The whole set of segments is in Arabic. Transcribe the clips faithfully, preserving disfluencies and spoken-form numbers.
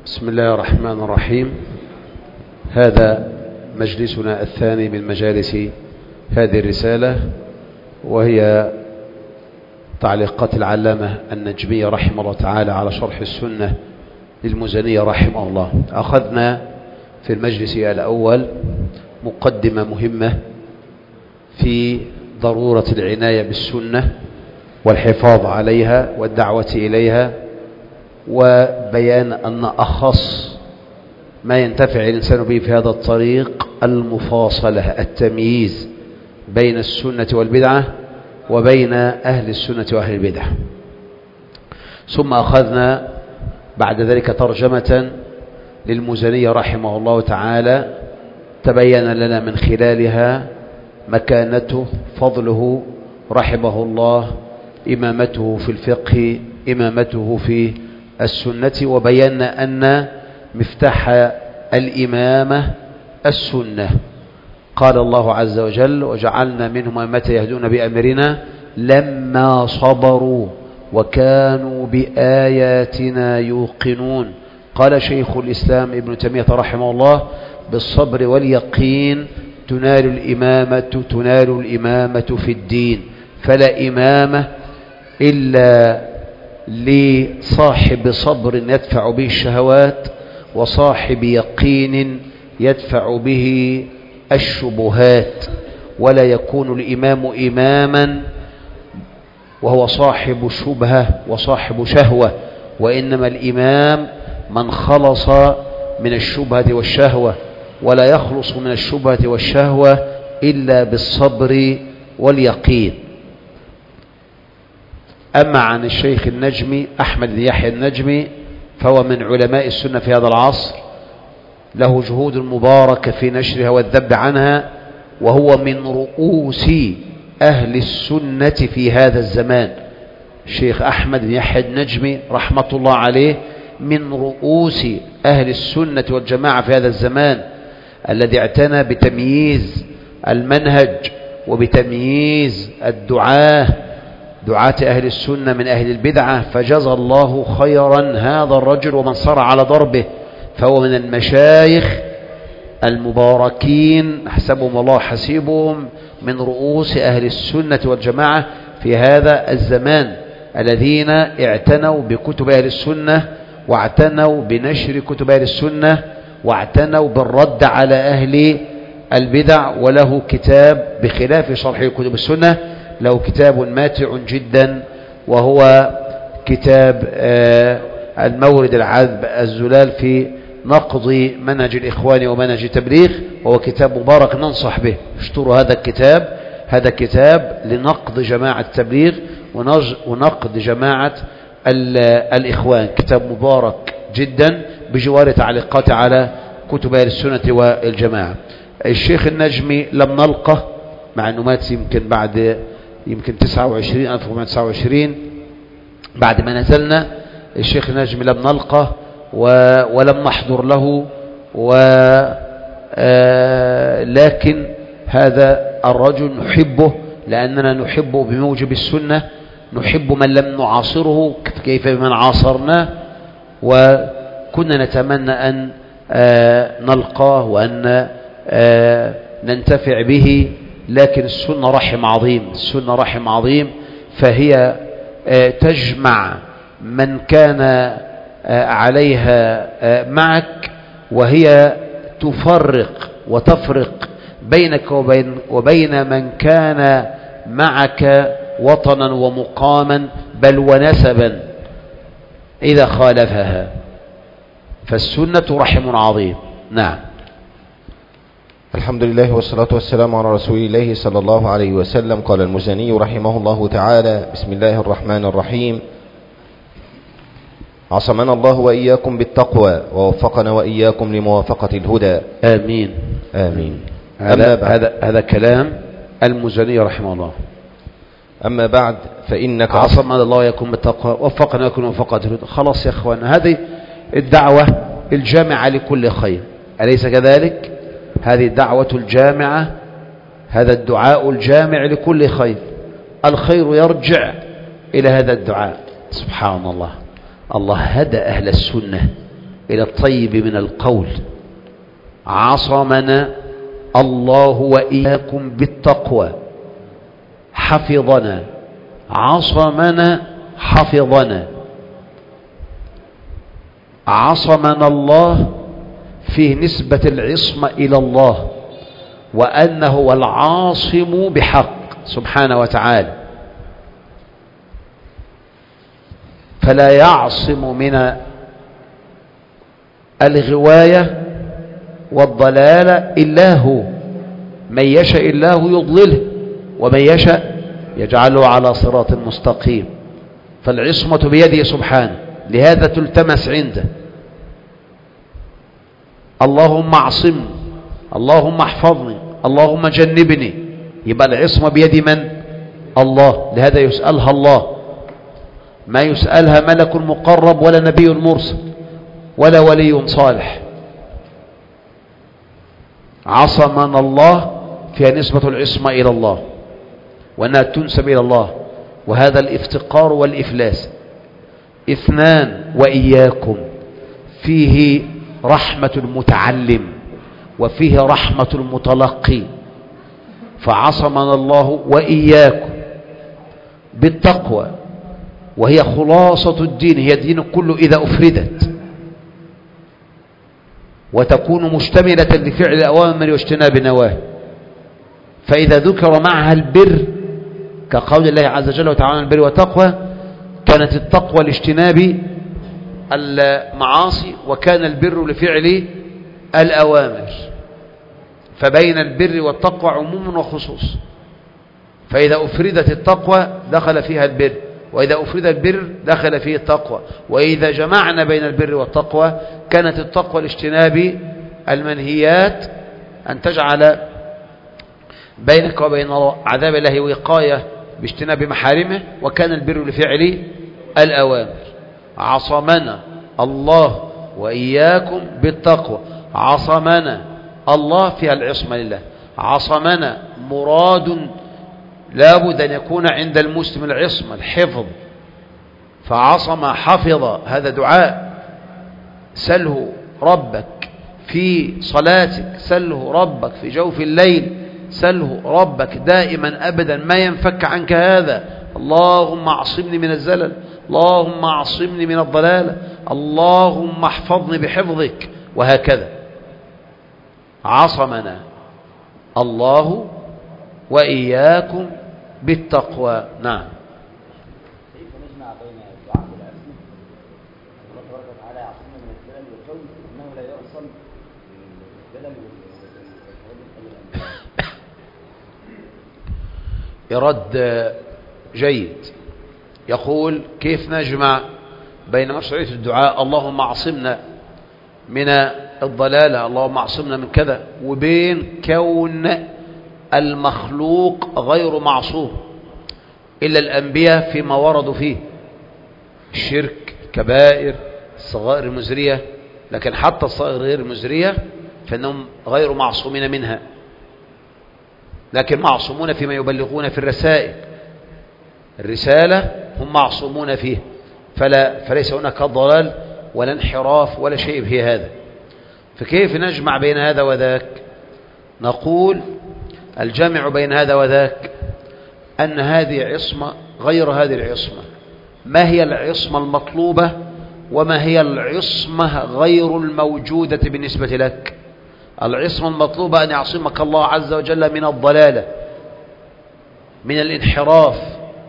بسم الله الرحمن الرحيم. هذا مجلسنا الثاني من مجالس هذه الرسالة، وهي تعليقات العلامة النجمي رحمه الله تعالى على شرح السنة للمزني رحمه الله. أخذنا في المجلس الأول مقدمة مهمة في ضرورة العناية بالسنة والحفاظ عليها والدعوة إليها، وبيان أن أخص ما ينتفع الإنسان به في هذا الطريق المفاصلة، التمييز بين السنة والبدعة وبين أهل السنة وأهل البدعة. ثم أخذنا بعد ذلك ترجمة للمزني رحمه الله تعالى تبين لنا من خلالها مكانته، فضله رحمه الله، إمامته في الفقه، إمامته في السنة، وبينا أن مفتاح الإمامة السنة. قال الله عز وجل: وجعلنا منهم أئمة يهدون بأمرنا لما صبروا وكانوا بآياتنا يوقنون. قال شيخ الإسلام ابن تيمية رحمه الله: بالصبر واليقين تنال الإمامة تنال الإمامة في الدين، فلا إمامة إلا لصاحب صبر يدفع به الشهوات، وصاحب يقين يدفع به الشبهات. ولا يكون الإمام إماما وهو صاحب شبهة وصاحب شهوة، وإنما الإمام من خلص من الشبهة والشهوة، ولا يخلص من الشبهة والشهوة إلا بالصبر واليقين. أما عن الشيخ النجمي أحمد بن يحيى النجمي، فهو من علماء السنة في هذا العصر، له جهود مباركة في نشرها والذب عنها، وهو من رؤوس أهل السنة في هذا الزمان. الشيخ أحمد بن يحيى النجمي رحمة الله عليه من رؤوس أهل السنة والجماعة في هذا الزمان، الذي اعتنى بتمييز المنهج وبتمييز الدعاة دعاة أهل السنة من أهل البدعة، فجزى الله خيرا هذا الرجل ومن صار على ضربه. فهو من المشايخ المباركين حسبهم الله حسيبهم، من رؤوس أهل السنة والجماعة في هذا الزمان، الذين اعتنوا بكتب أهل السنة، واعتنوا بنشر كتب أهل السنة، واعتنوا بالرد على أهل البدع. وله كتاب بخلاف شرح كتب السنة، له كتاب ماتع جدا، وهو كتاب المورد العذب الزلال في نقض منهج الإخوان ومنهج التبليغ، وهو كتاب مبارك ننصح به. اشتروا هذا الكتاب، هذا كتاب لنقض جماعة التبليغ ونقض جماعة الإخوان، كتاب مبارك جدا بجوار تعليقات على كتب أهل السنة والجماعة. الشيخ النجمي لم نلقه، مع أنه مات يمكن بعد يمكن تسعة وعشرين ألف وتسعمائة وتسعة وعشرين بعد ما نزلنا. الشيخ النجمي لم نلقه ولم نحضر له، ولكن هذا الرجل نحبه لأننا نحبه بموجب السنة، نحب من لم نعاصره كيف بمن عاصرناه، وكنا نتمنى أن نلقاه وأن ننتفع به. لكن السنة رحم عظيم، السنة رحم عظيم، فهي تجمع من كان عليها معك، وهي تفرق وتفرق بينك وبين, وبين من كان معك وطنا ومقاما بل ونسبا إذا خالفها. فالسنة رحم عظيم. نعم. الحمد لله والصلاة والسلام على رسول الله صلى الله عليه وسلم. قال المزني رحمه الله تعالى: بسم الله الرحمن الرحيم. عصمنا الله وإياكم بالتقوى، ووفقنا وإياكم لموافقة الهدى. آمين آمين. هذا, هذا, هذا كلام المزني رحمه الله. أما بعد فإنك عصمنا الله وإياكم بالتقوى، وفقنا وإياكم لموافقة الهدى. خلاص يا أخوان، هذه الدعوة الجامعة لكل خير، أليس كذلك؟ هذه الدعوة الجامعة، هذا الدعاء الجامع لكل خير. الخير يرجع إلى هذا الدعاء. سبحان الله، الله هدى أهل السنة إلى الطيب من القول. عصمنا الله وإياكم بالتقوى، حفظنا، عصمنا حفظنا. عصمنا الله فيه نسبة العصمة إلى الله، وأنه هو العاصم بحق سبحانه وتعالى، فلا يعصم من الغواية والضلالة إلا هو. من يشاء الله يضلله، ومن يشاء يجعله على صراط مستقيم. فالعصمة بيده سبحانه، لهذا تلتمس عنده. اللهم اعصمني، اللهم احفظني، اللهم جنبني. يبقى العصمة بيد من؟ الله. لهذا يسألها الله، ما يسألها ملك مقرب ولا نبي مرسل ولا ولي صالح. عصمنا الله فيها نسبة العصمة إلى الله، وأنها تنسب إلى الله، وهذا الافتقار والإفلاس. اثنان، وإياكم فيه رحمة المتعلم وفيه رحمة المتلقي. فعصمنا الله وإياكم بالتقوى، وهي خلاصة الدين، هي الدين كله إذا أفردت، وتكون مشتملة لفعل الأوامر واجتناب النواهي. فإذا ذكر معها البر كقول الله عز وجل وتعالى البر والتقوى، كانت التقوى لاجتناب المعاصي، وكان البر لفعل الأوامر. فبين البر والتقوى عموم وخصوص. فإذا أفردت التقوى دخل فيها البر، وإذا أفرد البر دخل فيه التقوى. وإذا جمعنا بين البر والتقوى كانت التقوى لاجتناب المنهيات، أن تجعل بينك وبين عذاب الله وقاية باجتناب محارمه، وكان البر لفعل الأوامر. عصمنا الله وإياكم بالتقوى. عصمنا الله فيها العصمة لله. عصمنا مراد لابد أن يكون عند المسلم العصمة الحفظ. فعصم حفظ، هذا دعاء. سله ربك في صلاتك، سله ربك في جوف الليل، سله ربك دائما أبدا، ما ينفك عنك هذا. اللهم اعصمني من الزلل، اللهم اعصمني من الضلالة، اللهم احفظني بحفظك، وهكذا. عصمنا الله وإياكم بالتقوى. نعم. كيف نجمع بين الدعاء والعصمة؟ الله تبارك وتعالى يعصمنا من الزلل والجوز، انه لا يعصم من الزلل والحوادث. يرد جيد. يقول كيف نجمع بين مشروعية الدعاء اللهم اعصمنا من الضلالة، اللهم اعصمنا من كذا، وبين كون المخلوق غير معصوم إلا الأنبياء فيما وردوا فيه، الشرك، كبائر، الصغائر المزرية. لكن حتى الصغائر غير المزرية فإنهم غير معصومين منها، لكن معصومون فيما يبلغون في الرسائل. الرسالة هم معصومون فيه، فلا فليس هناك ضلال ولا انحراف ولا شيء في هذا. فكيف نجمع بين هذا وذاك؟ نقول الجمع بين هذا وذاك أن هذه عصمة غير هذه العصمة. ما هي العصمة المطلوبة وما هي العصمة غير الموجودة بالنسبة لك؟ العصمة المطلوبة أن يعصمك الله عز وجل من الضلالة، من الانحراف،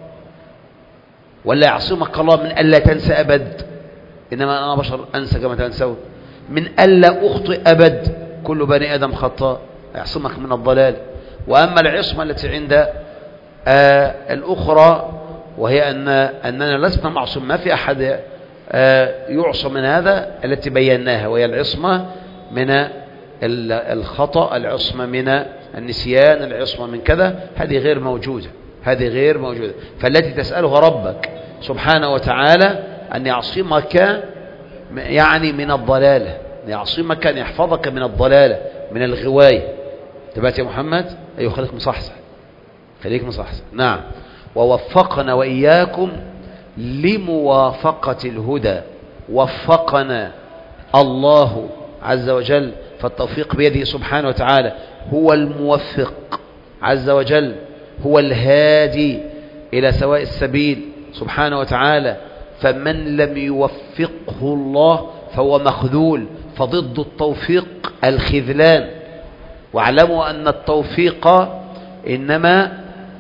ولا يعصمك الله من ألا تنسى أبد، إنما أنا بشر أنسى كما تنسون، من ألا أخطئ أبد، كل بني آدم خطاء، يعصمك من الضلال. وأما العصمة التي عند آه الأخرى وهي أن أننا لسنا معصوم، ما في أحد آه يعصم من هذا التي بيناها، وهي العصمة من الخطأ، العصمة من النسيان، العصمة من كذا، هذه غير موجودة، هذه غير موجودة. فالتي تسأله ربك سبحانه وتعالى أن يعصمك يعني من الضلالة، يعصمك أن يحفظك من الضلالة، من الغواية. تبات يا محمد؟ أيوه، خليك مصحصح، خليك مصحصح. نعم. ووفقنا وإياكم لموافقة الهدى. وفقنا الله عز وجل، فالتوفيق بيده سبحانه وتعالى. هو الموفق عز وجل، هو الهادي إلى سواء السبيل سبحانه وتعالى. فمن لم يوفقه الله فهو مخذول، فضد التوفيق الخذلان. واعلموا أن التوفيق إنما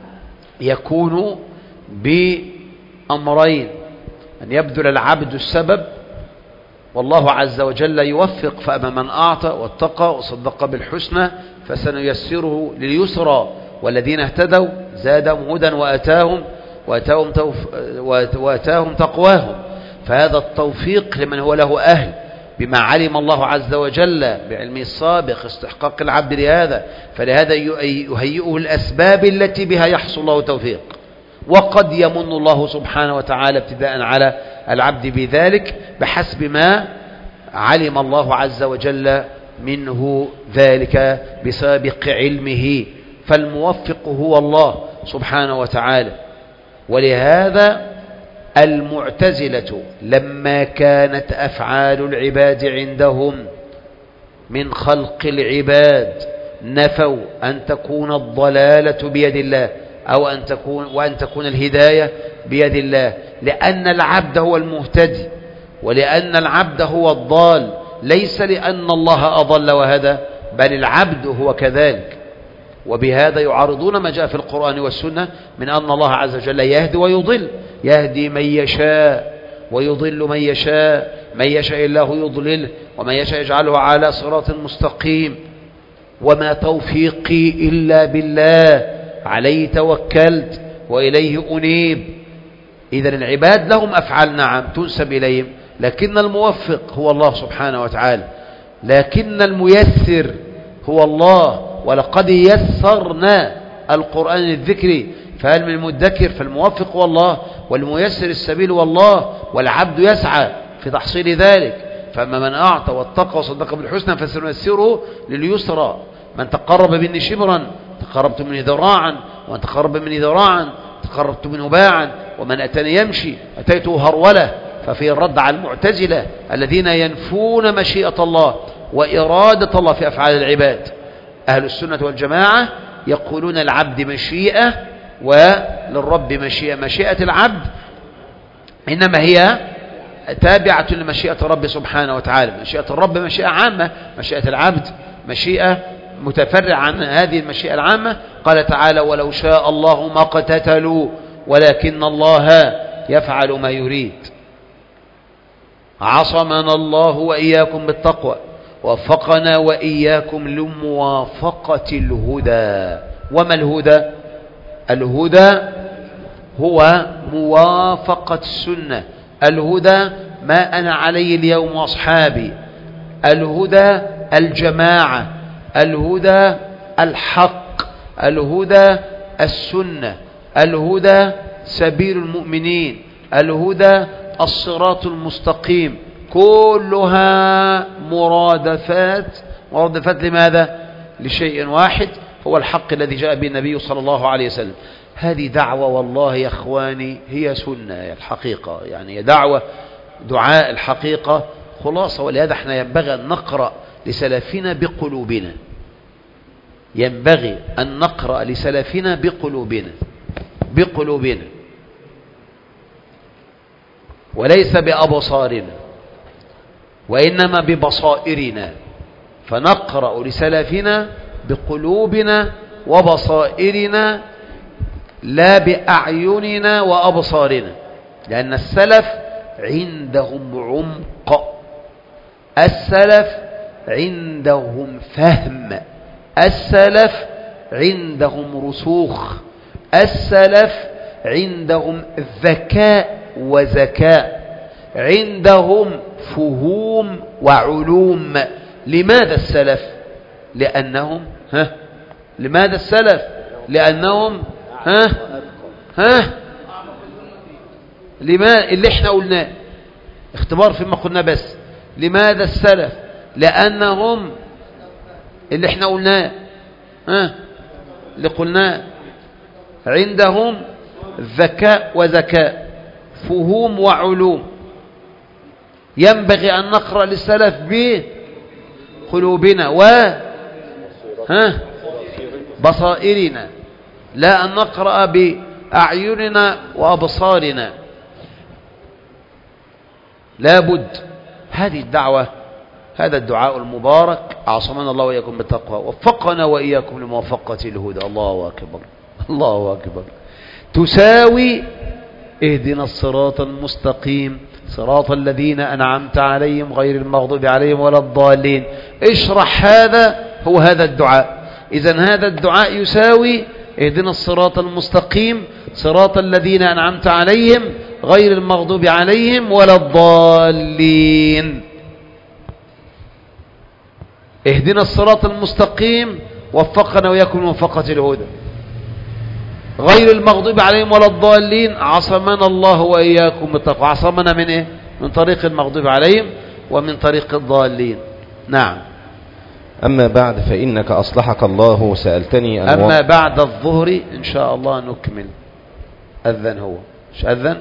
يكون بأمرين: أن يبذل العبد السبب والله عز وجل يوفق. فأما من أعطى واتقى وصدق بالحسنى فسنيسره لليسرى، والذين اهتدوا زادهم هدى وأتاهم وأتاهم, توف وأتاهم تقواهم. فهذا التوفيق لمن هو له أهل بما علم الله عز وجل بعلمه السابق استحقاق العبد لهذا، فلهذا يهيئه الأسباب التي بها يحصل له توفيق. وقد يمن الله سبحانه وتعالى ابتداء على العبد بذلك بحسب ما علم الله عز وجل منه ذلك بسابق علمه. فالموفق هو الله سبحانه وتعالى. ولهذا المعتزلة لما كانت أفعال العباد عندهم من خلق العباد نفوا أن تكون الضلالة بيد الله أو أن تكون وأن تكون الهداية بيد الله، لأن العبد هو المهتدي ولأن العبد هو الضال، ليس لأن الله أضل وهدى، بل العبد هو كذلك. وبهذا يعارضون ما جاء في القرآن والسنة من أن الله عز وجل يهدي ويضل، يهدي من يشاء ويضل من يشاء، من يشاء الله يضلله ومن يشاء يجعله على صراط مستقيم. وما توفيقي إلا بالله، عليه توكلت وإليه أنيب. إذن العباد لهم أفعال نعم تنسب إليهم، لكن الموفق هو الله سبحانه وتعالى، لكن الميسر هو الله. ولقد يسرنا القرآن للذكر فهل من مدكر؟ فالموفق هو الله والميسر السبيل هو الله، والعبد يسعى في تحصيل ذلك. فأما من أعطى واتقى وصدق بالحسنى فسنيسره لليسرى. من تقرب مني شبرا تقربت منه ذراعا، ومن تقرب مني ذراعا تقربت منه باعا، ومن أتاني يمشي أتيته هرولة. ففي الرد على المعتزلة الذين ينفون مشيئة الله وإرادة الله في أفعال العباد. أهل السنة والجماعة يقولون العبد مشيئة وللرب مشيئة. مشيئة العبد إنما هي تابعة لمشيئة الرب سبحانه وتعالى. مشيئة الرب مشيئة عامة، مشيئة العبد مشيئة متفرع عن هذه المشيئة العامة. قال تعالى: ولو شاء الله ما اقتتلوا ولكن الله يفعل ما يريد. عصمنا الله وإياكم بالتقوى، وفقنا وإياكم لموافقة الهدى. وما الهدى؟ الهدى هو موافقة السنة. الهدى ما أنا عليه اليوم وأصحابي. الهدى الجماعة. الهدى الحق. الهدى السنة. الهدى سبيل المؤمنين. الهدى الصراط المستقيم. كلها مرادفات. مرادفات لماذا؟ لشيء واحد هو الحق الذي جاء به النبي صلى الله عليه وسلم. هذه دعوة والله يا أخواني هي سنة الحقيقة، يعني دعوة دعاء الحقيقة خلاصة. ولهذا احنا ينبغي أن نقرأ لسلفنا بقلوبنا، ينبغي أن نقرأ لسلفنا بقلوبنا بقلوبنا وليس بأبصارنا، وإنما ببصائرنا. فنقرأ لسلفنا بقلوبنا وبصائرنا لا بأعيننا وأبصارنا، لأن السلف عندهم عمق، السلف عندهم فهم، السلف عندهم رسوخ، السلف عندهم ذكاء وذكاء، عندهم فهوم وعلوم. لماذا السلف؟ لأنهم ها لماذا السلف؟ لأنهم ها ها لما اللي احنا قلناه اختبار فيما قلنا. بس لماذا السلف؟ لأنهم اللي احنا قلناه ها اللي قلناه عندهم ذكاء وذكاء، فهوم وعلوم. ينبغي أن نقرأ للسلف بقلوبنا و ها بصائرنا، لا أن نقرأ بأعيننا وأبصارنا. لابد هذه الدعوة، هذا الدعاء المبارك، عصمنا الله وإياكم بالتقوى، وفقنا وإياكم لموافقة الهدى. الله أكبر الله أكبر. تساوي اهدنا الصراط المستقيم صراط الذين أنعمت عليهم غير المغضوب عليهم ولا الضالين. اشرح هذا، هو هذا الدعاء. إذن هذا الدعاء يساوي اهدنا الصراط المستقيم صراط الذين أنعمت عليهم غير المغضوب عليهم ولا الضالين. اهدنا الصراط المستقيم، وفقنا وإياكم موفقة الهدى، غير المغضوب عليهم ولا الضالين، عصمنا الله وإياكم بالتقوى. عصمنا من إيه؟ من طريق المغضوب عليهم ومن طريق الضالين. نعم. أما بعد فإنك أصلحك الله سألتني أن أما بعد الظهر إن شاء الله نكمل. أذن هو مش أذن؟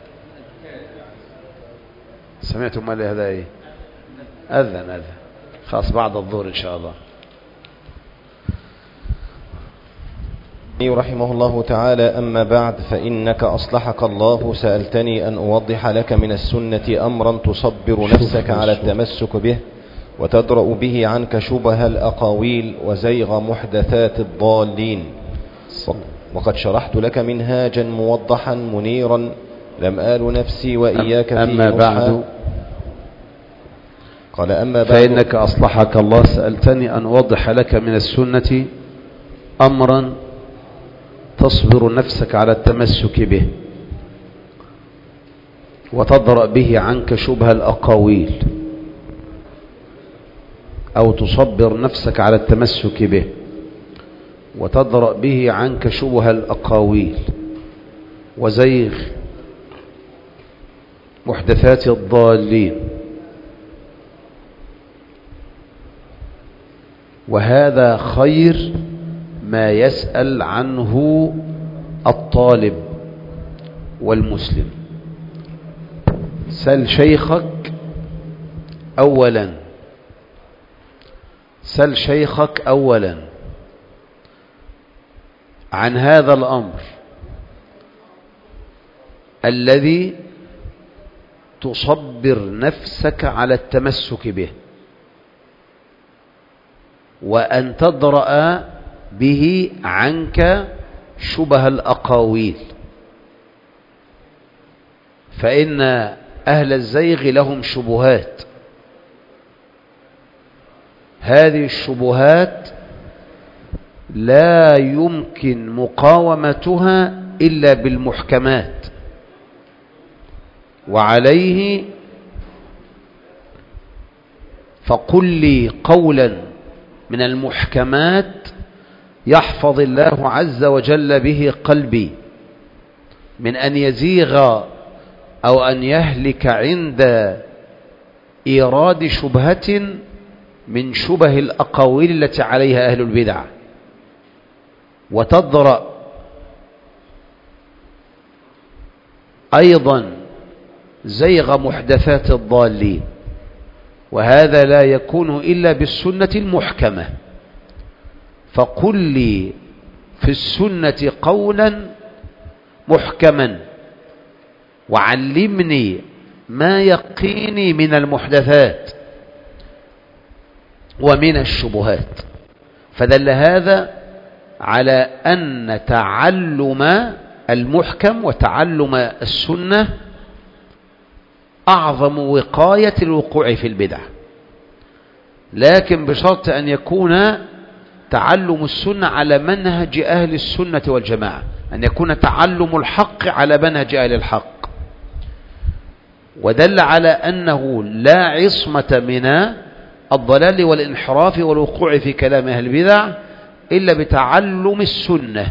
سمعتم مالي هذا إيه؟ أذن أذن خلاص بعد الظهر إن شاء الله. رحمه الله تعالى: أما بعد فإنك أصلحك الله سألتني أن أوضح لك من السنة أمرا تصبر نفسك على التمسك به وتدرأ به عنك شبه الأقاويل وزيغ محدثات الضالين. وقد شرحت لك منهاجا موضحا منيرا لم آل نفسي وإياك فيه. أما بعد قال: أما بعد فإنك أصلحك الله سألتني أن أوضح لك من السنة أمرا تصبر نفسك على التمسك به وتدرأ به عنك شبه الأقاويل، أو تصبر نفسك على التمسك به وتدرأ به عنك شبه الأقاويل وزيغ محدثات الضالين. وهذا خير ما يسأل عنه الطالب والمسلم. سل شيخك أولا، سل شيخك أولا عن هذا الأمر الذي تصبر نفسك على التمسك به وأن تدرأ به عنك شبه الأقاويل، فإن أهل الزيغ لهم شبهات. هذه الشبهات لا يمكن مقاومتها إلا بالمحكمات، وعليه فقل لي قولا من المحكمات يحفظ الله عز وجل به قلبي من أن يزيغ أو أن يهلك عند إيراد شبهة من شبه الأقاويل التي عليها أهل البدع، وتضرأ أيضا زيغ محدثات الضالين. وهذا لا يكون إلا بالسنة المحكمة. فقل لي في السنة قولا محكما وعلمني ما يقيني من المحدثات ومن الشبهات. فدل هذا على أن تعلم المحكم وتعلم السنة أعظم وقاية الوقوع في البدع، لكن بشرط أن يكون تعلم السنة على منهج أهل السنة والجماعة، أن يكون تعلم الحق على منهج أهل الحق. ودل على أنه لا عصمة من الضلال والانحراف والوقوع في كلام أهل البدع إلا بتعلم السنة،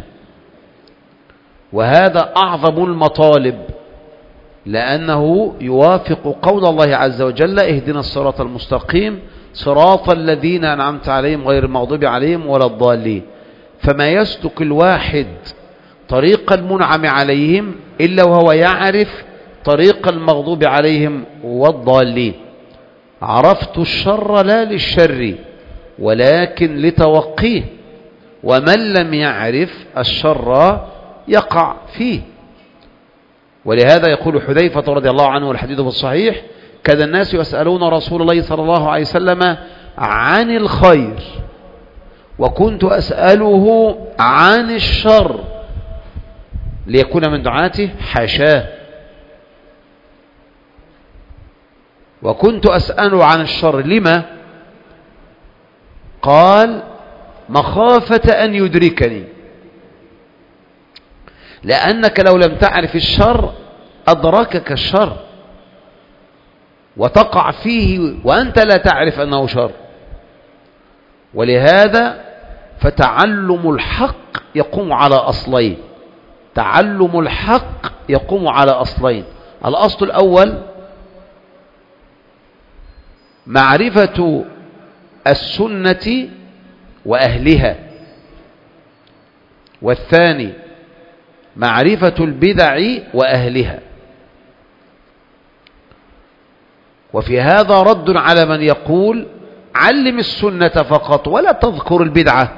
وهذا أعظم المطالب، لأنه يوافق قول الله عز وجل: اهدنا الصراط المستقيم صراط الذين أنعمت عليهم غير المغضوب عليهم ولا الضالين. فما يسلك الواحد طريق المنعم عليهم إلا وهو يعرف الطريق المغضوب عليهم والضالين. عرفت الشر لا للشر ولكن لتوقيه، ومن لم يعرف الشر يقع فيه. ولهذا يقول حذيفة رضي الله عنه والحديث في الصحيح: كان الناس يسألون رسول الله صلى الله عليه وسلم عن الخير وكنت أسأله عن الشر ليكون من دعاته، حاشاه. وكنت أسأله عن الشر لما؟ قال: مخافة أن يدركني، لأنك لو لم تعرف الشر أدركك الشر وتقع فيه وأنت لا تعرف أنه شر. ولهذا فتعلم الحق يقوم على أصلين. تعلم الحق يقوم على أصلين: الأصل الأول معرفة السنة وأهلها، والثاني معرفة البدع وأهلها. وفي هذا رد على من يقول: علم السنة فقط ولا تذكر البدعة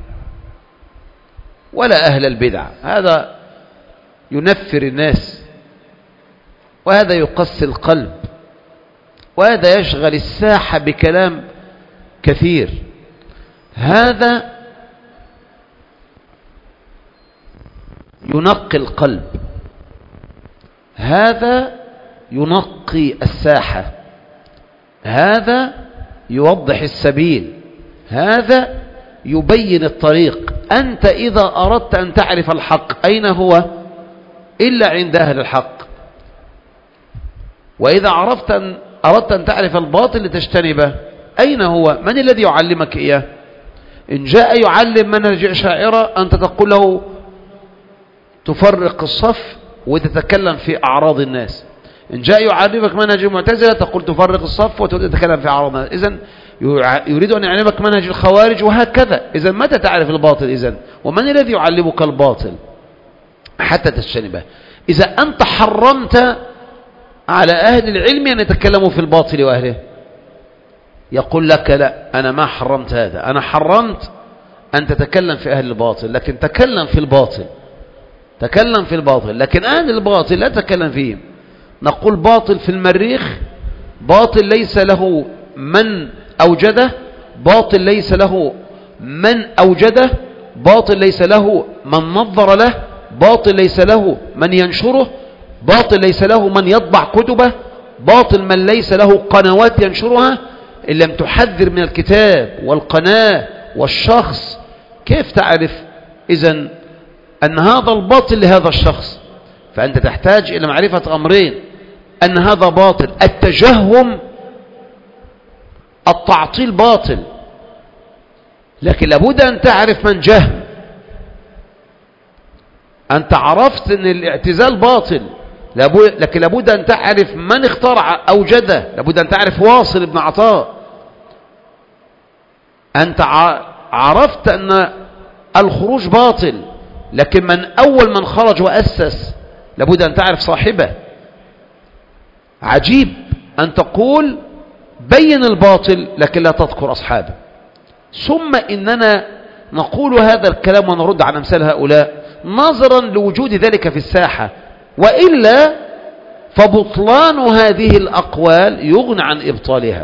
ولا أهل البدعة. هذا ينفر الناس، وهذا يقسي القلب، وهذا يشغل الساحة بكلام كثير. هذا ينقي القلب، هذا ينقي الساحة، هذا يوضح السبيل، هذا يبين الطريق. أنت إذا أردت أن تعرف الحق أين هو إلا عند أهل الحق، وإذا عرفت أن أردت أن تعرف الباطل لتجتنبه أين هو؟ من الذي يعلمك إياه؟ إن جاء يعلم منهج أشاعرة أنت تقول له تفرق الصف وتتكلم في أعراض الناس. إن جاء يعلمك منهج المعتزلة تقول تفرق الصف وتتكلم في أعراض الناس. إذن يريد أن يعلمك منهج الخوارج وهكذا. إذن متى تعرف الباطل؟ إذن ومن الذي يعلمك الباطل حتى تجتنبه؟ إذا أنت حرمت على أهل العلم أن يتكلموا في الباطل وأهله، يقول لك: لا، أنا ما حرمت هذا، أنا حرمت أن تتكلم في أهل الباطل، لكن تكلم في الباطل، تكلم في الباطل، لكن أهل الباطل لا تكلم فيهم. نقول باطل في المريخ، باطل ليس له من أوجده، باطل ليس له من أوجده، باطل ليس له من نظر له، باطل ليس له من ينشره، باطل ليس له من يطبع كتبه، باطل من ليس له قنوات ينشرها. إن لم تحذر من الكتاب والقناة والشخص كيف تعرف إذن أن هذا الباطل لهذا الشخص؟ فأنت تحتاج إلى معرفة أمرين: أن هذا باطل، التجهم، التعطيل باطل، لكن لابد أن تعرف من جهم. أنت عرفت أن الاعتزال باطل، لكن لابد أن تعرف من اخترع أوجده، لابد أن تعرف واصل ابن عطاء. أنت عرفت أن الخروج باطل، لكن من أول من خرج وأسس لابد أن تعرف صاحبه. عجيب أن تقول بين الباطل لكن لا تذكر أصحابه. ثم إننا نقول هذا الكلام ونرد على أمثال هؤلاء نظرا لوجود ذلك في الساحة، وإلا فبطلان هذه الأقوال يغني عن إبطالها،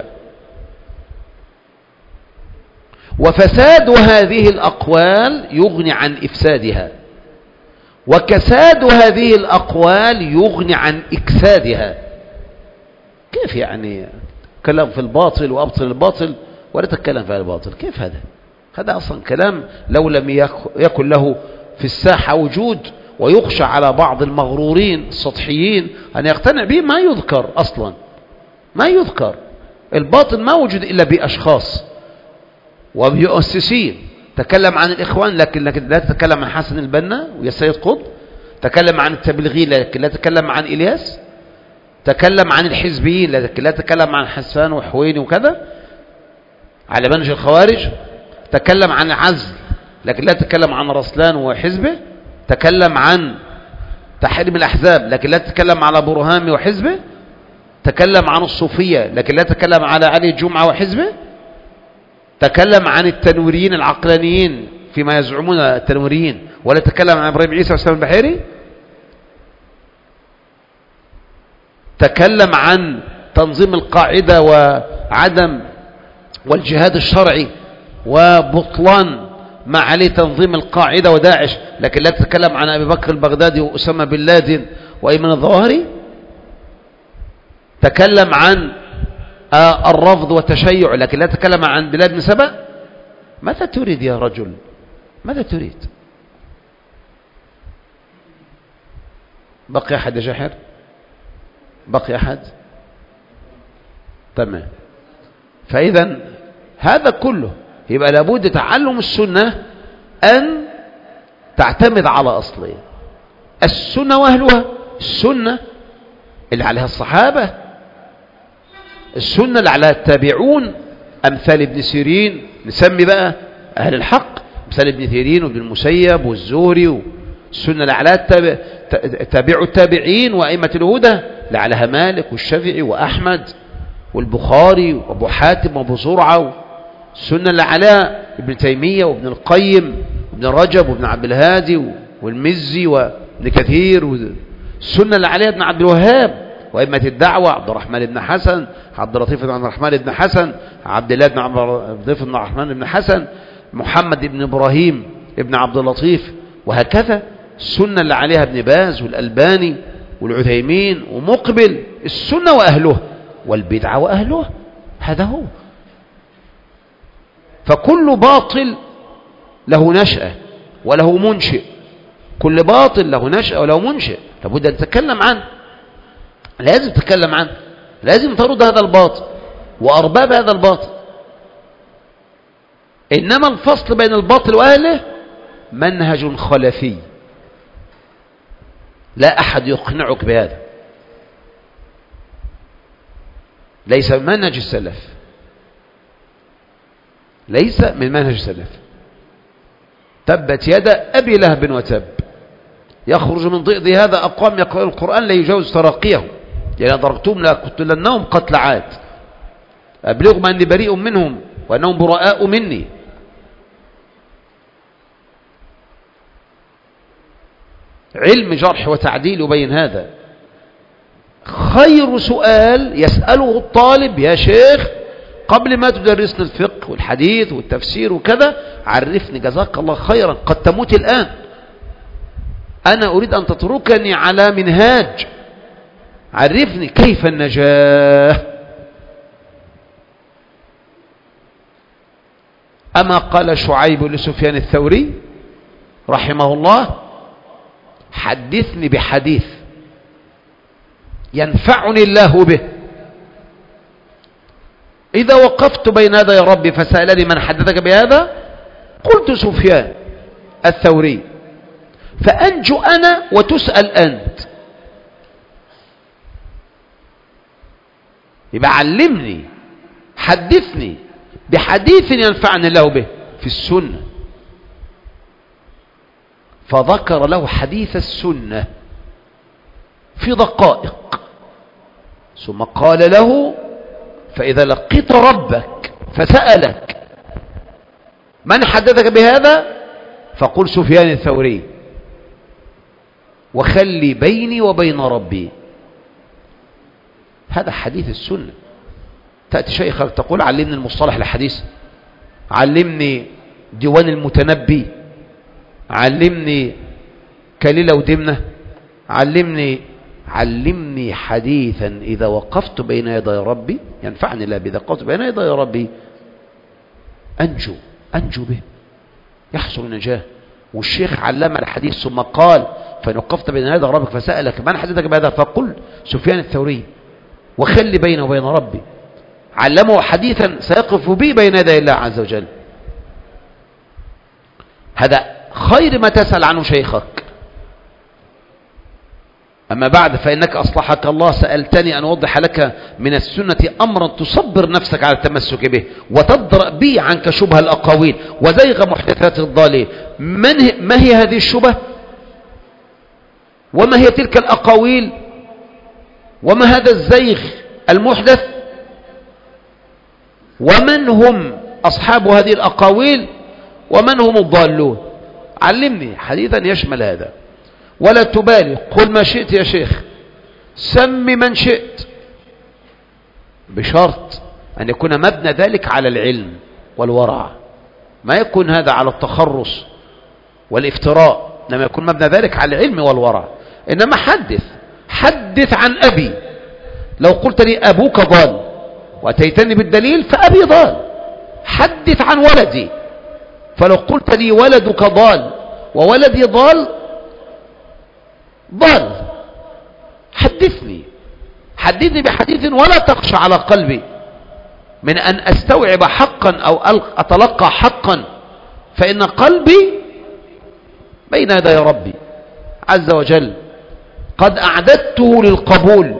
وفساد هذه الأقوال يغني عن إفسادها، وكساد هذه الأقوال يغني عن إكسادها. كيف يعني كلام في الباطل وأبطل الباطل ولا تتكلم في الباطل؟ كيف هذا؟ هذا أصلا كلام لو لم يكن له في الساحة وجود، ويخشى على بعض المغرورين السطحيين أن يقتنع به، ما يذكر أصلا، ما يذكر. الباطل ما وجد إلا بأشخاص وبيؤسسين. تكلم عن الإخوان لكن لا تتكلم عن حسن البنا ويا سيد قطب، تكلم عن التبليغيين لكن لا تتكلم عن إلياس، تكلم عن الحزبيين لكن لا تتكلم عن حسان وحويني وكذا على منهج الخوارج، تكلم عن العزل لكن لا تتكلم عن رسلان وحزبه، تكلم عن تحريم الأحزاب لكن لا تتكلم على برهامي وحزبه، تكلم عن الصوفية لكن لا تتكلم على علي الجمعة وحزبه، تكلم عن التنويريين العقلانيين فيما يزعمون التنويريين ولا تكلم عن إبراهيم عيسى وسلام البحيري، تكلم عن تنظيم القاعدة وعدم والجهاد الشرعي وبطلان ما عليه تنظيم القاعدة وداعش لكن لا تتكلم عن أبي بكر البغدادي وأسامة بن لادن وأيمن الظواهري، تكلم عن الرفض والتشيع لكن لا تتكلم عن بلاد بن سبأ. ماذا تريد يا رجل؟ ماذا تريد؟ بقي أحد يا جاحر؟ بقي أحد؟ تمام. فإذا هذا كله يبقى لابد تعلم السنة أن تعتمد على أصلين: السنة وأهلها، السنة اللي عليها الصحابة، السنة اللي عليها التابعون أمثال ابن سيرين، نسمي بقى أهل الحق مثال ابن سيرين وابن المسيب والزهري، السنة اللي عليها تابع التابعين وأئمة الهدى اللي عليها مالك والشافعي وأحمد والبخاري وأبو حاتم وأبو زرعة، السنة اللي عليها ابن تيمية وابن القيم وابن رجب وابن عبد الهادي والمزي وابن كثير، السنة اللي عليها ابن عبد الوهاب وأئمة الدعوة عبد الرحمن بن حسن، عبد اللطيف بن عبد الرحمن بن حسن، عبد الله بن عبد اللطيف بن عبد الرحمن بن حسن، محمد بن إبراهيم ابن عبد اللطيف، وهكذا. السنة اللي عليها ابن باز والألباني والعثيمين ومقبل، السنة وأهله والبدعة وأهله، هذا هو. فكل باطل له نشأة وله منشئ، كل باطل له نشأة وله منشئ، لابد أن تتكلم عنه، لازم تتكلم عنه، لازم ترد هذا الباطل وأرباب هذا الباطل. إنما الفصل بين الباطل وأهله منهج خلفي، لا أحد يقنعك بهذا، ليس من منهج السلف، ليس من منهج السلف. تبت يد أبي لهب وتب، يخرج من ضئض هذا أقوام يقرأون القرآن لا يجاوز تراقيه، يعني ضربتهم لأقتلنهم قتل عاد، أبلغهم أني بريء منهم وأنهم براء مني. علم جرح وتعديل يبين هذا. خير سؤال يسأله الطالب: يا شيخ قبل ما تدرسنا الفقه والحديث والتفسير وكذا عرفني جزاك الله خيرا، قد تموت الآن، أنا أريد أن تتركني على منهاج، عرفني كيف النجاة. أما قال شعيب لسفيان الثوري رحمه الله: حدثني بحديث ينفعني الله به، إذا وقفت بين يدي ربي فسألني من حدثك بهذا قلت سفيان الثوري، فأنجو أنا وتسأل أنت. يبقى علمني، حدثني بحديث ينفعني الله به في السنة، فذكر له حديث السنة في دقائق، ثم قال له: فإذا لقيت ربك فسألك من حدثك بهذا فقل سفيان الثوري، وخلي بيني وبين ربي. هذا حديث السنة. تأتي شيخك تقول: علمني المصطلح الحديث، علمني ديوان المتنبي، علمني كليلة ودمنة، علمني علمني حديثا إذا وقفت بين يدي ربي ينفعني الله، إذا وقفت بين يدي ربي أنجو أنجو به، يحصل نجاه. والشيخ علم الحديث ثم قال: فإن وقفت بين يدي ربك فسألك من حدثك بهذا فقل سفيان الثوري، وخلي بينه وبين ربي. علمه حديثا سيقف به بين يدي الله عز وجل. هذا خير ما تسأل عنه شيخك. أما بعد فإنك أصلحك الله سألتني أن أوضح لك من السنة أمرا تصبر نفسك على التمسك به وتدرأ به عنك شبه الأقاويل وزيغ محدثات الضالين. من هي ما هي هذه الشبه؟ وما هي تلك الأقاويل وما هذا الزيغ المحدث ومن هم أصحاب هذه الأقاويل ومن هم الضالون. علمني حديثا يشمل هذا، ولا تبالي، قل ما شئت يا شيخ، سم من شئت، بشرط أن يكون مبنى ذلك على العلم والورع، ما يكون هذا على التخرص والافتراء، إنما يكون مبنى ذلك على العلم والورع. إنما حدث حدث عن أبي، لو قلت لي أبوك ضال وأتيتني بالدليل فأبي ضال. حدث عن ولدي، فلو قلت لي ولدك ضال وولدي ضال ضال، حدثني حدثني بحديث ولا تخشى على قلبي من أن أستوعب حقا أو أتلقى حقا، فإن قلبي بين يدي ربي عز وجل قد أعددته للقبول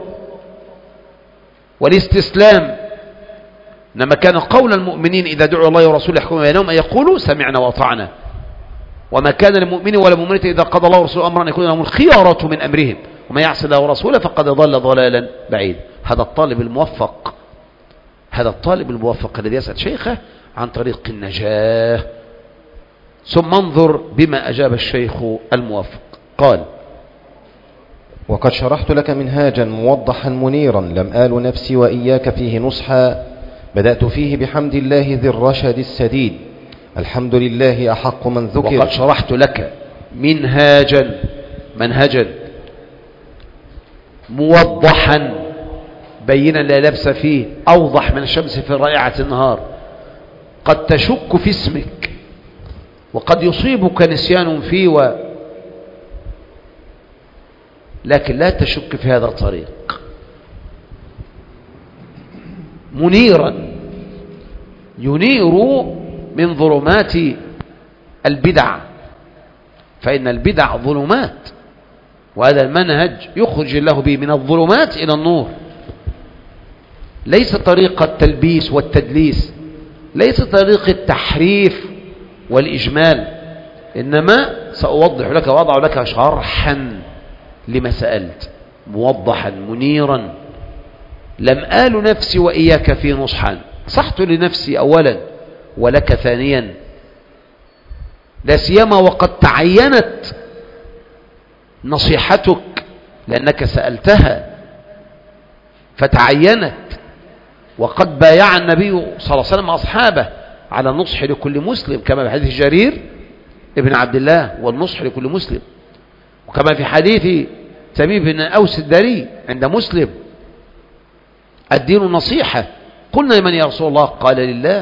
والاستسلام. إنما كان قول المؤمنين إذا دعوا الله ورسوله يحكم بينهم أن يقولوا سمعنا وأطعنا، وما كان للمؤمن ولا مؤمنة إذا قضى الله ورسوله أمرا أن يكون لهم الخيارة من أمرهم وما يعصي الله ورسوله فقد ضل ضلالا بعيدا. هذا الطالب الموفق، هذا الطالب الموفق الذي يسأل شيخه عن طريق النجاة. ثم انظر بما أجاب الشيخ الموفق. قال: وقد شرحت لك منهاجا موضحا منيرا لم آل نفسي وإياك فيه نصحا، بدأت فيه بحمد الله ذي الرشد السديد، الحمد لله أحق من ذكر. وقد شرحت لك منهاجا منهجا موضحا بينا لا لبس فيه، أوضح من الشمس في رائعة النهار. قد تشك في اسمك وقد يصيبك نسيان فيه و... لكن لا تشك في هذا الطريق، منيرا ينير من ظلمات البدع، فإن البدع ظلمات، وهذا المنهج يخرج الله به من الظلمات إلى النور. ليس طريق التلبيس والتدليس، ليس طريق التحريف والإجمال، إنما سأوضح لك وأضع لك شرحا لما سألت، موضحا منيرا. لم آل نفسي وإياك في نصحا، صحت لنفسي أولا ولك ثانيا، لا سيما وقد تعينت نصيحتك لأنك سألتها فتعينت، وقد بايع النبي صلى الله عليه وسلم أصحابه على النصح لكل مسلم كما في حديث جرير ابن عبد الله والنصح لكل مسلم، وكما في حديث تميم بن أوس الداري عند مسلم الدين النصيحة. قلنا لمن يا رسول الله؟ قال لله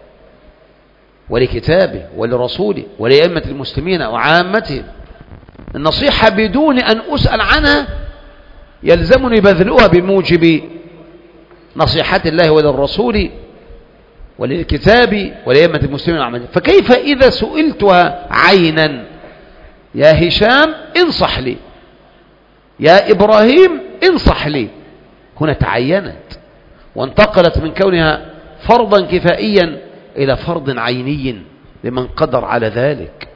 ولكتابه ولرسوله ولأئمة المسلمين وعامتهم. النصيحة بدون أن أسأل عنها يلزمني بذلها بموجب نصيحة الله وللرسول وللكتاب ولأئمة المسلمين وعامتهم. فكيف إذا سئلتها عينا؟ يا هشام انصح لي، يا إبراهيم انصح لي. هنا تعينت وانتقلت من كونها فرضا كفائيا إلى فرض عيني لمن قدر على ذلك.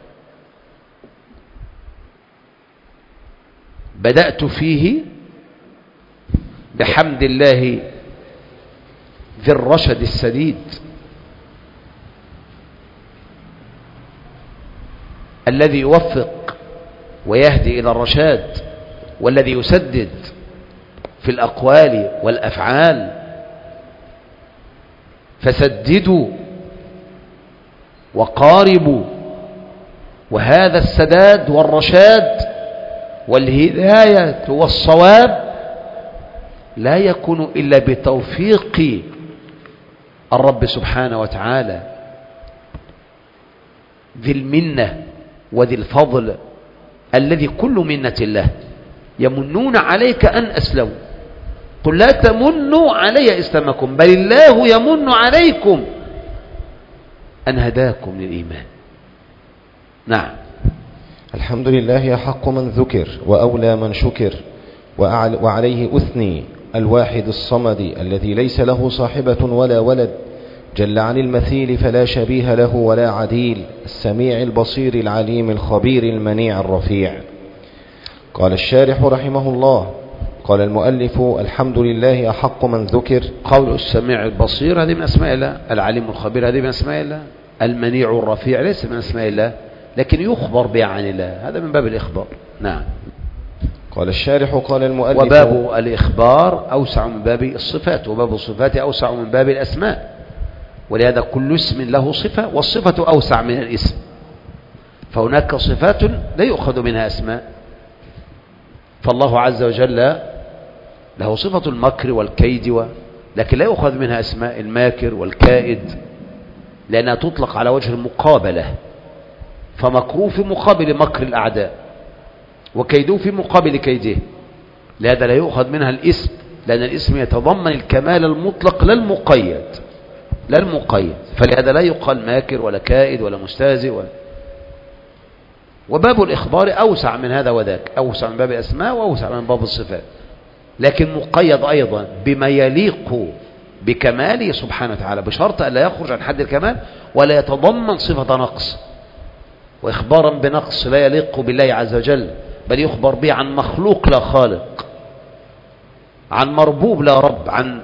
بدأت فيه بحمد الله ذي الرشد السديد الذي يوفق ويهدي إلى الرشاد، والذي يسدد في الأقوال والأفعال. فسددوا وقاربوا، وهذا السداد والرشاد والهداية والصواب لا يكون إلا بتوفيق الرب سبحانه وتعالى ذي المنة وذي الفضل الذي كل منة الله. يمنون عليك أن أسلموا، قل لا تمنوا علي إسلامكم بل الله يمن عليكم أن هداكم للإيمان. نعم. الحمد لله أحق من ذكر وأولى من شكر، وعليه أثني الواحد الصمد الذي ليس له صاحبة ولا ولد، جل عن المثيل فلا شبيه له ولا عديل، السميع البصير العليم الخبير المنيع الرفيع. قال الشارح رحمه الله: قال المؤلف: الحمد لله أحق من ذكر. قول السميع البصير هذه من أسماء الله، العليم الخبير هذه من أسماء الله، المنيع الرفيع ليس من أسماء الله لكن يخبر به عن الله، هذا من باب الإخبار. نعم. قال الشارح: قال المؤلف: وباب الإخبار أوسع من باب الصفات، وباب الصفات أوسع من باب الأسماء، ولهذا كل اسم له صفة، والصفة أوسع من الاسم، فهناك صفات لا يؤخذ منها أسماء. فالله عز وجل له صفة المكر والكيد و... لكن لا يؤخذ منها أسماء الماكر والكائد، لأنها تطلق على وجه المقابلة، فمكروه في مقابل مكر الأعداء، وكيده في مقابل كيده، لهذا لا يؤخذ منها الاسم، لأن الاسم يتضمن الكمال المطلق لا المقيد، لا المقيد، فلهذا لا يقال ماكر ولا كائد ولا مستهزئ ولا... وباب الإخبار أوسع من هذا وذاك، أوسع من باب الأسماء وأوسع من باب الصفات، لكن مقيد أيضا بما يليق بكماله سبحانه وتعالى، بشرط أن لا يخرج عن حد الكمال ولا يتضمن صفة نقص، وإخبارا بنقص لا يليق بالله عز وجل، بل يخبر به عن مخلوق لا خالق، عن مربوب لا رب، عن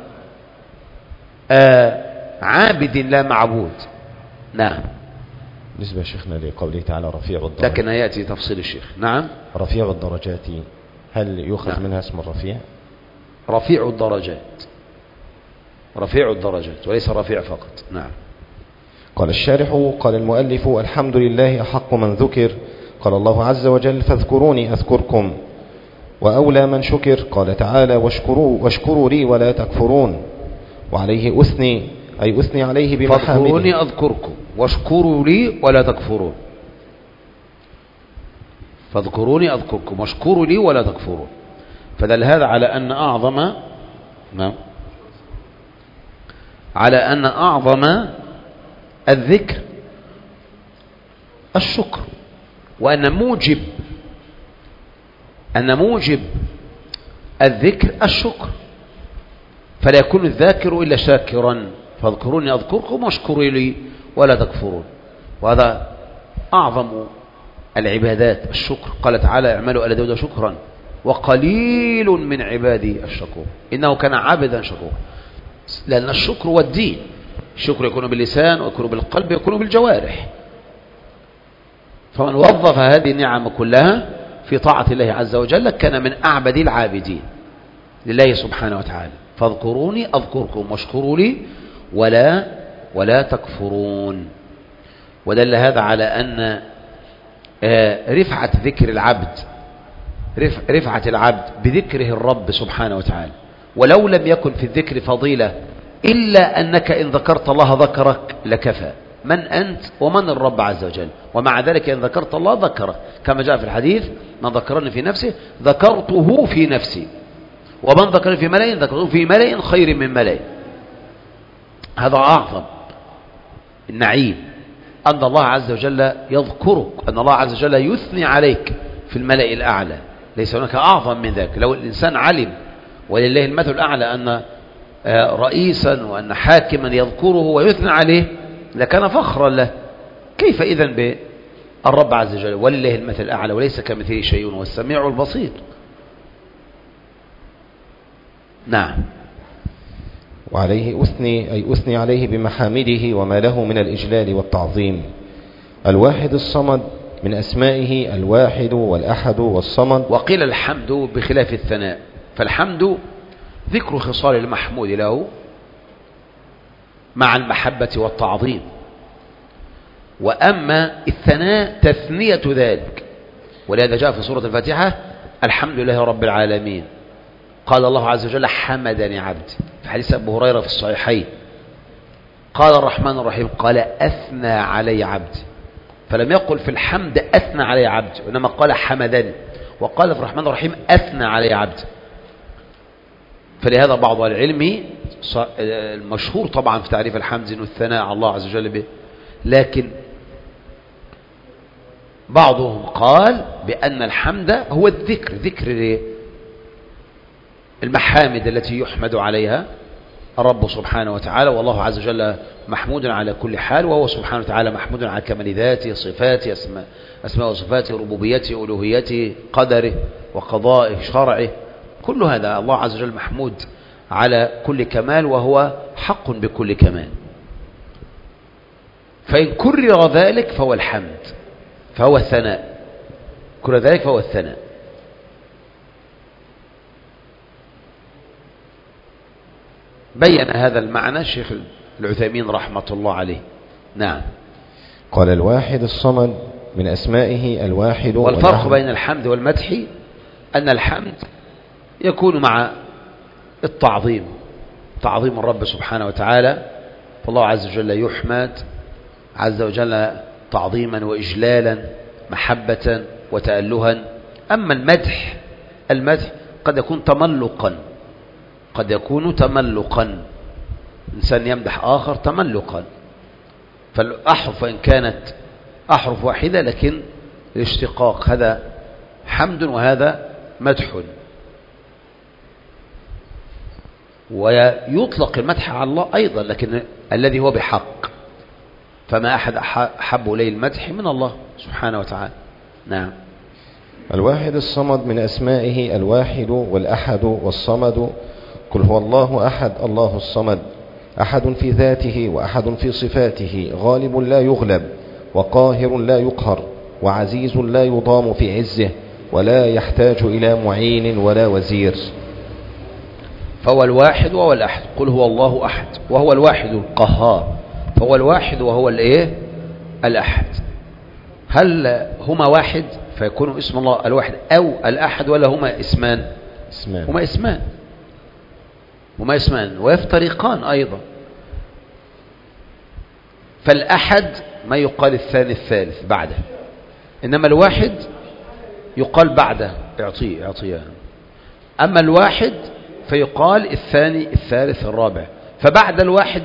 آه عابد لا معبود. نعم. بالنسبة شيخنا لقوله تعالى رفيع الدرجات، لكن يأتي تفصيل الشيخ. نعم. رفيع الدرجات هل يؤخذ نعم. منها اسم الرفيع؟ رفيع الدرجات، رفيع الدرجات وليس رفيع فقط. نعم. قال الشارح: قال المؤلف: الحمد لله أحق من ذكر. قال الله عز وجل: فاذكروني أذكركم. وأولى من شكر. قال تعالى: واشكروا, واشكروا لي ولا تكفرون. وعليه أثني، أي أثني عليه بمحامده. فاذكروني أذكركم واشكروا لي ولا تكفرون. فاذكروني أذكركم واشكروا لي ولا تكفرون، فدل هذا على أن أعظم نعم على أن أعظم الذكر الشكر، وأن موجب أن موجب الذكر الشكر، فلا يكون الذاكر إلا شاكرا. فاذكروني أذكركم واشكروا لي ولا تكفرون، وهذا أعظم العبادات الشكر. قال تعالى: اعملوا آل داود شكرا وقليل من عبادي الشكور إنه كان عبدا شكورا، لأن الشكر هو الدين. الشكر يكون باللسان ويكون بالقلب ويكون بالجوارح، فمن وظف هذه النعم كلها في طاعة الله عز وجل كان من أعبد العابدين لله سبحانه وتعالى. فاذكروني أذكركم واشكروا لي ولا ولا تكفرون. ودل هذا على أن رفعة ذكر العبد، رفعة العبد بذكره الرب سبحانه وتعالى، ولو لم يكن في الذكر فضيلة إلا أنك إن ذكرت الله ذكرك لكفى. من أنت ومن الرب عز وجل، ومع ذلك إن ذكرت الله ذكرك، كما جاء في الحديث: من ذكرني في نفسه ذكرته في نفسي، ومن ذكرني في ملأ ذكرته في ملأ خير من ملأ. هذا أعظم النعيم، أن الله عز وجل يذكرك، أن الله عز وجل يثني عليك في الملأ الأعلى، ليس هناك أعظم من ذلك. لو الإنسان علم، ولله المثل الأعلى، أن رئيسا وأن حاكما يذكره ويثني عليه لكان فخرا له، كيف إذن بالرب عز وجل؟ ولله المثل الأعلى وليس كمثله شيء وهو السميع البصير. نعم. وعليه أثني، أي أثني عليه بمحامده وما له من الإجلال والتعظيم. الواحد الصمد، من أسمائه الواحد والأحد والصمد. وقيل الحمد بخلاف الثناء، فالحمد ذكر خصال المحمود له مع المحبة والتعظيم، وأما الثناء تثنية ذلك، ولهذا جاء في سورة الفاتحة: الحمد لله رب العالمين. قال الله عز وجل: حمدني عبدي، في حديث أبو هريرة في الصحيحين. قال الرحمن الرحيم: قال أثنى علي عبدي، فلم يقل في الحمد أثنى علي عبدي، وإنما قال حمدني، وقال في الرحمن الرحيم أثنى علي عبدي. فلهذا بعض العلم المشهور طبعا في تعريف الحمد إنه الثناء على الله عز وجل به، لكن بعضهم قال بأن الحمد هو الذكر، ذكر المحامد التي يحمد عليها الرب سبحانه وتعالى، والله عز وجل محمود على كل حال، وهو سبحانه وتعالى محمود على كمال ذاته، صفاته، أسماء, أسماء وصفاته، ربوبيته، ألوهيته، قدره وقضائه، شرعه، كل هذا الله عز وجل محمود على كل كمال، وهو حق بكل كمال. فإن كرر ذلك فهو الحمد، فهو الثناء، كرر ذلك فهو الثناء. بين هذا المعنى الشيخ العثيمين رحمة الله عليه. نعم. قال الواحد الصمد من أسمائه الواحد. والفرق بين الحمد والمدح أن الحمد يكون مع التعظيم، تعظيم الرب سبحانه وتعالى، فالله عز وجل يحمد عز وجل تعظيما وإجلالا، محبة وتألها. أما المدح، المدح قد يكون تملقا، قد يكون تملقا، إنسان يمدح آخر تملقا، فالأحرف وإن كانت أحرف واحدة لكن الاشتقاق، هذا حمد وهذا مدح. ويطلق المدح على الله أيضا، لكن الذي هو بحق، فما أحد أحب إليه المدح من الله سبحانه وتعالى. نعم. الواحد الصمد من أسمائه الواحد والأحد والصمد. قل هو الله أحد الله الصمد، أحد في ذاته وأحد في صفاته، غالب لا يغلب، وقاهر لا يقهر، وعزيز لا يضام في عزه، ولا يحتاج إلى معين ولا وزير. فهو الواحد وهو الأحد. قل هو الله أحد وهو الواحد القهار، فهو الواحد وهو الإيه؟ الأحد. هل هما واحد فيكون اسم الله الواحد أو الأحد، ولا هما اسمان؟ اسمان. هما اسمان، هما اسمان ويفترقان أيضا. فالأحد ما يقال الثاني الثالث بعده، إنما الواحد يقال بعده، اعطيه اعطيه. أما الواحد فيقال الثاني الثالث الرابع، فبعد الواحد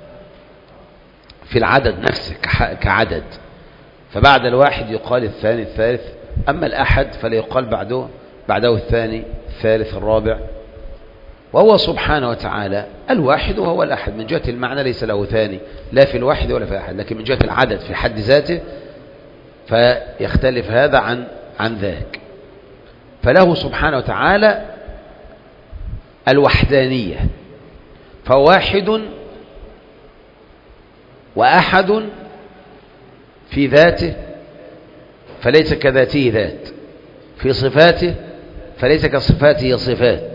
في العدد نفسه كعدد، فبعد الواحد يقال الثاني الثالث. أما الأحد فلا يقال بعده بعده الثاني الثالث الرابع. وهو سبحانه وتعالى الواحد وهو الأحد، من جهة المعنى ليس له ثاني، لا في الواحد ولا في الأحد، لكن من جهة العدد في حد ذاته فيختلف هذا عن عن ذاك. فله سبحانه وتعالى الوحدانية، فواحد وأحد في ذاته فليس كذاته ذات، في صفاته فليس كصفاته صفات،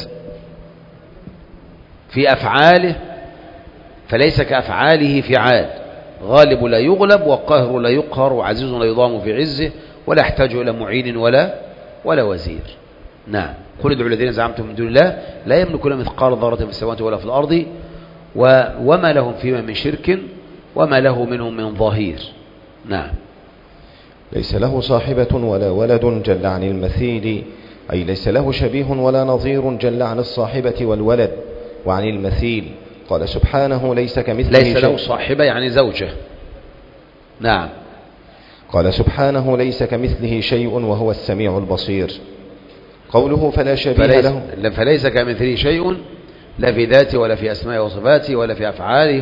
في أفعاله فليس كأفعاله فعال، غالب لا يغلب، وقاهر لا يقهر، وعزيز لا يضام في عزه، ولا يحتاج إلى معين ولا ولا وزير. نعم. قل ادعوا الذين زعمتم من دون الله لا يملكون مثقال ذرة في السماوات ولا في الأرض وما لهم فيما من شرك وما له منهم من ظهير. نعم. ليس له صاحبة ولا ولد جل عن المثيل، أي ليس له شبيه ولا نظير جل عن الصاحبة والولد وعن المثيل. قال سبحانه ليس كمثله شيء. ليس له صاحبة يعني زوجة. نعم. قال سبحانه ليس كمثله شيء وهو السميع البصير. قوله فلا شبيه فليس له. فليس كمثله شيء، لا في ذاته ولا في أسمائه وصفاته ولا في أفعاله.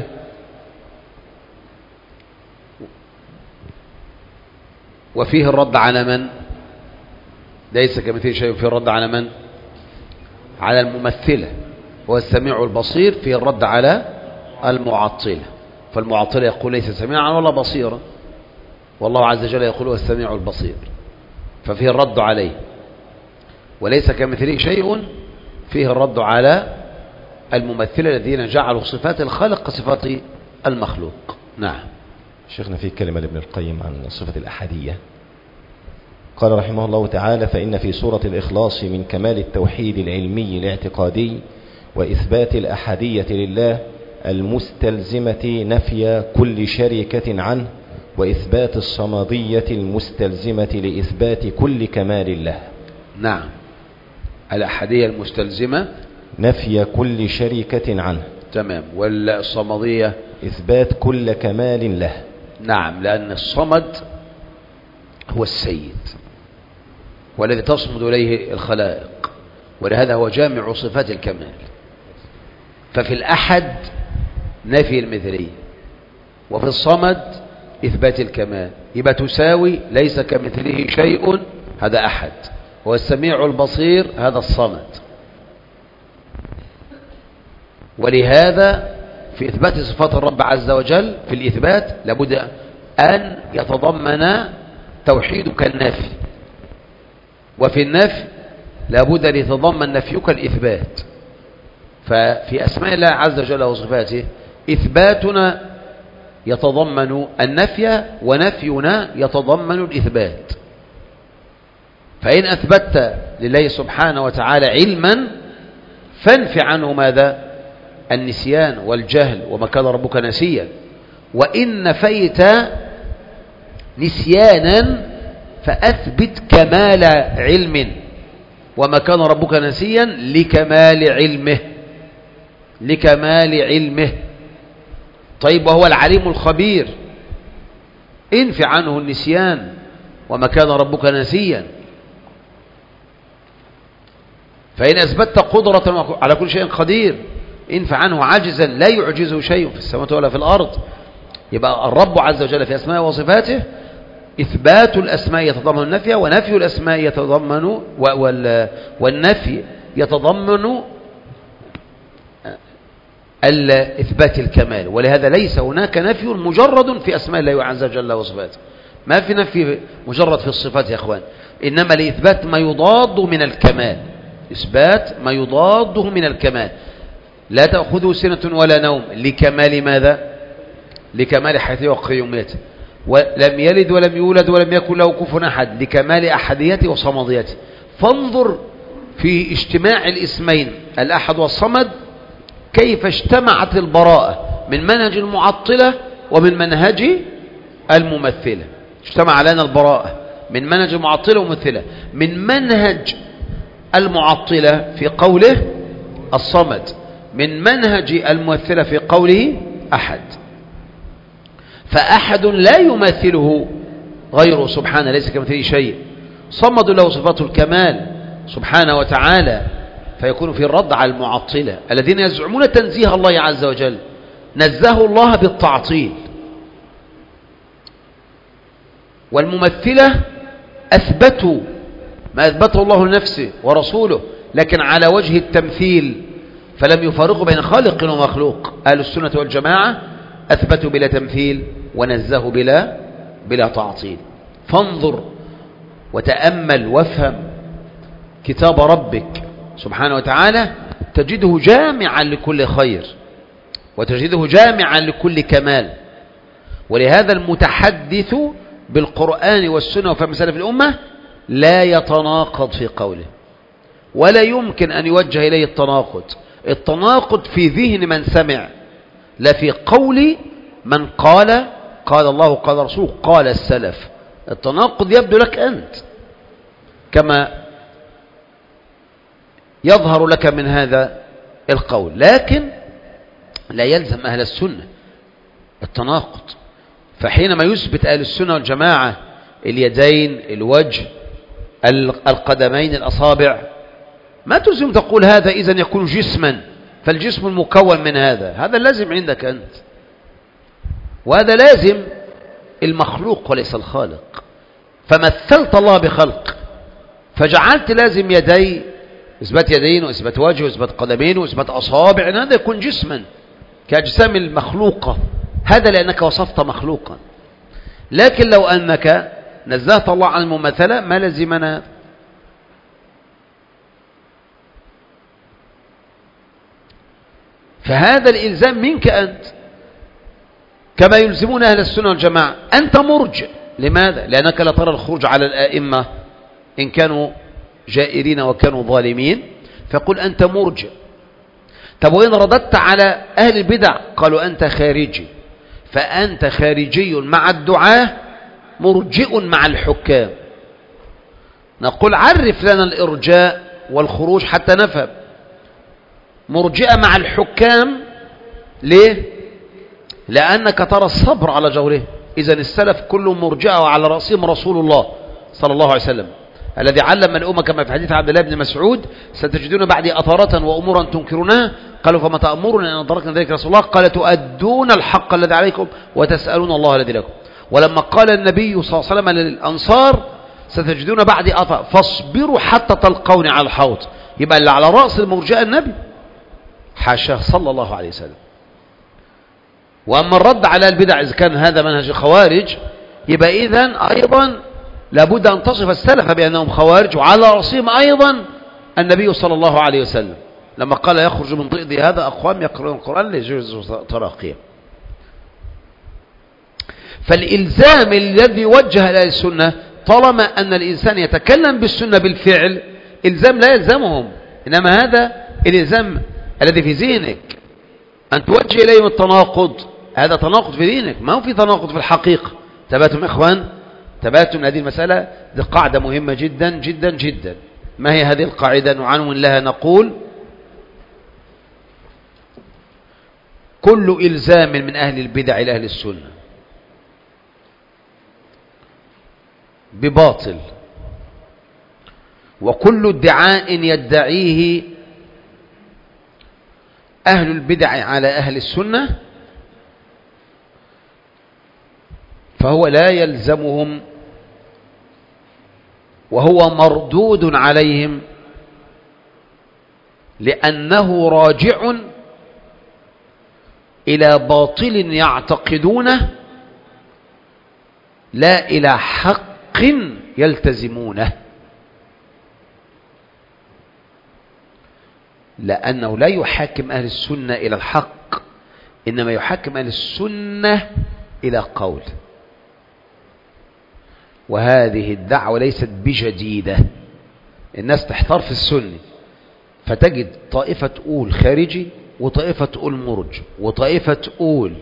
وفيه الرد على من؟ ليس كمثله شيء، فيه الرد على من؟ على الممثلة، هو السميع البصير. فيه الرد على المعطلة، فالمعطلة يقول ليس سميعا ولا بصيرا، والله عز وجل يقول هو السميع البصير، ففيه الرد عليه. وليس كمثله شيء فيه الرد على الممثلة الذين جعلوا صفات الخالق كصفات المخلوق. نعم. شيخنا في كلمة لابن القيم عن صفة الأحدية. قال رحمه الله تعالى فإن في سورة الإخلاص من كمال التوحيد العلمي الاعتقادي وإثبات الأحدية لله المستلزمة نفي كل شركة عنه، وإثبات الصمدية المستلزمة لإثبات كل كمال له. نعم. الأحدية المستلزمة نفي كل شركة عنه. تمام. والصمدية إثبات كل كمال له. نعم، لأن الصمد هو السيد والذي تصمد إليه الخلائق، ولهذا هو جامع صفات الكمال. ففي الأحد نفي المثلية، وفي الصمد إثبات الكمال. يبقى تساوي ليس كمثله شيء، هذا أحد، والسميع البصير هذا الصمد. ولهذا في إثبات صفات الرب عز وجل في الإثبات لابد أن يتضمن توحيدك النفي، وفي النفي لابد أن يتضمن نفيك الإثبات. ففي أسماء الله عز وجل وصفاته إثباتنا يتضمن النفي، ونفينا يتضمن الإثبات. فإن أثبتت لله سبحانه وتعالى علما فانف عنه ماذا؟ النسيان والجهل، وما كان ربك نسيا. وإن نفيت نسيانا فأثبت كمال علم، وما كان ربك نسيا لكمال علمه، لكمال علمه. طيب وهو العليم الخبير، انف عنه النسيان، وما كان ربك نسيا. فإن أثبتت قدرة على كل شيء قدير انف عنه عاجزا لا يعجزه شيء في السماوات ولا في الأرض. يبقى الرب عز وجل في أسماء وصفاته إثبات الأسماء يتضمن النفي، ونفي الأسماء يتضمن والنفي يتضمن إثبات الكمال. ولهذا ليس هناك نفي مجرد في أسماء الله عز وجل وصفاته، ما في نفي مجرد في الصفات يا أخوان، إنما لإثبات ما يضاد من الكمال، إثبات ما يضاده من الكمال. لا تأخذه سنة ولا نوم، لكمال ماذا؟ لكمال حياته وقيوميته. ولم يلد ولم يولد ولم يكن له كفوا أحد، لكمال أحديته وصمديته. فانظر في اجتماع الاسمين الأحد والصمد كيف اجتمعت البراءة من منهج المعطلة ومن منهج الممثلة. اجتمع لنا البراءة من منهج المعطلة وممثلة، من منهج المعطلة في قوله الصمد، من منهج الممثلة في قوله أحد. فأحد لا يماثله غيره سبحانه، ليس كمثله شيء. صمد له صفات الكمال سبحانه وتعالى، فيكون في الرد على المعطلة الذين يزعمون تنزيه الله عز وجل. نزه الله بالتعطيل. والممثلة أثبتوا ما أثبته الله لنفسه ورسوله، لكن على وجه التمثيل، فلم يفرقوا بين خالق ومخلوق. أهل السنة والجماعة أثبتوا بلا تمثيل، ونزهوا بلا بلا تعطيل. فانظر وتأمل وافهم كتاب ربك سبحانه وتعالى، تجده جامعا لكل خير، وتجده جامعا لكل كمال. ولهذا المتحدث بالقرآن والسنة وفهم سلف الأمة لا يتناقض في قوله، ولا يمكن أن يوجه إليه التناقض. التناقض في ذهن من سمع، لا في قول من قال قال الله قال رسوله قال السلف. التناقض يبدو لك أنت كما يظهر لك من هذا القول، لكن لا يلزم أهل السنة التناقض. فحينما يثبت أهل السنة والجماعة اليدين، الوجه، القدمين، الأصابع، ما تلزم تقول هذا إذن يكون جسما، فالجسم المكون من هذا، هذا لازم عندك أنت، وهذا لازم المخلوق وليس الخالق. فمثلت الله بخلق، فجعلت لازم يدي، إثبات يدين وإثبات وجه وإثبات قدمين وإثبات أصابع، إن هذا يكون جسما كأجسام المخلوقة، هذا لأنك وصفت مخلوقا. لكن لو أنك نزهت الله عن المماثلة ما لزمنا. فهذا الإلزام منك أنت، كما يلزمون أهل السنة والجماعة. أنت مرجع، لماذا؟ لأنك لا ترى الخروج على الآئمة إن كانوا جائرين وكانوا ظالمين، فقل أنت مرجع. طب وإن رددت على أهل البدع قالوا أنت خارجي، فأنت خارجي مع الدعاة، مرجئ مع الحكام. نقول عرف لنا الإرجاء والخروج حتى نفهم. مرجئة مع الحكام ليه؟ لأنك ترى الصبر على جوره. إذن السلف كلهم مرجئة وعلى رأسهم رسول الله صلى الله عليه وسلم. الذي علم الأمة كما في حديث عبد الله بن مسعود ستجدون بعدي أثارة وأمورا تنكرونها. قالوا فما تأمرون أن أدركنا ذلك رسول الله؟ قال تؤدون الحق الذي عليكم وتسألون الله الذي لكم. ولما قال النبي صلى الله عليه وسلم للأنصار ستجدون بعدي أثارة فاصبروا حتى تلقوني على الحوض، يبقى اللي على رأس المرجئة النبي حاشاه صلى الله عليه وسلم. وأما الرد على البدع إذا كان هذا منهج الخوارج يبقى إذن أيضا لابد أن تصف السلف بأنهم خوارج، وعلى رأسهم أيضا النبي صلى الله عليه وسلم لما قال يخرج من ضئض هذا أقوام يقرؤون القرآن ليجوز تراقيهم. فالإلزام الذي وجه إلى السنة طالما أن الإنسان يتكلم بالسنة بالفعل إلزام لا يلزمهم، إنما هذا الإلزام الذي في ذهنك أن توجه إليهم التناقض، هذا تناقض في دينك، ما هو في تناقض في الحقيقة. تباتم إخوان، تباتم هذه المسألة دي قاعدة مهمة جدا جدا جدا. ما هي هذه القاعدة؟ نعنون لها نقول كل إلزام من أهل البدع إلى أهل السنة بباطل، وكل ادعاء يدعيه أهل البدع على أهل السنة فهو لا يلزمهم وهو مردود عليهم، لأنه راجع إلى باطل يعتقدونه لا إلى حق يلتزمونه، لأنه لا يحاكم أهل السنة إلى الحق، إنما يحاكم أهل السنة إلى قول. وهذه الدعوة ليست بجديدة، الناس تحتار في السنة فتجد طائفة تقول خارجي وطائفة تقول مرج وطائفة تقول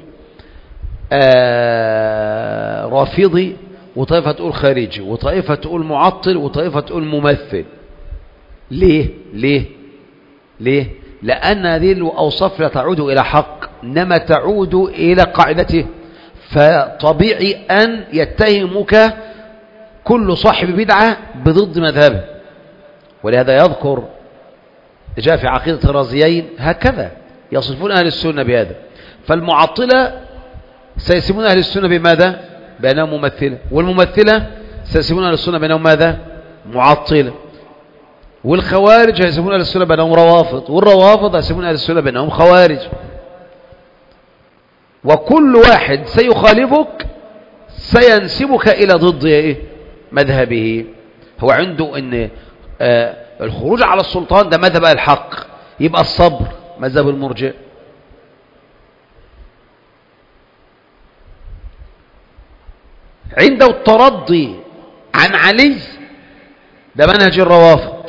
آه رافضي وطائفة تقول خارجي وطائفة تقول معطل وطائفة تقول ممثل. ليه؟ ليه؟ ليه؟ لأن هذه الأوصاف لا تعود إلى حق إنما تعود إلى قاعدته، فطبيعي أن يتهمك كل صاحب بدعة بضد مذهبه. ولهذا يذكر جاء في عقيدة الرازيين هكذا يصفون أهل السنة بهذا. فالمعطلة سيسمون أهل السنة بماذا؟ بأنهم ممثلة، والممثلة سيسمون أهل السنة بأنهم ماذا؟ معطلة، والخوارج هيسمون أهل السنة بأنهم روافض، والروافض هيسمون أهل السنة بأنهم خوارج. وكل واحد سيخالفك سينسبك إلى ضد إيه؟ مذهبه. هو عنده أن آه الخروج على السلطان ده مذهب الحق، يبقى الصبر مذهب المرجئ. عنده الترضي عن علي ده منهج الروافض،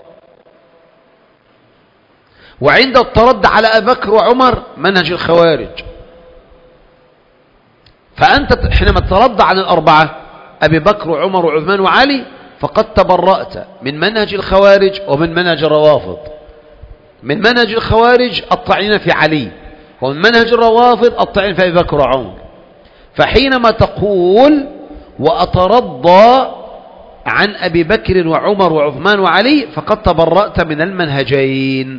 وعند الترد على أبي بكر وعمر منهج الخوارج. فأنت حينما ترد عن الأربعة أبي بكر وعمر وعثمان وعلي فقد تبرأت من منهج الخوارج ومن منهج الروافض. من منهج الخوارج الطعين في علي، ومن منهج الروافض الطعين في أبي بكر وعمر. فحينما تقول وأترضى عن أبي بكر وعمر وعثمان وعلي فقد تبرأت من المنهجين،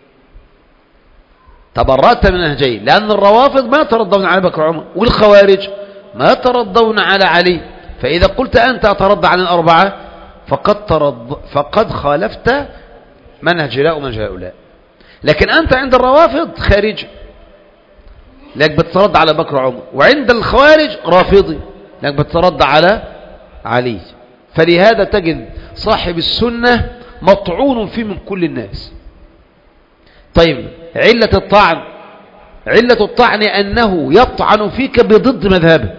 تبرأت من المنهجين، لأن الروافض ما يترضون على أبي بكر وعمر، والخوارج ما يترضون على علي. فإذا قلت أنت أترضى عن الأربعة فقد, ترض فقد خالفت منهج هؤلاء ومنهج هؤلاء. لكن أنت عند الروافض خارجي لك بتترد على بكر وعمر، وعند الخوارج رافضي لك بتترد على علي. فلهذا تجد صاحب السنة مطعون فيه من كل الناس. طيب علة الطعن، علة الطعن أنه يطعن فيك بضد مذهبه.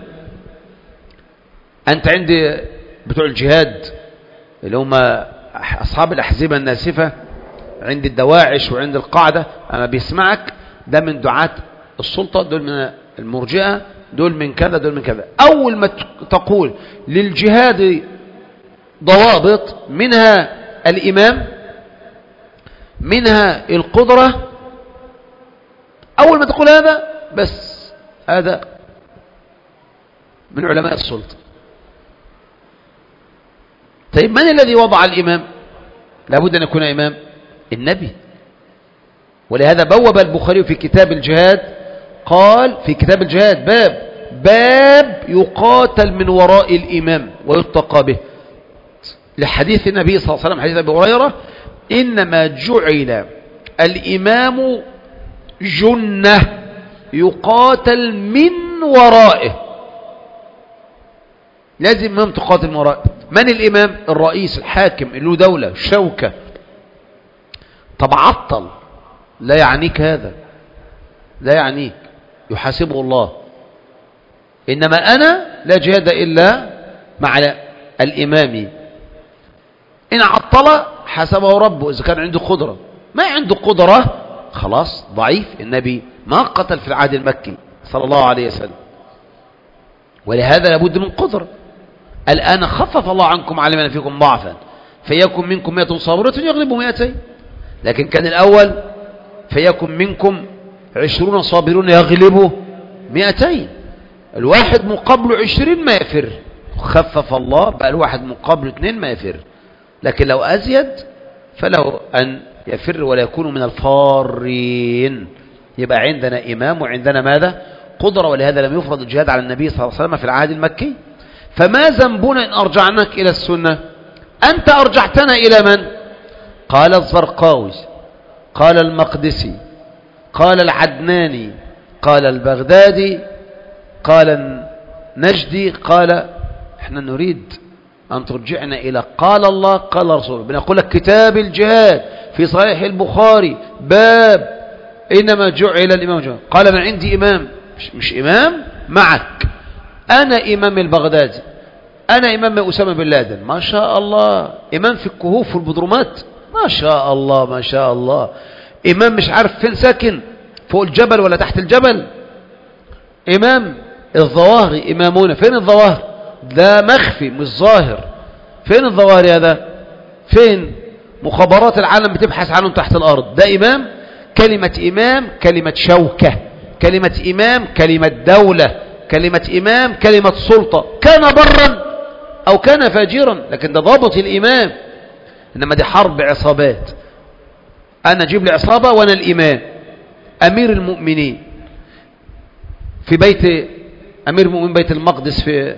أنت عند بتوع الجهاد اللي هم أصحاب الأحزمة الناسفة، عند الدواعش وعند القاعدة، أما بيسمعك ده من دعاة السلطة، دول من المرجئة، دول من كذا، دول من كذا. أول ما تقول للجهاد ضوابط منها الإمام منها القدرة، أول ما تقول هذا بس هذا من علماء السلطة، طيب من الذي وضع الإمام؟ لابد أن يكون إمام النبي. ولهذا بوب البخاري في كتاب الجهاد، قال في كتاب الجهاد باب باب يقاتل من وراء الإمام ويتقى به، لحديث النبي صلى الله عليه وسلم حديث أبي هريرة: إنما جعل الإمام جنة يقاتل من ورائه. لازم إمام تقاتل من ورائه. من الإمام؟ الرئيس الحاكم اللي له دولة شوكة. طب عطل، لا يعنيك هذا، لا يعنيك، يحاسبه الله. إنما أنا لا جهاد إلا مع الإمام. إن عطل حسبه ربه إذا كان عنده قدرة. ما عنده قدرة خلاص ضعيف. النبي ما قتل في العهد المكي صلى الله عليه وسلم، ولهذا لابد من قدرة. الآن خفف الله عنكم علم أن فيكم ضعفا فيكن منكم مئة صابرة يغلبوا مئتين. لكن كان الأول فيكن منكم عشرون صابرون يغلبوا مئتين. الواحد مقابله عشرين ما يفر. خفف الله بقى الواحد مقابله اثنين ما يفر. لكن لو أزيد فله أن يفر ولا يكون من الفارين. يبقى عندنا إمام وعندنا ماذا؟ قدرة. ولهذا لم يفرض الجهاد على النبي صلى الله عليه وسلم في العهد المكي. فما ذنبنا إن أرجعناك إلى السنة؟ أنت أرجعتنا إلى من؟ قال الزرقاوي، قال المقدسي، قال العدناني، قال البغدادي، قال النجدي، قال احنا نريد أن ترجعنا إلى قال الله قال رسوله. بنقول لك كتاب الجهاد في صحيح البخاري باب إنما جعل الإمام جعل. قال من عندي إمام. مش, مش إمام معك. أنا إمام البغدادي، أنا إمام أسامة بن لادن، ما شاء الله. إمام في الكهوف والبدرومات، ما شاء الله ما شاء الله. إمام مش عارف فين ساكن، فوق الجبل ولا تحت الجبل. إمام الظواهر إمامون. فين الظواهر؟ ده مخفي مش ظاهر. فين الظواهر هذا؟ فين مخابرات العالم بتبحث عنهم تحت الأرض؟ ده إمام. كلمة إمام كلمة شوكة، كلمة إمام كلمة دولة، كلمة إمام كلمة سلطة، كان برا أو كان فاجرا، لكن ده ضابط الإمام. إنما دي حرب عصابات. أنا أجيب لي عصابة وأنا الإمام أمير المؤمنين في بيت أمير المؤمنين بيت المقدس، في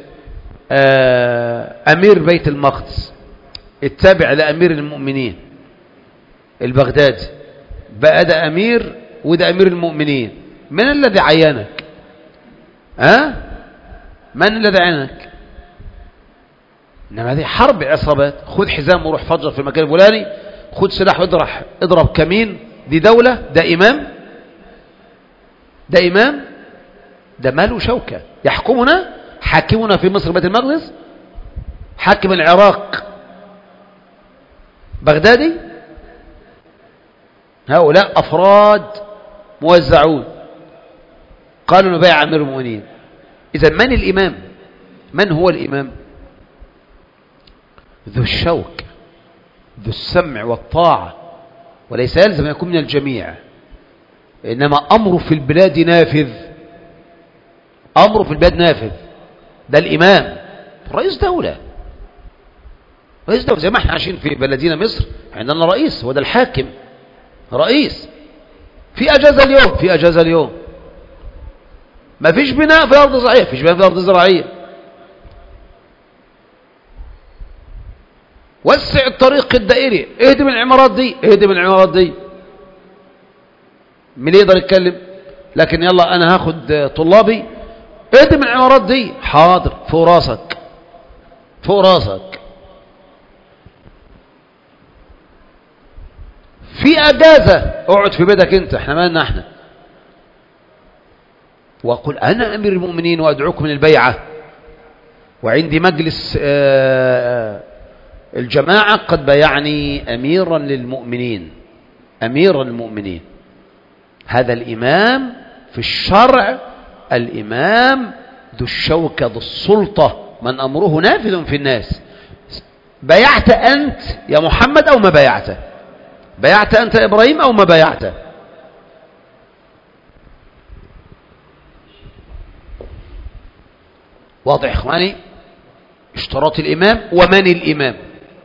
أمير بيت المقدس التابع لأمير المؤمنين البغدادي، بقى ده أمير وده أمير المؤمنين. من الذي عينك؟ ها؟ من الذي عينك؟ إنما هذه حرب عصابات. خذ حزام وروح فجر في المكان الفلاني، خذ سلاح واضرب اضرب كمين. دي دولة؟ ده إمام؟ ده إمام؟ ده ماله شوكة. يحكمنا حاكمنا في مصر بيت المقدس، حاكم العراق بغدادي. هؤلاء أفراد موزعون قالوا نبايع أمير المؤمنين. إذا من الإمام؟ من هو الإمام؟ ذو الشوك، ذو السمع والطاعة، وليس يلزم أن يكون من الجميع. إنما أمره في البلاد نافذ. أمره في البلاد نافذ. ده الإمام. رئيس دولة، رئيس دولة زي ما احنا عايشين في بلدينا مصر عندنا رئيس، هو ده الحاكم. رئيس. في أجازة اليوم، في أجازة اليوم. ما فيش بناء في أرض زراعية، فيش بناء في أرض زراعية. وسع الطريق الدائري، اهدم العمارات دي، اهدم العمارات دي. مين يقدر يتكلم؟ لكن يلا أنا هاخد طلابي، اهدم العمارات دي. حاضر، فوق راسك فوق راسك. في أجازة اقعد في بيتك انت، احنا مالنا احنا. وقل أنا أمير المؤمنين وأدعوكم من البيعة، وعندي مجلس الجماعة قد بيعني أميرا للمؤمنين، أميرا للمؤمنين. هذا الإمام في الشرع الإمام ذو الشوكة ذو السلطة، من أمره نافذ في الناس. بيعت أنت يا محمد أو ما بيعته؟ بيعت أنت إبراهيم أو ما بيعته؟ واضح إخواني؟ اشتراط الإمام. ومن الإمام؟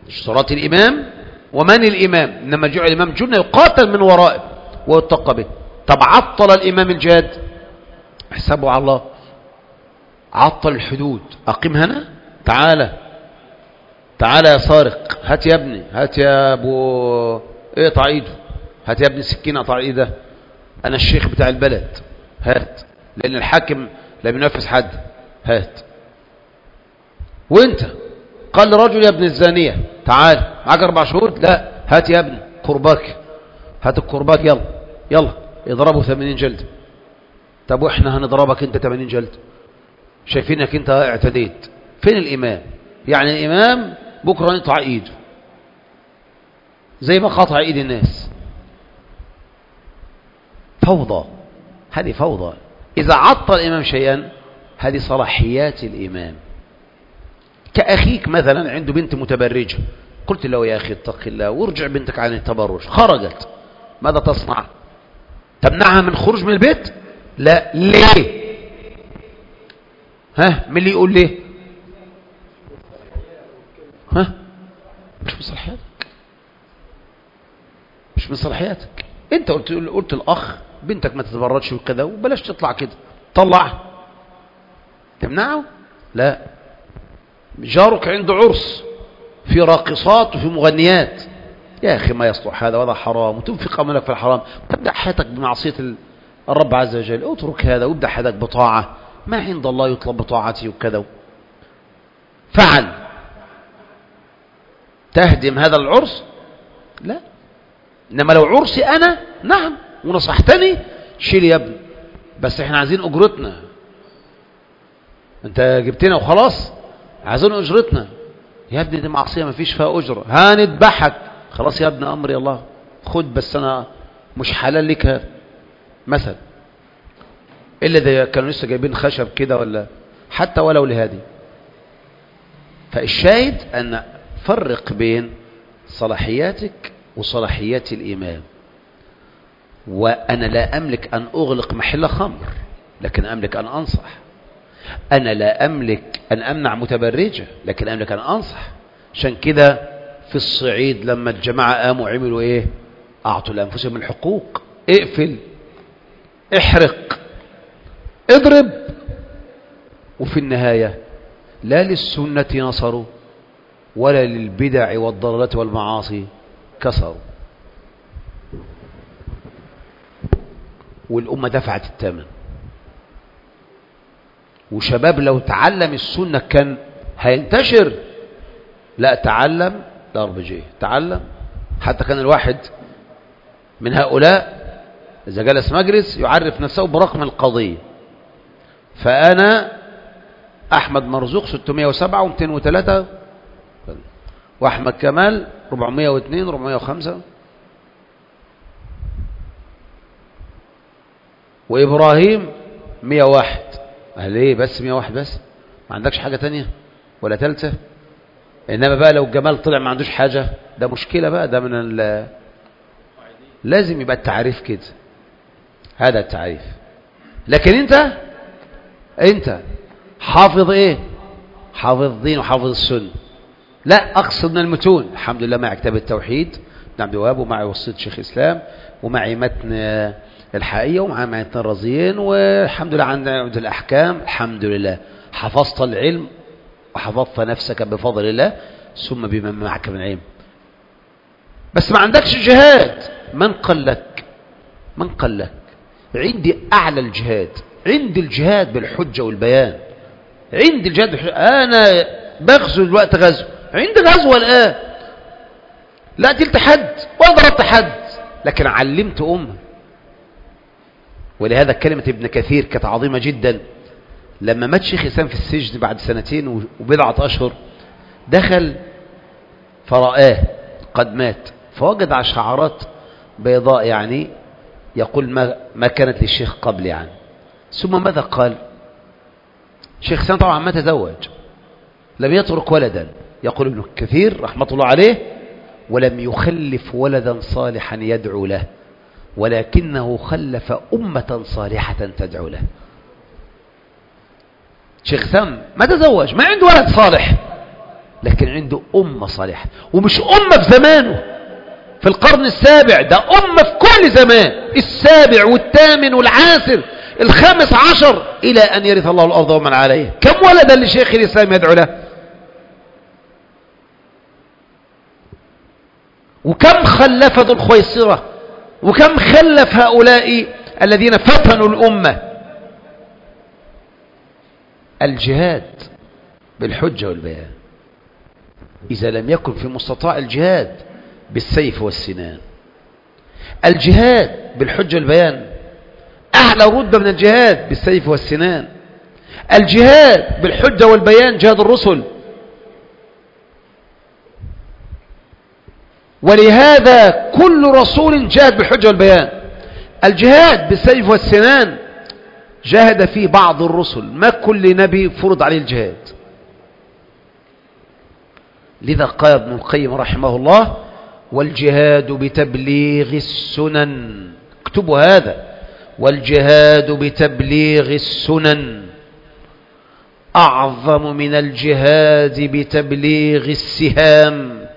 اشتراط الإمام ومن الإمام، إنما جعل الإمام جنة يقاتل من ورائه ويتقى به. طب عطل الإمام الجاد، احسبوا على الله، عطل الحدود، أقيم هنا، تعالى تعالى يا سارق، هات يا ابني، هات يا ابو اقطع ايده، هات يا ابني سكينه اقطع ايده، انا الشيخ بتاع البلد، هات، لان الحاكم لا بينفذ حد، هات. وانت قال لرجل يا ابن الزانيه تعال، معاك اربع شهود، لا هات يا ابني كرباك، هات الكرباك، يلا يلا اضربه ثمانين جلده. طب واحنا هنضربك انت ثمانين جلده، شايفينك انت اعتديت، فين الامام؟ يعني الامام بكره يقطع ايده زي ما قطع ايد الناس. فوضى، هذه فوضى. اذا عطل الامام شيئا هذه صلاحيات الامام. كاخيك مثلا عنده بنت متبرجه، قلت له يا اخي اتق الله وارجع بنتك عن التبرج، خرجت، ماذا تصنع؟ تمنعها من خروج من البيت؟ لا. ليه؟ ها، من اللي يقول ليه؟ ها، مش من صلاحياتك، مش من صلاحياتك. انت قلت قلت الاخ بنتك ما تتبرجش وكذا وبلاش تطلع كده، طلع تمنعه؟ لا. جارك عنده عرس في راقصات وفي مغنيات، يا اخي ما يصلح هذا، وهذا حرام، وتنفق اموالك في الحرام، تبدا حياتك بمعصيه الرب عز وجل. اترك هذا وابدا حياتك بطاعه، ما عند الله يطلب بطاعته وكذا. فعل تهدم هذا العرس؟ لا. انما لو عرسي انا، نعم، ونصحتني، شيل يا ابني، بس احنا عايزين اجرتنا، انت جبتنا وخلاص، عايزين اجرتنا يا ابني، دي معصيه ما فيش فيها اجره، هنذبحك، خلاص يا ابني امري الله، خد، بس انا مش حلال لك هذا مثلا، الا اذا كانوا لسه جايبين خشب كده، ولا حتى ولو لهذه. فالشاهد ان فرق بين صلاحياتك وصلاحيات الإمام. وأنا لا أملك أن أغلق محل خمر، لكن أملك أن أنصح. أنا لا أملك أن أمنع متبرجة، لكن أملك أن أنصح. عشان كده في الصعيد لما الجماعة قاموا عملوا إيه؟ أعطوا لأنفسهم الحقوق، اقفل، احرق، اضرب. وفي النهاية لا للسنة نصروا ولا للبدع والضلالات والمعاصي كسروا. والأمة دفعت الثمن. وشباب لو تعلم السنة كان هينتشر، لا تعلم ضرب جيه، تعلم. حتى كان الواحد من هؤلاء إذا جلس مجلس يعرف نفسه برقم القضية، فأنا أحمد مرزوق ستمائة وسبعة ومئتين وثلاثة، وأحمد كمال أربعمائة واثنين أربعمائة وخمسة، وإبراهيم مئة وواحد. قال ايه بس مئة وواحد بس؟ ما عندكش حاجة تانية ولا تالتة؟ إنما بقى لو الجمال طلع ما عندوش حاجة، ده مشكلة بقى، ده من ال لازم يبقى التعريف كده، هذا التعريف. لكن انت انت حافظ ايه؟ حافظ الدين وحافظ السنة. لا أقصد من المتون، الحمد لله معي كتاب التوحيد ابن عبد الوهاب، ومعي وصية شيخ الإسلام، ومعي متن الحائية، ومعي متن الرزيين، والحمد لله عند الأحكام، الحمد لله. حفظت العلم وحفظت نفسك بفضل الله، ثم بمن معك من علم. بس ما عندكش جهاد، من قال لك؟ من قال لك؟ عندي أعلى الجهاد، عندي الجهاد بالحجة والبيان، عندي الجهاد بالحجة. أنا بغزو الوقت، غزو، عندي غزوة الآن، لا قتلت حد ولا ضربت حد، لكن علمت أمة. ولهذا كلمة ابن كثير كانت عظيمة جدا. لما مات شيخ إسلام في السجن بعد سنتين وبضعة أشهر، دخل فرآه قد مات، فوجد على شعارات بيضاء يعني يقول ما, ما كانت للشيخ قبل يعني. ثم ماذا قال؟ شيخ إسلام طبعا ما تزوج، لم يترك ولدا، يقول ابن كثير رحمة الله عليه: ولم يخلف ولدا صالحا يدعو له، ولكنه خلف أمة صالحة تدعو له. شيخ سام ما تزوج، ما عنده ولد صالح، لكن عنده أمة صالحة، ومش أمة في زمانه في القرن السابع، ده أمة في كل زمان، السابع والثامن والعاشر الخامس عشر إلى أن يرث الله الأرض ومن عليها. كم ولدا لشيخ الإسلام يدعو له؟ وكم خلف ذو الخويصرة، وكم خلف هؤلاء الذين فتنوا الأمة. الجهاد بالحجة والبيان، إذا لم يكن في مستطاع الجهاد بالسيف والسنان. الجهاد بالحجة والبيان أعلى رتبة من الجهاد بالسيف والسنان. الجهاد بالحجة والبيان جهاد الرسل، ولهذا كل رسول جاهد بالحجة والبيان. الجهاد بالسيف والسنان جاهد فيه بعض الرسل، ما كل نبي فرض عليه الجهاد. لذا قال ابن القيم رحمه الله: والجهاد بتبليغ السنن. اكتبوا هذا: والجهاد بتبليغ السنن أعظم من الجهاد بتبليغ السهام.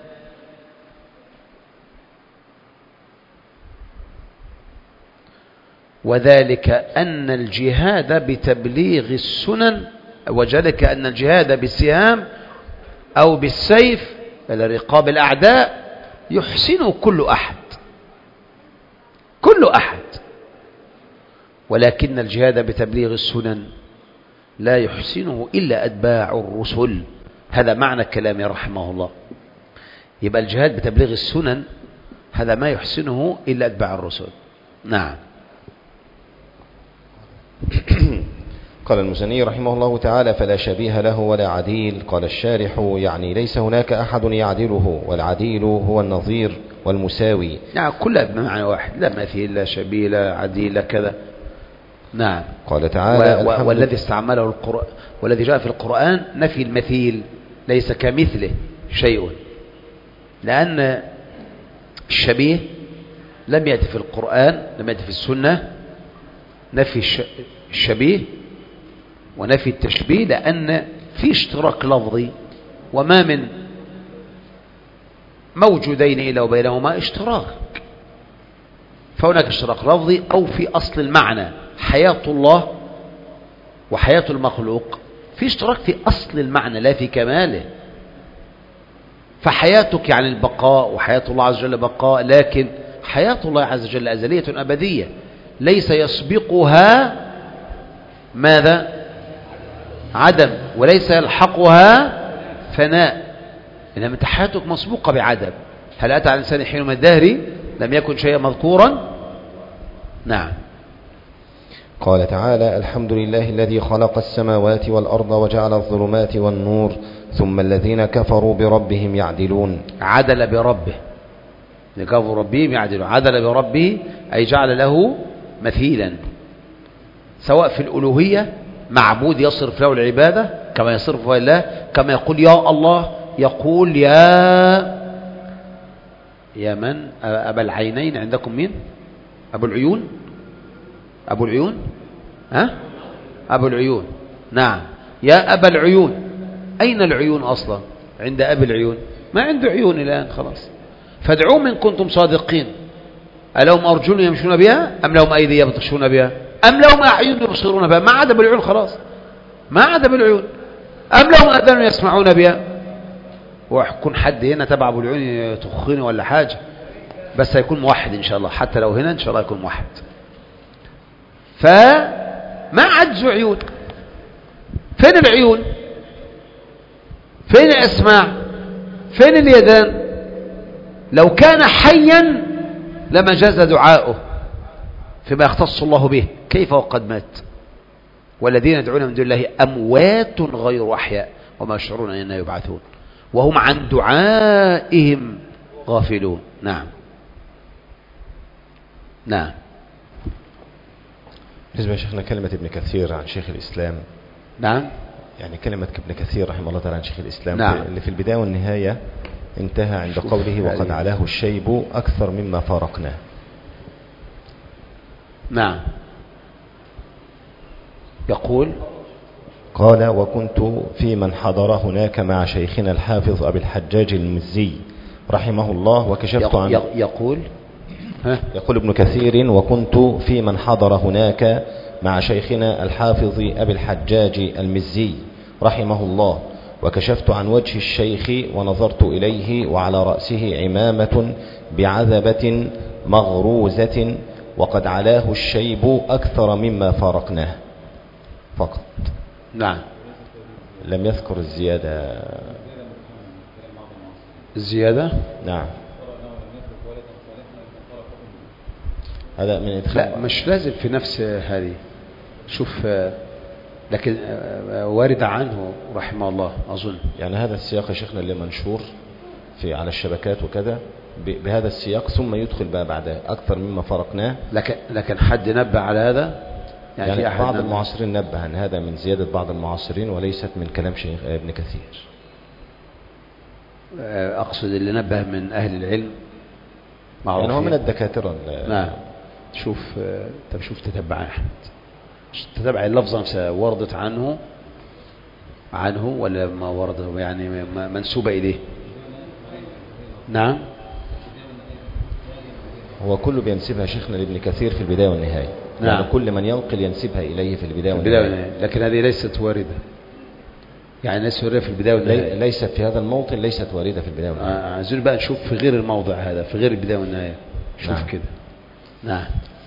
وذلك أن الجهاد بتبليغ السنن، وذلك أن الجهاد بالسهام أو بالسيف إلى رقاب الأعداء يحسنه كل أحد، كل أحد، ولكن الجهاد بتبليغ السنن لا يحسنه إلا أتباع الرسل. هذا معنى كلامي رحمه الله. يبقى الجهاد بتبليغ السنن هذا ما يحسنه إلا أتباع الرسل. نعم. قال المزني رحمه الله تعالى: فلا شبيه له ولا عديل. قال الشارح: يعني ليس هناك أحد يعدله، والعديل هو النظير والمساوي. نعم، كلها بمعنى واحد، لا مثيل لا شبيه لا عديل لا كذا. نعم. قال تعالى: و... والذي استعمله القرآن، والذي جاء في القرآن نفي المثيل، ليس كمثله شيء، لأن الشبيه لم يأتي في القرآن، لم يأتي في السنة نفي الشبيه ونفي التشبيه، لأن في اشتراك لفظي، وما من موجودين إلا وبينهما اشتراك، فهناك اشتراك لفظي أو في أصل المعنى. حياة الله وحياة المخلوق في اشتراك في أصل المعنى لا في كماله. فحياتك يعني البقاء، وحياة الله عز وجل بقاء، لكن حياة الله عز وجل أزلية أبدية، ليس يسبقها ماذا؟ عدم، وليس يلحقها فناء، إنما حياتك مسبوقة بعدم. هل أتى على الإنسان حين من الدهر لم يكن شيئا مذكورا؟ نعم. قال تعالى: الحمد لله الذي خلق السماوات والأرض وجعل الظلمات والنور ثم الذين كفروا بربهم يعدلون. عدل بربه، كفروا ربهم يعدلون. عدل بربه أي جعل له مثيلا، سواء في الألوهية معبود يصرف له العبادة كما يصرفها الله، كما يقول يا الله يقول يا يا من أبا العينين عندكم مين؟ أبو العيون، أبو العيون ها؟ أبو العيون. نعم، يا أبا العيون. أين العيون أصلا؟ عند أبي العيون، ما عنده عيون الآن خلاص. فادعوهم إن كنتم صادقين. ألهم أرجل يمشون بها أم لهم أيدي يبطشون بها أم لهم أعين يبصرون بها؟ ما عدا بالعيون خلاص، ما عدا بالعيون. أم لهم آذان يسمعون بها؟ ويكون حد هنا تبع أبو العيون يطخني ولا حاجة، بس هيكون موحد إن شاء الله، حتى لو هنا إن شاء الله يكون موحد. فما عجزوا عيون. فين العيون؟ فين الأسماع؟ فين اليدان؟ لو كان حيا لما جاز دعاؤه فيما يختص الله به، كيف وقد مات؟ والذين يدعون من دون الله أموات غير أحياء وما يشعرون أنهم يبعثون وهم عن دعائهم غافلون. نعم. نعم. بالنسبة يا شيخنا كلمة ابن كثير عن شيخ الإسلام، نعم، يعني كلمة ابن كثير رحمه الله تعالى عن شيخ الإسلام، نعم، اللي في البداية والنهاية انتهى عند قوله وقد علاه الشيب أكثر مما فارقناه. نعم. يقول قال: وكنت في من حضر هناك مع شيخنا الحافظ أبي الحجاج المزي رحمه الله وكشفت عن يقول ها؟ يقول ابن كثير: وكنت في من حضر هناك مع شيخنا الحافظ أبي الحجاج المزي رحمه الله وكشفت عن وجه الشيخ ونظرت إليه وعلى رأسه عمامة بعذبة مغروزة وقد علاه الشيب أكثر مما فارقناه فقط. نعم. لم يذكر الزيادة. الزيادة نعم. هذا من إدخال. لا مش لازم في نفس هذه. شوف لكن وارد عنه رحمه الله أظن. يعني هذا السياق يا شيخنا اللي منشور في على الشبكات وكذا بهذا السياق ثم يدخل بقى بعد أكثر مما فرقناه. لكن لكن حد نبه على هذا؟ يعني, يعني بعض نبه. المعاصرين نبه أن هذا من زيادة بعض المعاصرين وليست من كلام شيخ ابن كثير. أقصد اللي نبه من أهل العلم يعني هو من الدكاترة. نعم. شوف طب شوف تتبع أحمد تتبع اللفظة نفسها وردت عنه عنه ولا ما ورد يعني منسوبة إليه. نعم. هو كله بينسبها شيخنا لابن كثير في البداية والنهاية. نعم. يعني كل من ينقل ينسبها إليه في البداية والنهاية. والنهاية. لكن هذه ليست واردة. يعني ليست واردة في البداية والنهاية. ليست في هذا الموطن ليست واردة في البداية والنهاية. عايزين بقى نشوف في غير الموضع هذا في غير البداية والنهاية. شوف نعم. كده. نعم.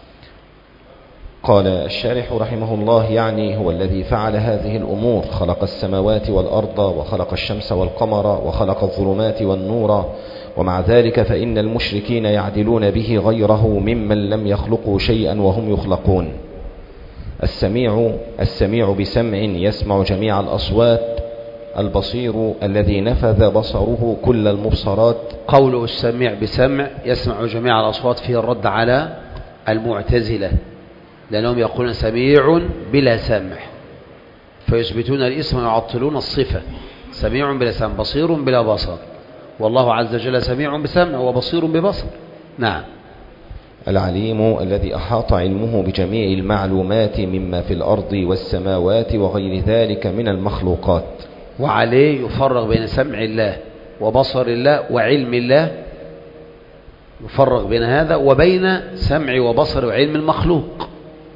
قال الشارح رحمه الله: يعني هو الذي فعل هذه الأمور، خلق السماوات والأرض وخلق الشمس والقمر وخلق الظلمات والنور، ومع ذلك فإن المشركين يعدلون به غيره ممن لم يخلقوا شيئا وهم يخلقون. السميع السميع بسمع يسمع جميع الأصوات، البصير الذي نفذ بصره كل المبصرات. قوله السميع بسمع يسمع جميع الأصوات فيه الرد على المعتزلة، لأنهم يقولون سميع بلا سمع فيثبتون الاسم ويعطلون الصفة. سميع بلا سمع بصير بلا بصر، والله عز وجل سميع بسمع وبصير ببصر. نعم. العليم الذي أحاط علمه بجميع المعلومات مما في الأرض والسماوات وغير ذلك من المخلوقات. وعليه يفرق بين سمع الله وبصر الله وعلم الله، يفرق بين هذا وبين سمع وبصر وعلم المخلوق.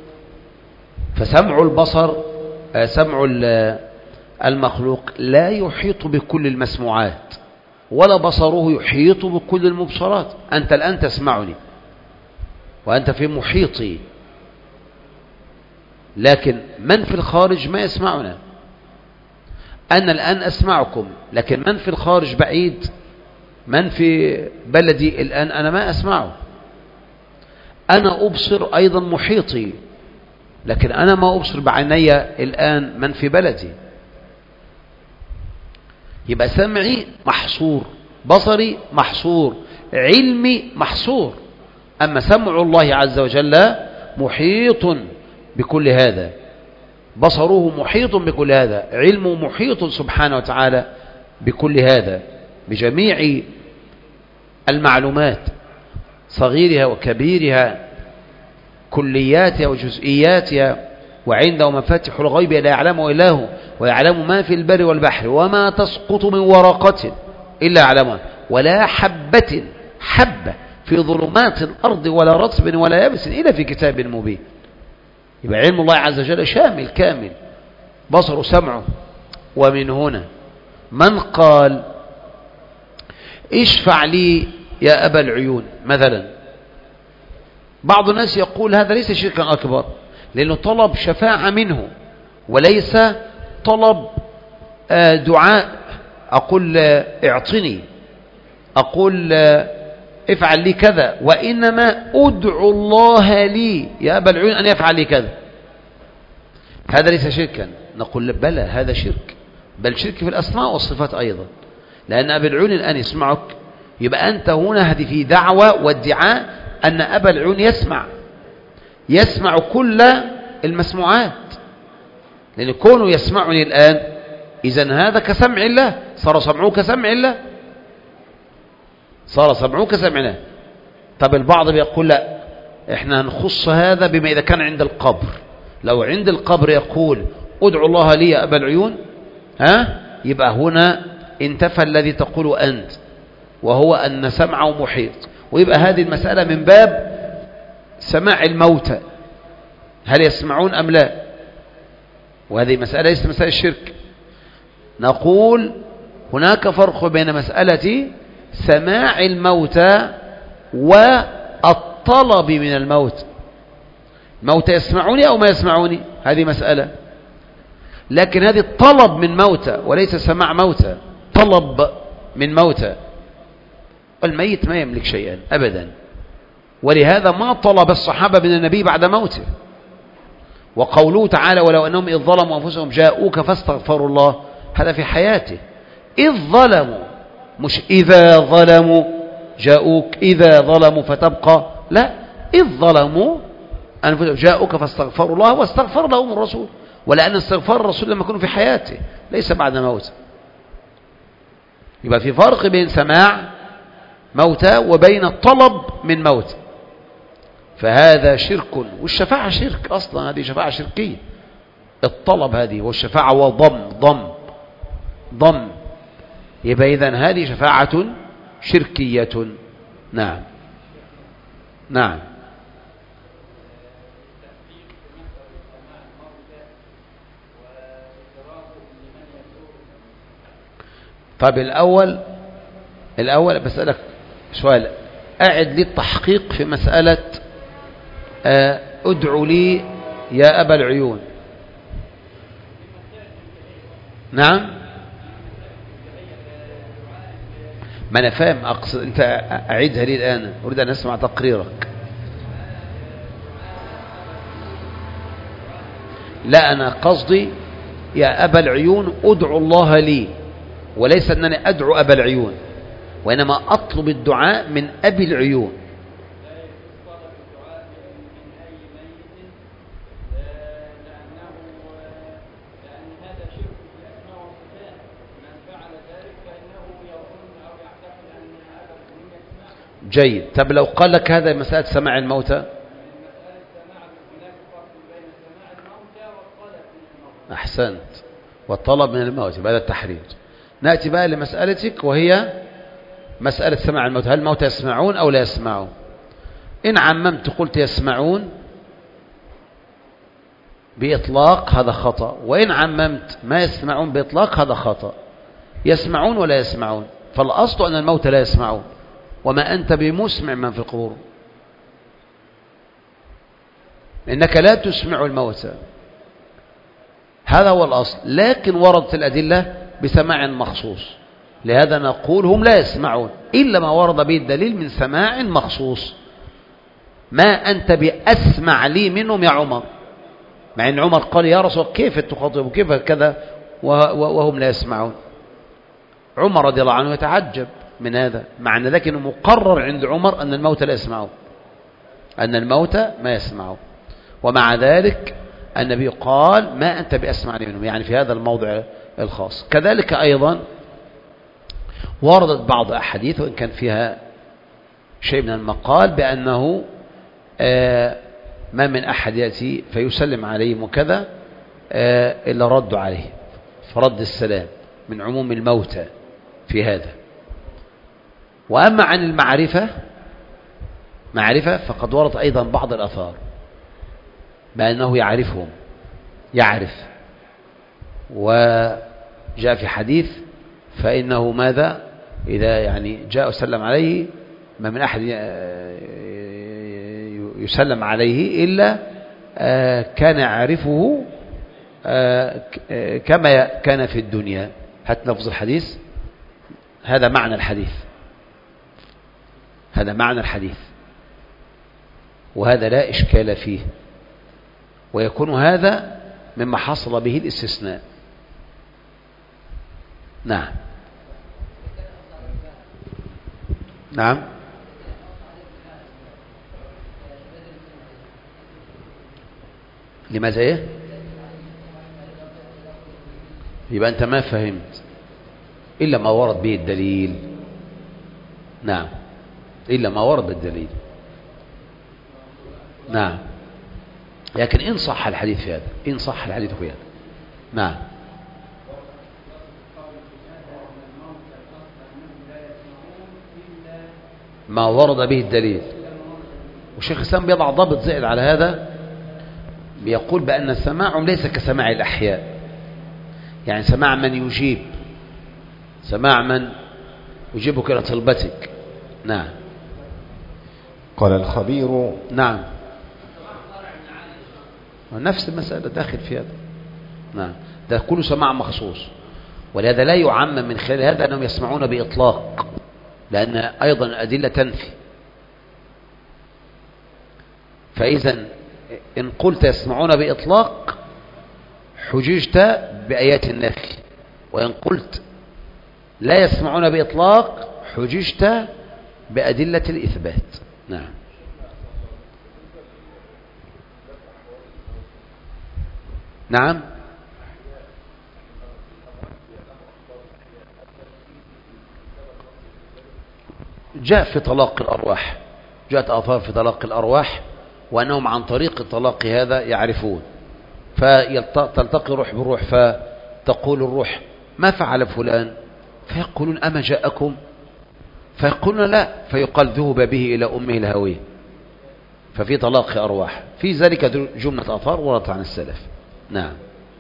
فسمع البصر سمع المخلوق لا يحيط بكل المسموعات ولا بصره يحيط بكل المبصرات. أنت الآن تسمعني وأنت في محيطي، لكن من في الخارج ما يسمعنا. أنا الآن أسمعكم، لكن من في الخارج بعيد، من في بلدي الآن أنا ما أسمعه. أنا أبصر أيضا محيطي، لكن أنا ما أبصر بعيني الآن من في بلدي. يبقى سمعي محصور، بصري محصور، علمي محصور. أما سمع الله عز وجل محيط بكل هذا، بصره محيط بكل هذا، علمه محيط سبحانه وتعالى بكل هذا، بجميع المعلومات صغيرها وكبيرها، كلياتها وجزئياتها. وعنده مفاتح الغيب لا يعلمه إلا هو، ويعلم ما في البر والبحر، وما تسقط من ورقة إلا يعلمها، ولا حبة حبة في ظلمات الأرض ولا رطب ولا يابس إلا في كتاب مبين. يبقى علم الله عز وجل شامل كامل، بصره سمعه. ومن هنا من قال اشفع لي يا أبا العيون مثلا، بعض الناس يقول هذا ليس شركا أكبر، لأنه طلب شفاعة منه وليس طلب دعاء. أقول اعطني، أقول افعل لي كذا، وإنما أدعو الله لي يا أبا العيون أن يفعل لي كذا. هذا ليس شركا. نقول بلى هذا شرك، بل شرك في الأسماء والصفات أيضا، لأن أبا العيون الآن يسمعك، يبقى أنت هنا هذه في دعوة وادعاء أن أبا العيون يسمع يسمع كل المسموعات، لأن كونه يسمعني الآن إذن هذا كسمع الله، صار سمعه كسمع الله، صار سمعه كسمع الله. طب البعض بيقول لا، احنا هنخص هذا بما إذا كان عند القبر. لو عند القبر يقول ادعو الله لي يا أبا العيون، ها، يبقى هنا انتفى الذي تقول أنت، وهو أن سمعه محيط. ويبقى هذه المسألة من باب سماع الموتى، هل يسمعون أم لا؟ وهذه مسألة ليست مسألة الشرك. نقول هناك فرق بين مسألة سماع الموتى والطلب من الموت. الموتى يسمعوني أو ما يسمعوني، هذه مسألة، لكن هذه الطلب من موتى وليس سماع موتى، طلب من موتى. الميت ما يملك شيئا أبدا، ولهذا ما طلب الصحابة من النبي بعد موته. وقوله تعالى ولو أنهم إذ ظلموا أنفسهم جاءوك فاستغفروا الله، هذا في حياته. إذ ظلموا، مش إذا ظلموا جاءوك، إذا ظلموا فتبقى، لا، إذ ظلموا أنفسهم جاءوك فاستغفروا الله واستغفر لهم الرسول. ولأن استغفار الرسول لما يكون في حياته ليس بعد موته. يبقى في فرق بين سماع موتى وبين الطلب من موت، فهذا شرك. والشفاعة شرك أصلا، هذه شفاعة شركية. الطلب هذه، والشفاعة وضم ضم ضم، يبقى إذن هذه شفاعة شركية. نعم نعم. طيب الأول الأول بسألك سؤال، أعد لي التحقيق في مسألة ادعو لي يا أبا العيون. نعم، ما أنا فاهم، أقصد أنت أعيدها لي الآن، أريد أن أسمع تقريرك. لا، أنا قصدي يا أبا العيون ادعو الله لي، وليس أنني أدعو أبا العيون، وإنما أطلب الدعاء من أبي العيون. جيد. طب لو قال لك هذا مسألة سماع الموتى، أحسنت، والطلب من الموت، يبقى هذا التحرير. نأتي بقى لمسألتك، وهي مسألة سماع الموتى، هل الموتى يسمعون أو لا يسمعون؟ إن عممت قلت يسمعون بإطلاق هذا خطأ، وإن عممت ما يسمعون بإطلاق هذا خطأ. يسمعون ولا يسمعون؟ فالأصل أن الموتى لا يسمعون، وما أنت بمسمع من في القبور، إنك لا تسمع الموتى، هذا هو الأصل. لكن وردت الأدلة بسماع مخصوص، لهذا نقول هم لا يسمعون إلا ما ورد به الدليل من سماع مخصوص. ما أنت بأسمع لي منهم يا عمر، مع أن عمر قال يا رسول كيف تخاطب كيف كذا وهم لا يسمعون. عمر رضي الله عنه يتعجب من هذا، مع أن لكن مقرر عند عمر أن الموتى لا يسمعون، أن الموتى ما يسمعون، ومع ذلك النبي قال ما أنت بأسمع لي منهم، يعني في هذا الموضع الخاص. كذلك أيضا وردت بعض أحاديث وإن كان فيها شيء من المقال بأنه ما من أحد يأتي فيسلم عليهم وكذا إلا ردوا عليه، فرد السلام من عموم الموتى في هذا. وأما عن المعرفة معرفة فقد ورد أيضا بعض الأثار بأنه يعرفهم، يعرف، وجاء في حديث فإنه ماذا إذا يعني جاء وسلم عليه ما من أحد يسلم عليه إلا كان يعرفه كما كان في الدنيا. هات لفظ الحديث، هذا معنى الحديث، هذا معنى الحديث، وهذا لا إشكال فيه، ويكون هذا مما حصل به الاستثناء. نعم نعم. لماذا ايه؟ يبقى انت ما فهمت الا ما ورد به الدليل. نعم، الا ما ورد بالدليل. نعم، لكن ان صح الحديث في هذا، ان صح الحديث في هذا، نعم. ما ورد به الدليل. والشيخ الإسلام بيضع ضابط زائد على هذا، بيقول بأن سماعهم ليس كسماع الأحياء، يعني سماع من يجيب، سماع من يجيبك إلى طلبتك. نعم. قال الخبير. نعم، نفس المسألة داخل في هذا. نعم، ده كله سماع مخصوص، ولهذا لا يعمم من خلال هذا أنهم يسمعون بإطلاق، لأن أيضا الأدلة تنفي. فإذا إن قلت يسمعون بإطلاق حججت بآيات النفي، وإن قلت لا يسمعون بإطلاق حججت بأدلة الإثبات. نعم. نعم. جاء في طلاق الأرواح، جاءت آثار في طلاق الأرواح، وأنهم عن طريق الطلاق هذا يعرفون، فتلتقي روح بالروح، فتقول الروح ما فعل فلان، فيقولون أما جاءكم، فيقولون لا، فيقال ذهب به إلى أمه الهوية. ففي طلاق أرواح، في ذلك جملة آثار وردت عن السلف. نعم.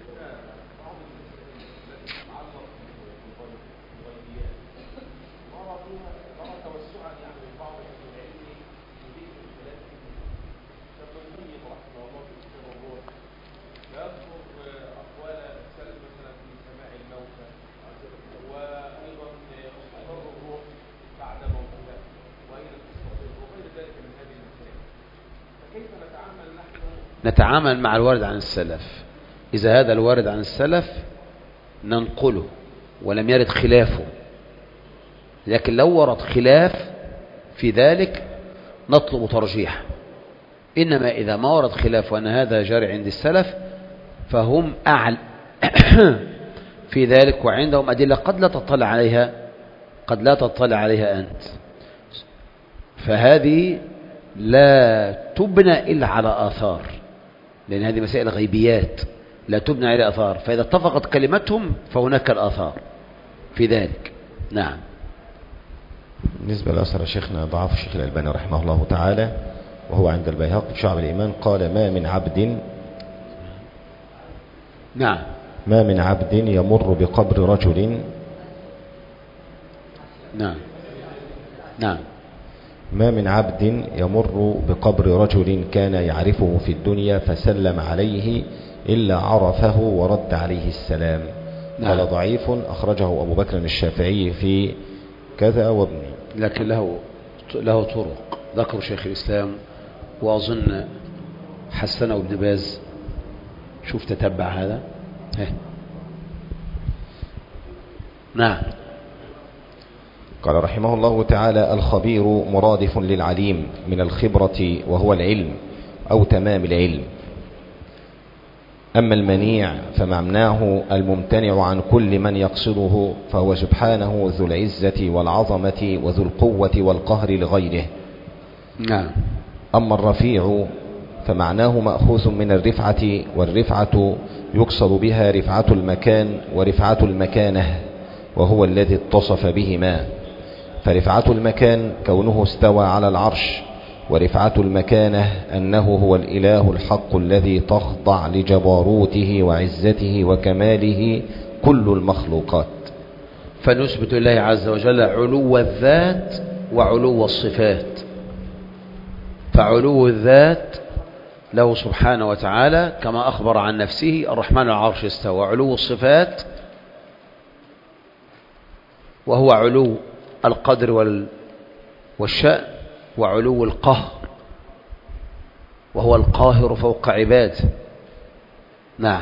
نتعامل مع الوارد عن السلف، إذا هذا الوارد عن السلف ننقله ولم يرد خلافه، لكن لو ورد خلاف في ذلك نطلب ترجيح. إنما إذا ما ورد خلاف وأن هذا جاري عند السلف فهم أعلى في ذلك، وعندهم أدلة قد لا تطلع عليها قد لا تطلع عليها أنت، فهذه لا تبنى إلا على آثار، لأن هذه مسائل غيبيات لا تبنى على آثار، فإذا اتفقت كلمتهم فهناك الآثار في ذلك. نعم. بالنسبة لأثر شيخنا ضعف الشيخ الألباني رحمه الله تعالى، وهو عند البيهقي في شعب الإيمان، قال ما من عبد نعم ما من عبد يمر بقبر رجل نعم نعم ما من عبد يمر بقبر رجل كان يعرفه في الدنيا فسلم عليه إلا عرفه ورد عليه السلام. نعم. قال ضعيف، أخرجه أبو بكر الشافعي في كذا وابن، لكن له له طرق ذكر شيخ الإسلام، وأظن حسنه ابن باز. شوف تتبع هذا. هي. نعم. قال رحمه الله تعالى الخبير مرادف للعليم من الخبرة وهو العلم أو تمام العلم. أما المنيع فمعناه الممتنع عن كل من يقصده، فهو سبحانه ذو العزة والعظمة وذو القوة والقهر لغيره. نعم. أما الرفيع فمعناه مأخوذ من الرفعة، والرفعة يقصد بها رفعة المكان ورفعة المكانة، وهو الذي اتصف بهما. فرفعة المكان كونه استوى على العرش، ورفعة المكانة أنه هو الإله الحق الذي تخضع لجبروته وعزته وكماله كل المخلوقات. فنثبت لله عز وجل علو الذات وعلو الصفات. فعلو الذات له سبحانه وتعالى كما أخبر عن نفسه الرحمن على العرش استوى. علو الصفات وهو علو القدر والشأن، وعلو القهر وهو القاهر فوق عباده. نعم.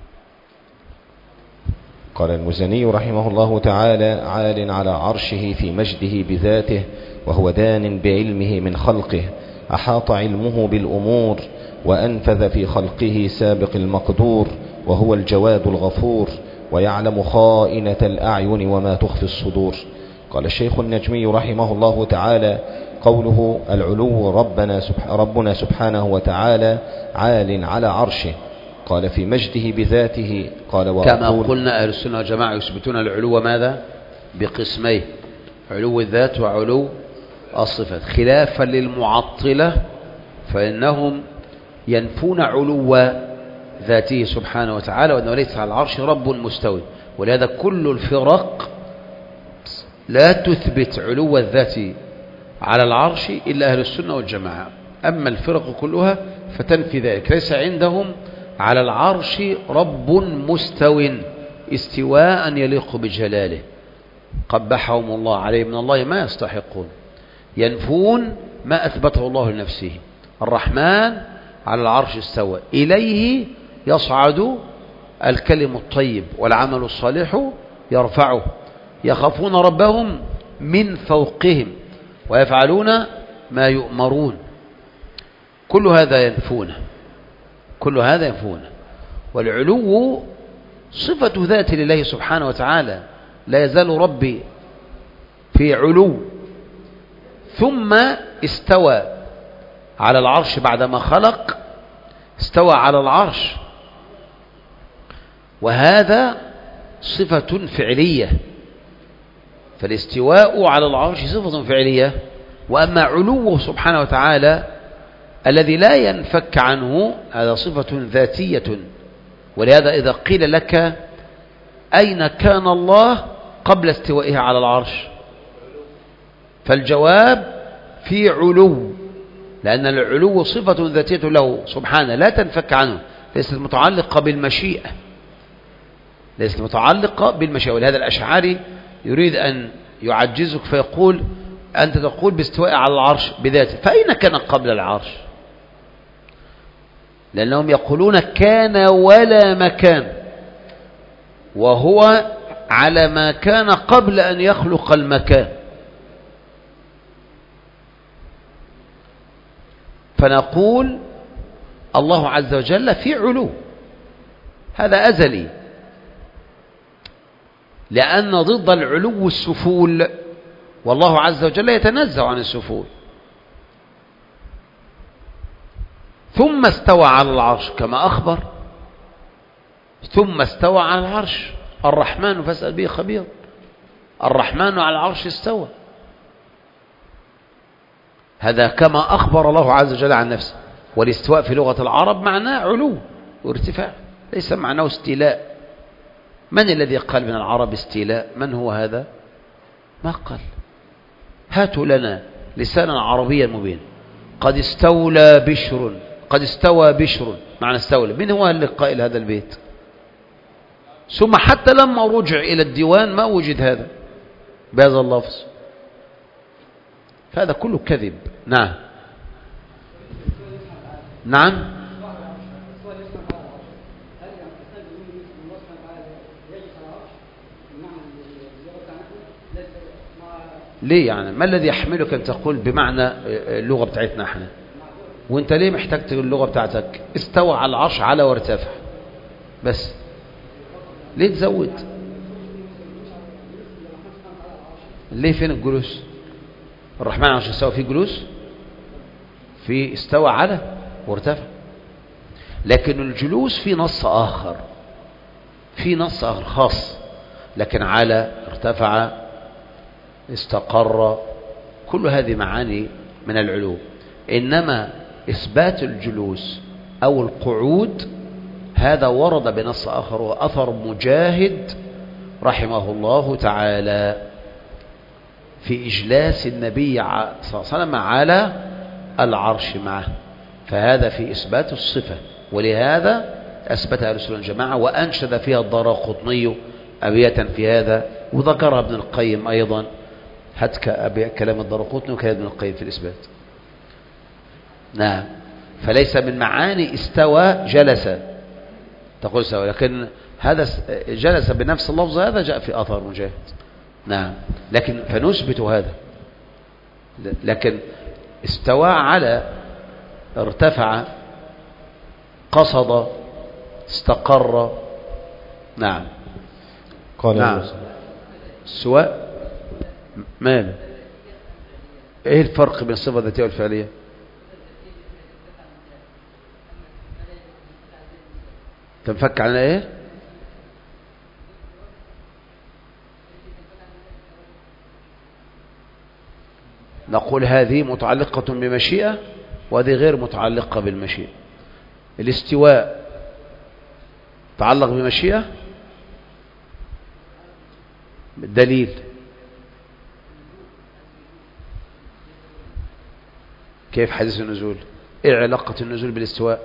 قال المزني رحمه الله تعالى عال على عرشه في مجده بذاته، وهو دان بعلمه من خلقه، أحاط علمه بالأمور وأنفذ في خلقه سابق المقدور، وهو الجواد الغفور، ويعلم خائنة الأعين وما تخفي الصدور. قال الشيخ النجمي رحمه الله تعالى قوله العلو ربنا, سبح ربنا سبحانه وتعالى عال على عرشه، قال في مجده بذاته. قال كما قلنا أهل السنة والجماعة يثبتون العلو ماذا؟ بقسميه: علو الذات وعلو الصفات، خلافا للمعطلة فإنهم ينفون علو ذاته سبحانه وتعالى، وأنه ليس على العرش رب مستوي. ولهذا كل الفرق لا تثبت علو الذات على العرش إلا أهل السنة والجماعة. أما الفرق كلها فتنفي ذلك، ليس عندهم على العرش رب مستو استواء يليق بجلاله، قبحهم الله عليه من الله ما يستحقون، ينفون ما أثبته الله لنفسه. الرحمن على العرش استوى، إليه يصعد الكلم الطيب والعمل الصالح يرفعه، يخافون ربهم من فوقهم ويفعلون ما يؤمرون. كل هذا ينفونه، كل هذا ينفونه. والعلو صفة ذات لله سبحانه وتعالى، لا يزال ربي في علو، ثم استوى على العرش بعدما خلق، استوى على العرش، وهذا صفة فعلية. فالاستواء على العرش صفة فعلية، وأما علوه سبحانه وتعالى الذي لا ينفك عنه هذا صفة ذاتية. ولهذا إذا قيل لك أين كان الله قبل استوائه على العرش، فالجواب في علو، لأن العلو صفة ذاتية له سبحانه لا تنفك عنه، ليست متعلقة بالمشيئة، ليست متعلقة بالمشيئة. ولهذا الأشعري يريد أن يعجزك فيقول أنت تقول باستواء على العرش بذاته، فأين كان قبل العرش؟ لأنهم يقولون كان ولا مكان، وهو على ما كان قبل أن يخلق المكان. فنقول الله عز وجل في علو، هذا أزلي، لأن ضد العلو السفول، والله عز وجل يتنزه عن السفول. ثم استوى على العرش كما أخبر، ثم استوى على العرش. الرحمن فاسأل به خبير، الرحمن على العرش استوى، هذا كما أخبر الله عز وجل عن نفسه. والاستواء في لغة العرب معناه علو وارتفاع، ليس معناه استيلاء. من الذي قال من العرب استيلاء؟ من هو هذا؟ ما قال. هاتوا لنا لسانا عربيا مبين. قد استولى بشر، قد استوى بشر، معنى استولى. من هو اللي قائل هذا البيت؟ ثم حتى لما رجع إلى الديوان ما وجد هذا بهذا اللفظ، فهذا كله كذب. نعم نعم. ليه يعني؟ ما الذي يحملك أن تقول بمعنى اللغة بتاعتنا احنا؟ وانت ليه محتاج تقول اللغة بتاعتك؟ استوى على العرش على وارتفع بس، ليه تزود؟ ليه؟ فين الجلوس؟ الرحمن على العرش استوى، فيه جلوس؟ في استوى على وارتفع. لكن الجلوس في نص آخر، في نص آخر خاص. لكن على، ارتفع، استقر، كل هذه معاني من العلو. إنما إثبات الجلوس أو القعود هذا ورد بنص آخر، وأثر مجاهد رحمه الله تعالى في إجلاس النبي صلى الله عليه وسلم على العرش معه، فهذا في إثبات الصفة. ولهذا أثبتها أهل السنة والجماعة، وأنشد فيها الدارقطني أبياتا في هذا، وذكرها ابن القيم أيضا. هات كلام الدارقطني وكلام ابن القيم في الإثبات. نعم. فليس من معاني استوى جلس تقول سوى، لكن هذا جلس بنفس اللفظ هذا جاء في أثر مجاهد. نعم. لكن فنثبت هذا. لكن استوى على، ارتفع، قصد، استقر. نعم. قال نعم. سواء ماله؟ ايه الفرق بين الصفة الذاتية والفعلية؟ تنفك عن ايه؟ نقول هذه متعلقة بمشيئة وهذه غير متعلقة بالمشيئة. الاستواء تعلق بمشيئة، دليل. كيف حديث النزول؟ ايه علاقة النزول بالاستواء؟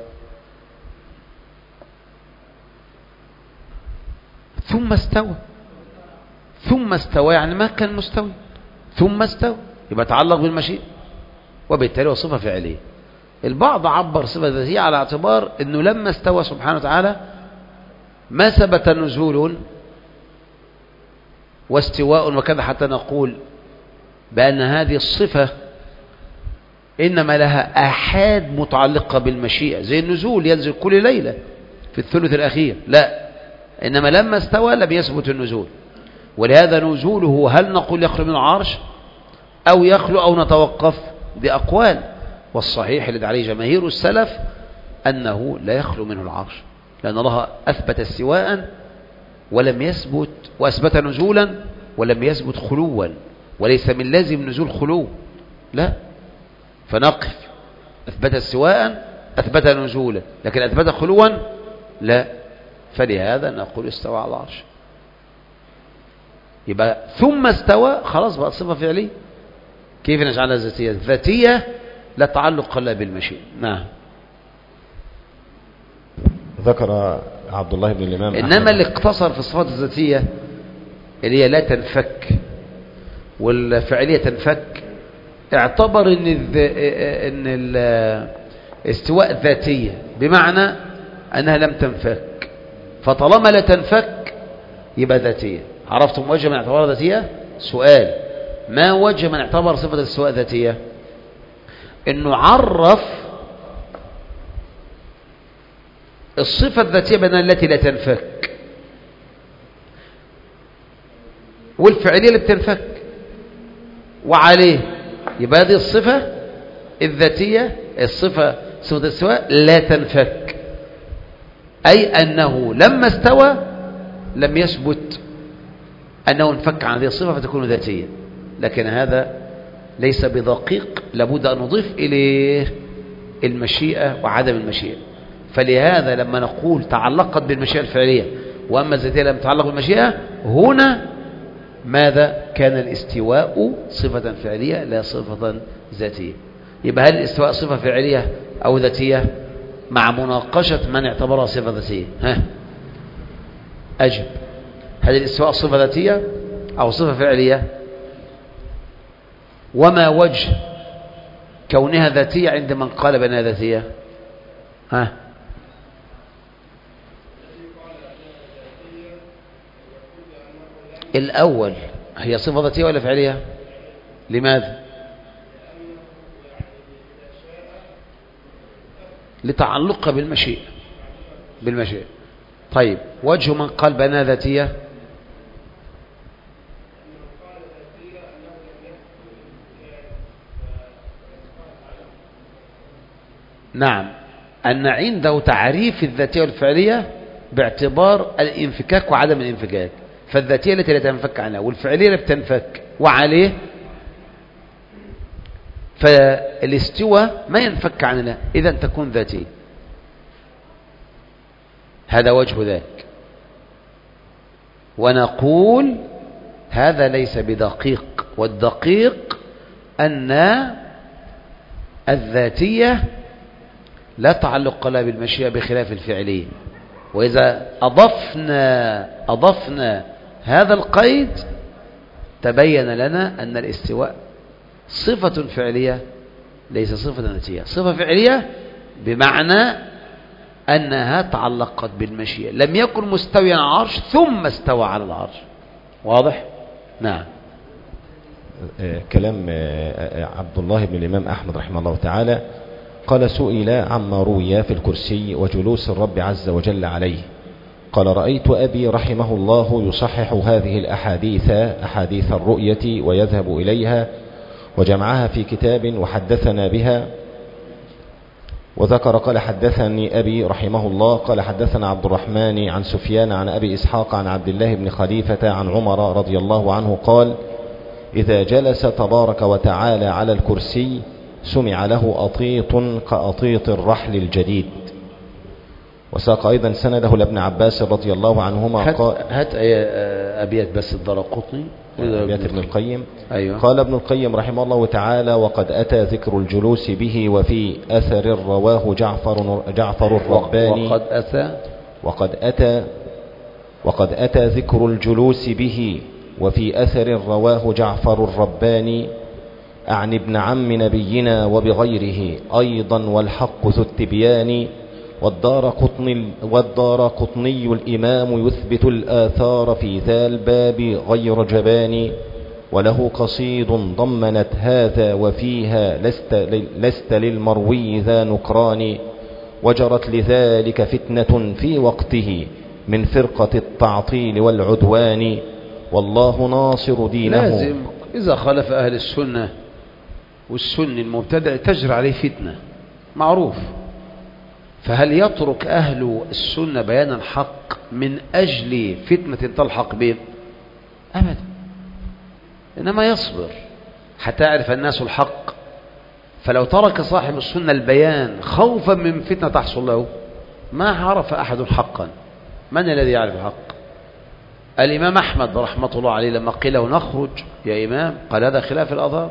ثم استوى، ثم استوى يعني ما كان مستوي، ثم استوى يبقى تعلق بالمشيئة، وبالتالي هو صفة فعلية. البعض عبر صفة ذاتية على اعتبار انه لما استوى سبحانه وتعالى ما ثبت نزول واستواء وكذا، حتى نقول بأن هذه الصفة إنما لها آحاد متعلقة بالمشيئة، زي النزول ينزل كل ليلة في الثلث الأخير، لا، إنما لما استوى لم يثبت النزول. ولهذا نزوله هل نقول يخلو من العرش أو يخلو أو نتوقف؟ دي أقوال، والصحيح الذي عليه جماهير السلف أنه لا يخلو منه العرش، لأن الله أثبت استواء ولم يثبت، وأثبت نزولا ولم يثبت خلوا، وليس من لازم نزول خلو، لا، فنقف. أثبت استواء أثبت نزولا، لكن أثبت خلوا لا، فلهذا نقول استوى على العرش. يبقى ثم استوى خلاص بقى صفة فعلية. كيف نجعلها ذاتية؟ ذاتية لا تعلق لها بالمشيئة. نعم. ذكر عبد الله بن الإمام إنما أحمد اللي اقتصر في الصفات الذاتية اللي هي لا تنفك والفعلية تنفك، اعتبر ان ان الاستواء ذاتية بمعنى انها لم تنفك، فطالما لا تنفك يبقى ذاتية. عرفتم وجه من اعتبرها ذاتية؟ سؤال: ما وجه من اعتبر صفة الاستواء ذاتية؟ انه عرف الصفة الذاتية بأنها التي لا تنفك، والفعلية اللي بتنفك، وعليه يبقى هذه الصفة الذاتية، الصفة صفة الاستواء لا تنفك، أي أنه لما استوى لم يثبت أنه انفك عن هذه الصفة فتكون ذاتية. لكن هذا ليس بدقيق، لابد أن نضيف إليه المشيئة وعدم المشيئة. فلهذا لما نقول تعلقت بالمشيئة الفعلية وأما الذاتية لم تتعلق بالمشيئة، هنا ماذا؟ كان الاستواء صفة فعلية لا صفة ذاتية. يبقى هل الاستواء صفة فعلية أو ذاتية؟ مع مناقشة من اعتبرها صفة ذاتية. ها أجب، هل الاستواء صفة ذاتية أو صفة فعلية؟ وما وجه كونها ذاتية عند من قال بأنها ذاتية؟ ها الأول، هي صفة ذاتية ولا فعلية؟ لماذا؟ لتعلقها بالمشيئة بالمشيئة. طيب وجه من قال بأنها ذاتية؟ نعم، أن عنده تعريف الذاتية والفعلية باعتبار الانفكاك وعدم الانفكاك، فالذاتية التي لا تنفك عنها والفعلية لا بتنفك، وعليه فالاستواء ما ينفك عنها، إذا تكون ذاتية. هذا وجه ذاك. ونقول هذا ليس بدقيق، والدقيق أن الذاتية لا تعلق لها بالمشيئة بخلاف الفعلية. وإذا أضفنا أضفنا هذا القيد تبين لنا أن الاستواء صفة فعلية ليس صفة ذاتية. صفة فعلية بمعنى أنها تعلقت بالمشيئة، لم يكن مستويا على العرش ثم استوى على العرش. واضح؟ نعم. كلام عبد الله بن الإمام أحمد رحمه الله تعالى قال: سئل عما روي في الكرسي وجلوس الرب عز وجل عليه، قال: رأيت أبي رحمه الله يصحح هذه الأحاديث أحاديث الرؤية ويذهب إليها وجمعها في كتاب وحدثنا بها، وذكر قال حدثني أبي رحمه الله قال حدثنا عبد الرحمن عن سفيان عن أبي إسحاق عن عبد الله بن خليفة عن عمر رضي الله عنه قال إذا جلس تبارك وتعالى على الكرسي سمع له أطيط كأطيط الرحل الجديد. وساق أيضا سنده لابن عباس رضي الله عنهما هات, قال هات أبيات بس الدرقطني أبيات ابن القيم. أيوة. قال ابن القيم رحمه الله تعالى وقد أتى ذكر الجلوس به وفي أثر رواه جعفر, جعفر الرباني وقد أتى وقد أتى وقد أتى ذكر الجلوس به وفي أثر رواه جعفر الرباني عن ابن عم نبينا وبغيره أيضا والحق ذو التبيان. والدار قطني, والدار قطني الإمام يثبت الآثار في ذا الباب غير جبان. وله قصيد ضمنت هذا وفيها لست, لست للمروي ذا نكران. وجرت لذلك فتنة في وقته من فرقة التعطيل والعدوان. والله ناصر دينه. لازم إذا خالف أهل السنة والسني المبتدع تجري عليه فتنة معروف. فهل يترك أهل السنة بيان الحق من أجل فتنة تلحق بهم؟ أبدا. إنما يصبر حتى يعرف الناس الحق. فلو ترك صاحب السنة البيان خوفا من فتنة تحصل له ما عرف أحد حقا. من الذي يعرف الحق؟ الإمام أحمد رحمة الله عليه لما قيل له نخرج يا إمام قال هذا خلاف الأضرار.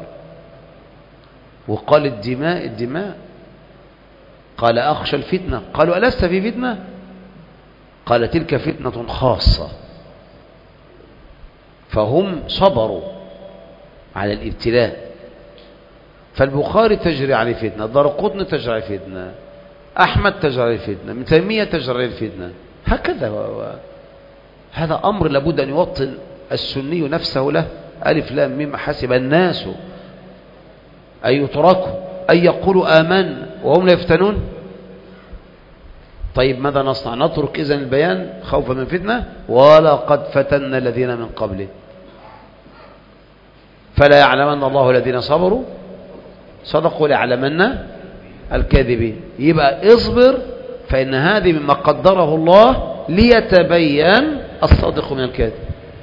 وقال الدماء الدماء قال أخشى الفتنة. قالوا ألست في فتنة؟ قال تلك فتنة خاصة. فهم صبروا على الابتلاء. فالبخاري تجري عليه فتنة، الدارقطني تجري عليه فتنة، أحمد تجري عليه فتنة، ابن تيمية تجري عليه فتنة، هكذا. و... هذا أمر لابد أن يوطن السني نفسه له. ألف لام ميم حسب الناس أن يتركوا أن يقولوا آمن وهم لا يفتنون. طيب ماذا نصنع؟ نترك إذن البيان خوفا من فتنة؟ ولقد فتنا الذين من قبله فلا يعلمن الله الذين صبروا صدقوا ليعلمن الكاذبين. يبقى اصبر فإن هذه مما قدره الله ليتبين الصادق من الكاذب.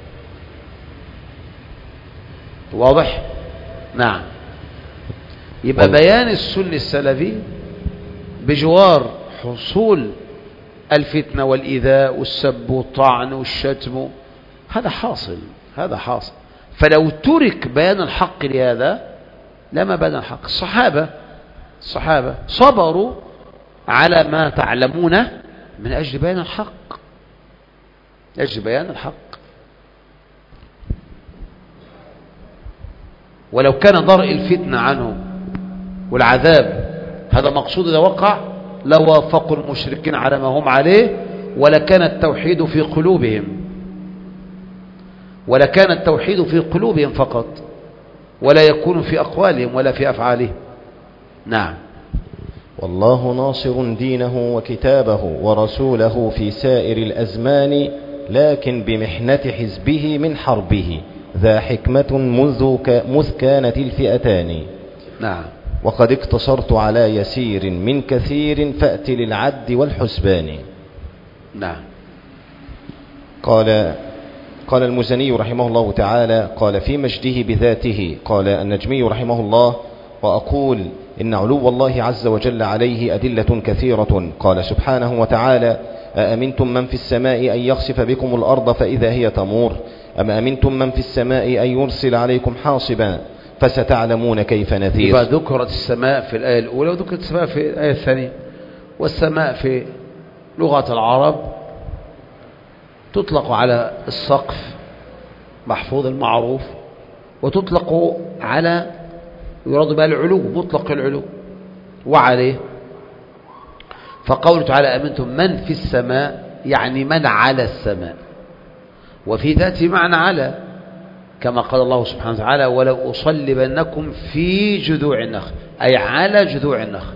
واضح؟ نعم. يبقى بيان السنة السلفي بجوار حصول الفتنة والإيذاء والسب والطعن والشتم هذا حاصل، هذا حاصل. فلو ترك بيان الحق لهذا لما بيان الحق. الصحابة الصحابة صبروا على ما تعلمون من أجل بيان الحق، من أجل بيان الحق. ولو كان درء الفتنة عنهم والعذاب هذا مقصود إذا وقع لوافقوا المشركين على ما هم عليه، ولكان التوحيد في قلوبهم، ولكان التوحيد في قلوبهم فقط، ولا يكون في أقوالهم ولا في أفعالهم. نعم. والله ناصر دينه وكتابه ورسوله في سائر الأزمان، لكن بمحنة حزبه من حربه ذا حكمة مذ كانت الفئتان. نعم. وقد اقتصرت على يسير من كثير فأت للعد والحسبان. نعم. قال قال المزني رحمه الله تعالى قال في مجده بذاته قال النجمي رحمه الله وأقول إن علو الله عز وجل عليه أدلة كثيرة. قال سبحانه وتعالى أأمنتم من في السماء أن يخسف بكم الأرض فإذا هي تمور أم أمنتم من في السماء أن يرسل عليكم حاصبا فستعلمون كيف نذير. يبقى ذكرت السماء في الآية الأولى وذكرت السماء في الآية الثانية. والسماء في لغة العرب تطلق على السقف محفوظ المعروف، وتطلق على يراد بها العلو مطلق العلو وعليه. فقوله تعالى أمنتم من في السماء يعني من على السماء، وفي ذاته معنى على، كما قال الله سبحانه وتعالى ولو أصلبنكم في جذوع النخل أي على جذوع النخل.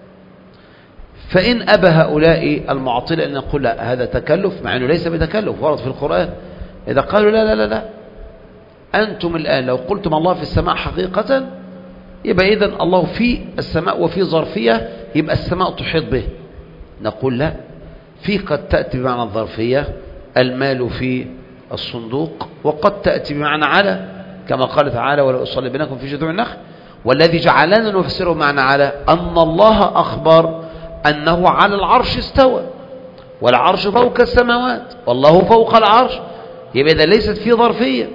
فإن أبى هؤلاء المعطلة أن نقول لا هذا تكلف، مع أنه ليس بتكلف ورد في القرآن. إذا قالوا لا لا لا لا أنتم الآن لو قلتم الله في السماء حقيقة يبقى إذن الله في السماء وفي ظرفية يبقى السماء تحيط به. نقول لا، في قد تأتي بمعنى الظرفية، المال في الصندوق، وقد تأتي بمعنى على كما قال تعالى ولو أصلي بينكم في جذوع النخل. والذي جعلنا نفسره معنى على أن الله أخبر أنه على العرش استوى، والعرش فوق السماوات والله فوق العرش، يبقى إذا ليست في ظرفية.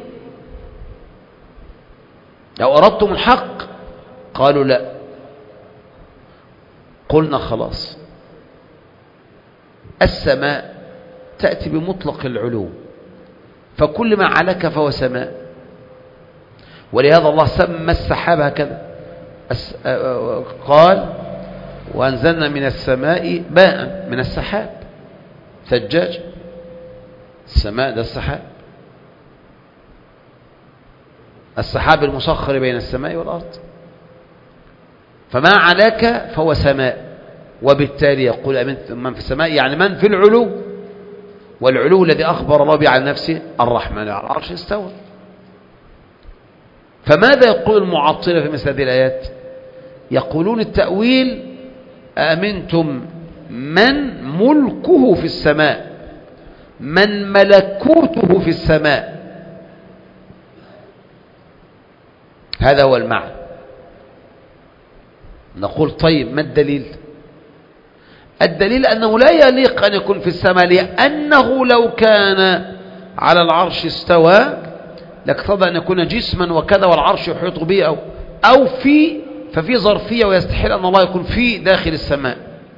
لو أردتم الحق قالوا لا، قلنا خلاص السماء تأتي بمطلق العلو، فكل ما علك فهو سماء. ولهذا الله سمى السحاب هكذا، قال وأنزلنا من السماء ماء، من السحاب ثجاج. السماء ده السحاب، السحاب المسخر بين السماء والأرض. فما علاك فهو سماء، وبالتالي يقول أمنت من في السماء يعني من في العلو، والعلو الذي أخبر الله به عن نفسه الرحمن على العرش استوى. فماذا يقول المعطلة في مثل هذه الآيات؟ يقولون التأويل أأمنتم من ملكه في السماء، من ملكوته في السماء، هذا هو المعنى. نقول طيب ما الدليل؟ الدليل أنه لا يليق أن يكون في السماء، لأنه لو كان على العرش استوى لاقتضى أن يكون جسما وكذا والعرش يحيط به، أو, أو في ففي ظرفية، ويستحيل أن الله يكون في داخل السماء.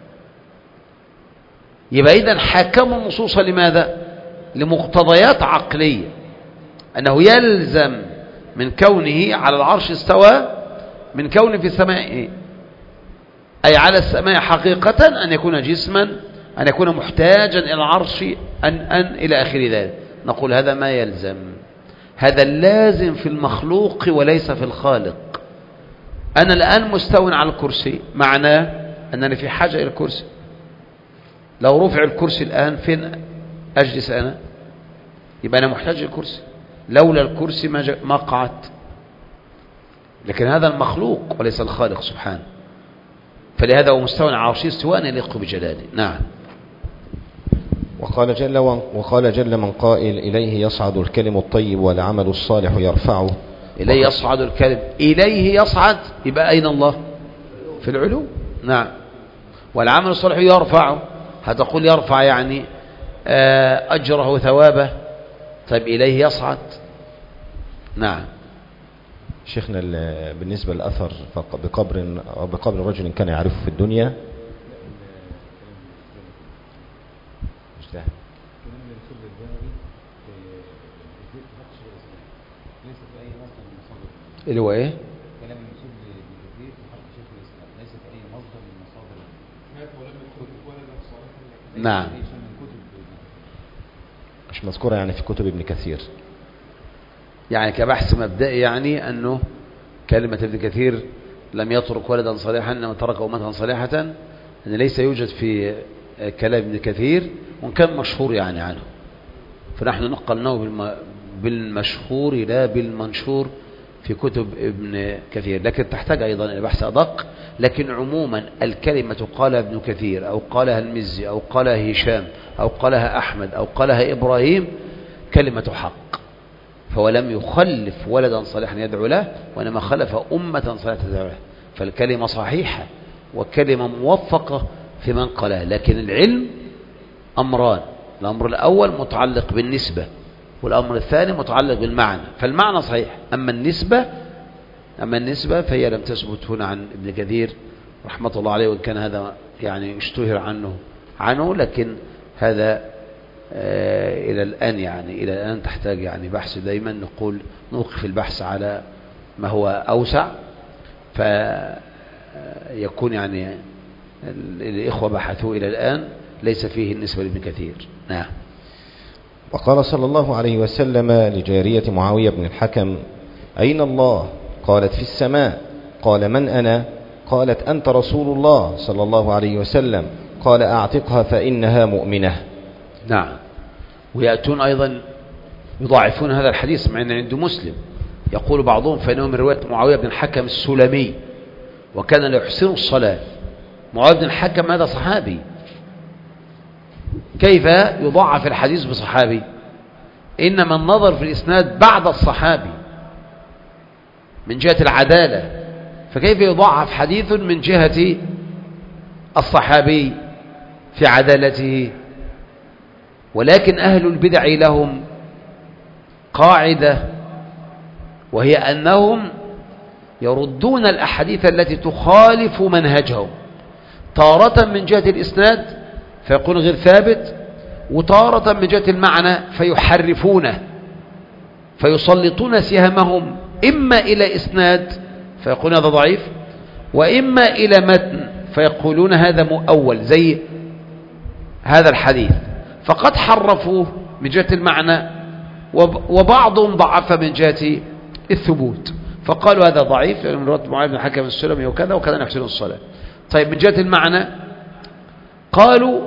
يبقى إذن حكموا النصوص لماذا؟ لمقتضيات عقلية، أنه يلزم من كونه على العرش استوى من كونه في السماء، أي على السماء حقيقة، أن يكون جسما، أن يكون محتاجا إلى العرش، أن, أن إلى آخر ذلك. نقول هذا ما يلزم، هذا اللازم في المخلوق وليس في الخالق. أنا الآن مستو على الكرسي، معناه أنني في حاجة إلى الكرسي. لو رفع الكرسي الآن فين أجلس أنا؟ يبقى أنا محتاج للكرسي، لولا الكرسي ما, ما قعدت. لكن هذا المخلوق وليس الخالق سبحانه، فلهذا هو مستوى على عرشه استواء يليق بجلاله. نعم. وقال جل, وقال جل من قائل إليه يصعد الكلم الطيب والعمل الصالح يرفعه. إليه يصعد الكلم، إليه يصعد، يبقى أين الله؟ في العلو. نعم. والعمل الصالح يرفعه، هتقول يرفع يعني أجره وثوابه. طيب إليه يصعد. نعم. شيخنا بالنسبة للأثر بقبر أو بقبر رجل كان يعرفه في الدنيا، اللي هو ايه؟ كلام المسؤول بالكثير في حق شيخ الاسلام ليس في اي مصدر من مصادر. نعم. مش مذكورة يعني في كتب ابن كثير، يعني كبحث مبدئي، يعني أنه كلمة ابن كثير لم يترك ولدا صالحا إنما ترك أمة صالحة، أن ليس يوجد في كلام ابن كثير، وإن كان مشهور يعني عنه، فنحن نقلناه بالمشهور لا بالمنشور في كتب ابن كثير، لكن تحتاج أيضا إلى بحث أدق. لكن عموما الكلمة قالها ابن كثير أو قالها المزي أو قالها هشام أو قالها أحمد أو قالها إبراهيم كلمة حق، فهو لم يخلف ولدا صالحا يدعو له، وإنما خلف أمة صالحة تدعو له، فالكلمة صحيحة وكلمة موفقة في من قالها. لكن العلم أمران، الأمر الأول متعلق بالنسبة، والأمر الثاني متعلق بالمعنى. فالمعنى صحيح، أما النسبة أما النسبة فهي لم تثبت هنا عن ابن كثير رحمة الله عليه، وإن كان هذا يعني اشتهر عنه عنه لكن هذا آه إلى الآن يعني إلى الآن تحتاج يعني بحث. دايما نقول نوقف البحث على ما هو أوسع، فيكون يعني الإخوة بحثوا إلى الآن ليس فيه النسبة لابن كثير. نعم. وقال صلى الله عليه وسلم لجارية معاوية بن الحكم: أين الله؟ قالت: في السماء. قال: من أنا؟ قالت: أنت رسول الله صلى الله عليه وسلم. قال: أعتقها فإنها مؤمنة. نعم. ويأتون أيضا يضاعفون هذا الحديث مع أن عنده مسلم، يقول بعضهم فإنه من رواية معاوية بن الحكم السلمي، وكان لا يحسن الصلاة، معاذ بن الحكم هذا صحابي، كيف يضعف الحديث بصحابي؟ إنما النظر في الإسناد بعد الصحابي من جهة العدالة، فكيف يضعف حديث من جهة الصحابي في عدالته؟ ولكن أهل البدع لهم قاعدة، وهي أنهم يردون الأحاديث التي تخالف منهجهم، تارة من جهة الإسناد فيكون غير ثابت، وتارة من جهة المعنى فيحرفونه، فيسلطون سهمهم إما إلى إسناد فيقولون هذا ضعيف، وإما إلى متن فيقولون هذا مؤول، زي هذا الحديث، فقد حرفوه من جهة المعنى، وبعضهم ضعف من جهة الثبوت، فقالوا هذا ضعيف لأن من رواية معاذ بن الحكم السلمي وكذا وكذا نحسن الصلاة. طيب من جهة المعنى قالوا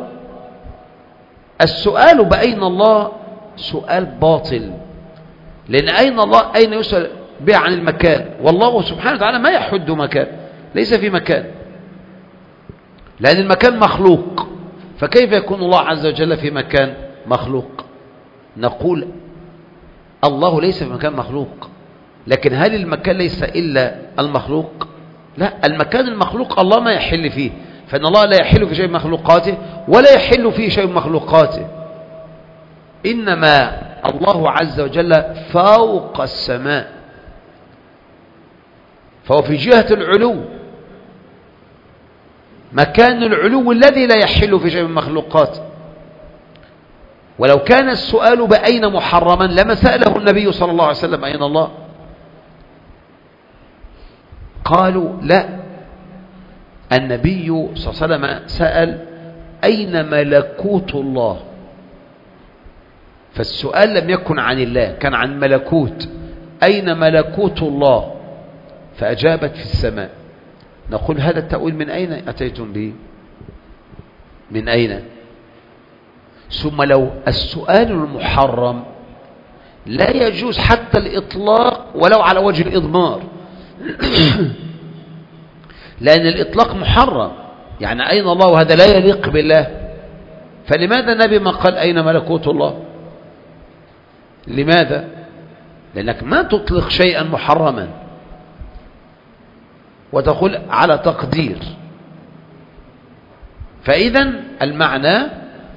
السؤال بأين الله سؤال باطل، لأن أين الله أين يسأل به عن المكان، والله سبحانه وتعالى ما يحد مكان، ليس في مكان، لأن المكان مخلوق، فكيف يكون الله عز وجل في مكان مخلوق؟ نقول الله ليس في مكان مخلوق، لكن هل المكان ليس إلا المخلوق؟ لا، المكان المخلوق الله ما يحل فيه، فإن الله لا يحل في شيء من مخلوقاته ولا يحل فيه شيء من مخلوقاته، إنما الله عز وجل فوق السماء، فهو في جهة العلو، مكان العلو الذي لا يحل في شيء من مخلوقاته. ولو كان السؤال بأين محرما لما سأله النبي صلى الله عليه وسلم أين الله؟ قالوا لا، النبي صلى الله عليه وسلم سأل أين ملكوت الله، فالسؤال لم يكن عن الله، كان عن ملكوت، أين ملكوت الله؟ فأجابت في السماء. نقول هذا التأويل من أين أتيتم به؟ من أين؟ ثم لو السؤال المحرم لا يجوز حتى الإطلاق ولو على وجه الإضمار لأن الإطلاق محرم، يعني أين الله وهذا لا يليق بالله، فلماذا النبي ما قال أين ملكوت الله؟ لماذا؟ لأنك ما تطلق شيئا محرما وتقول على تقدير، فإذا المعنى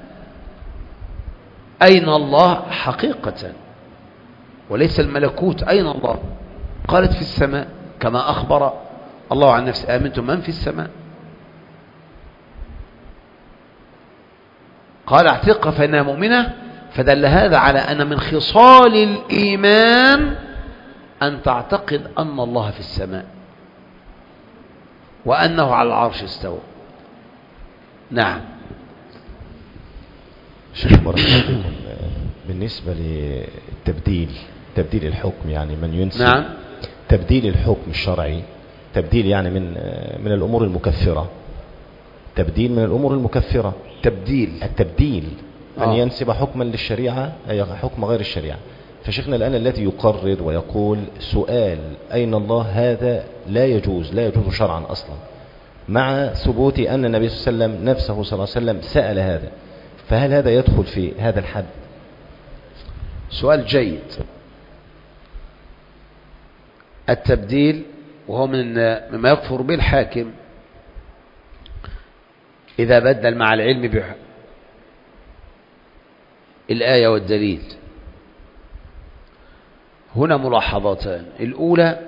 أين الله حقيقة وليس الملكوت، أين الله؟ قالت في السماء كما أخبر الله عن نفسه آمنتم من في السماء، قال اعتقها فإنها مؤمنة، فدل هذا على أن من خصال الإيمان أن تعتقد أن الله في السماء وأنه على العرش استوى. نعم. شيخ بارك الله فيكم، بالنسبة للتبديل، تبديل الحكم، يعني من ينسب نعم. تبديل الحكم الشرعي، تبديل يعني من من الأمور المكفرة، تبديل من الأمور المكفرة، تبديل التبديل أن آه. ينسب حكما للشريعة أي حكم غير الشريعة. فشيخنا الآن الذي يقرر ويقول سؤال أين الله هذا لا يجوز، لا يجوز شرعا أصلا، مع ثبوت أن النبي صلى الله عليه وسلم نفسه صلى الله عليه وسلم سأل هذا، فهل هذا يدخل في هذا الحد؟ سؤال جيد. التبديل وهو من مما يكفر به الحاكم إذا بدل مع العلم بالآية والدليل. هنا ملاحظتان، الأولى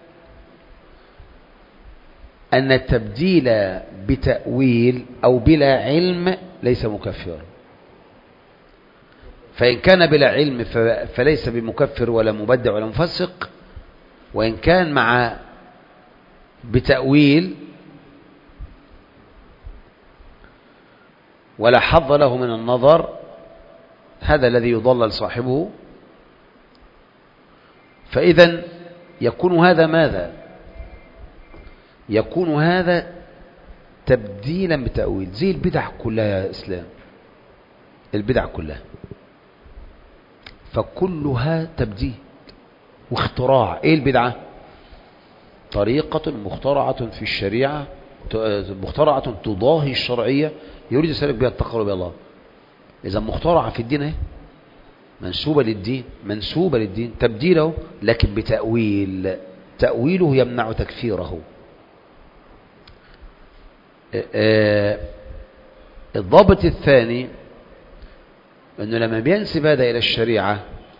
أن التبديل بتأويل أو بلا علم ليس مكفرا، فإن كان بلا علم فليس بمكفر ولا مبدع ولا مفسق، وإن كان مع بتأويل ولا حظ له من النظر هذا الذي يضلل صاحبه. فإذا يكون هذا ماذا؟ يكون هذا تبديلا بتأويل، زي البدع كلها يا إسلام، البدع كلها فكلها تبديل واختراع. ايه البدعة؟ طريقة مخترعة في الشريعة مخترعة تضاهي الشرعية يريد يسلك بها التقرب إلى الله. إذا مخترعة في الدين اهي، منسوبة للدين، منسوبة للدين تبديله، لكن بتأويل، تأويله يمنع تكفيره. الضابط الثاني أنه لما بينسب هذا إلى الشريعة،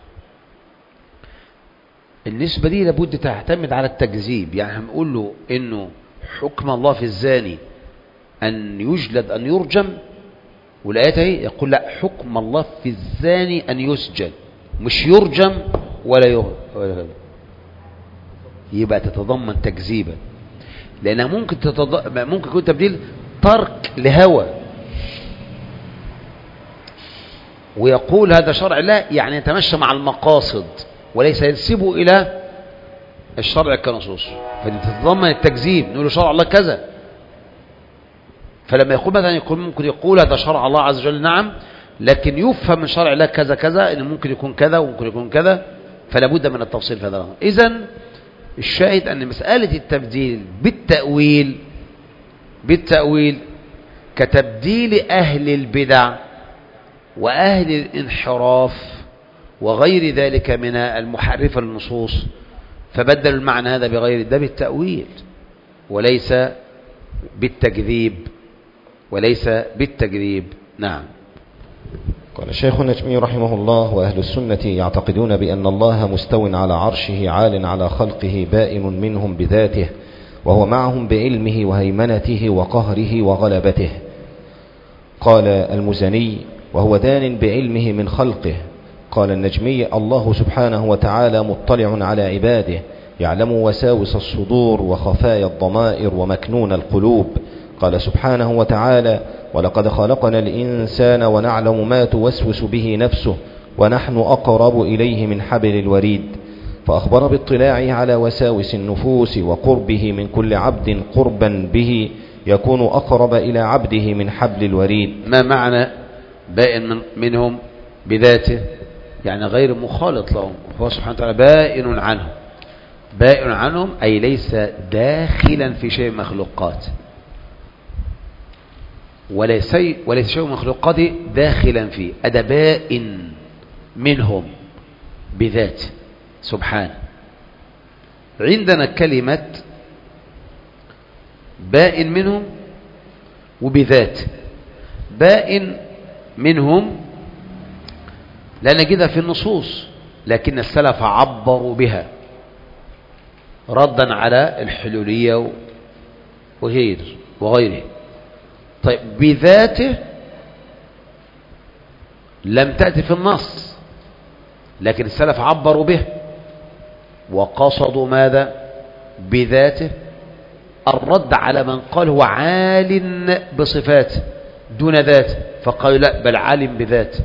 النسبة دي لابد تعتمد على التكذيب. يعني هنقول له إنه حكم الله في الزاني أن يجلد أن يرجم، والآيات هي يقول لا، حكم الله في الزاني أن يسجن، مش يرجم ولا يرجم. يبقى تتضمن تكذيبا، لأنها ممكن تتض... ممكن يكون تبديل ترك لهوى، ويقول هذا شرع لا، يعني يتمشى مع المقاصد وليس ينسبه إلى الشرع كنصوص، فتتضمن التكذيب. نقول له شرع الله كذا، فلما يقول مثلا يقول ممكن يقول هذا شرع الله عز وجل، نعم، لكن يفهم من شرع الله كذا كذا، إنه ممكن يكون كذا وممكن يكون كذا، فلا بد من التفصيل في هذا الأمر. إذن الشاهد أن مسألة التبديل بالتأويل بالتأويل كتبديل أهل البدع وأهل الانحراف وغير ذلك من المحرفة للنصوص، فبدلوا المعنى هذا بغير ده بالتأويل وليس بالتكذيب، وليس بالتكذيب. نعم. قال الشيخ النجمي رحمه الله: وأهل السنة يعتقدون بأن الله مستو على عرشه عال على خلقه بائن منهم بذاته، وهو معهم بعلمه وهيمنته وقهره وغلبته. قال المزني: وهو دان بعلمه من خلقه. قال النجمي: الله سبحانه وتعالى مطلع على عباده، يعلم وساوس الصدور وخفايا الضمائر ومكنون القلوب. قال سبحانه وتعالى: ولقد خلقنا الإنسان ونعلم ما توسوس به نفسه ونحن أقرب إليه من حبل الوريد. فأخبر باطلاعه على وساوس النفوس وقربه من كل عبد قربا به يكون أقرب إلى عبده من حبل الوريد. ما معنى بائن من منهم بذاته؟ يعني غير مخالط لهم، هو سبحانه وتعالى بائن عنهم. بائن عنهم أي ليس داخلا في شيء من مخلوقات، وليس وليس شيء من مخلوقاته داخلا فيه. أدا بائن منهم بذاته سبحانه. عندنا كلمة بائن منهم وبذاته. بائن منهم لا نجدها في النصوص، لكن السلف عبروا بها ردا على الحلولية وغير وغيره. طيب بذاته لم تأتي في النص، لكن السلف عبروا به وقصدوا ماذا بذاته؟ الرد على من قال هو عال بصفاته دون ذاته، فقالوا لا، بل عالم بذاته.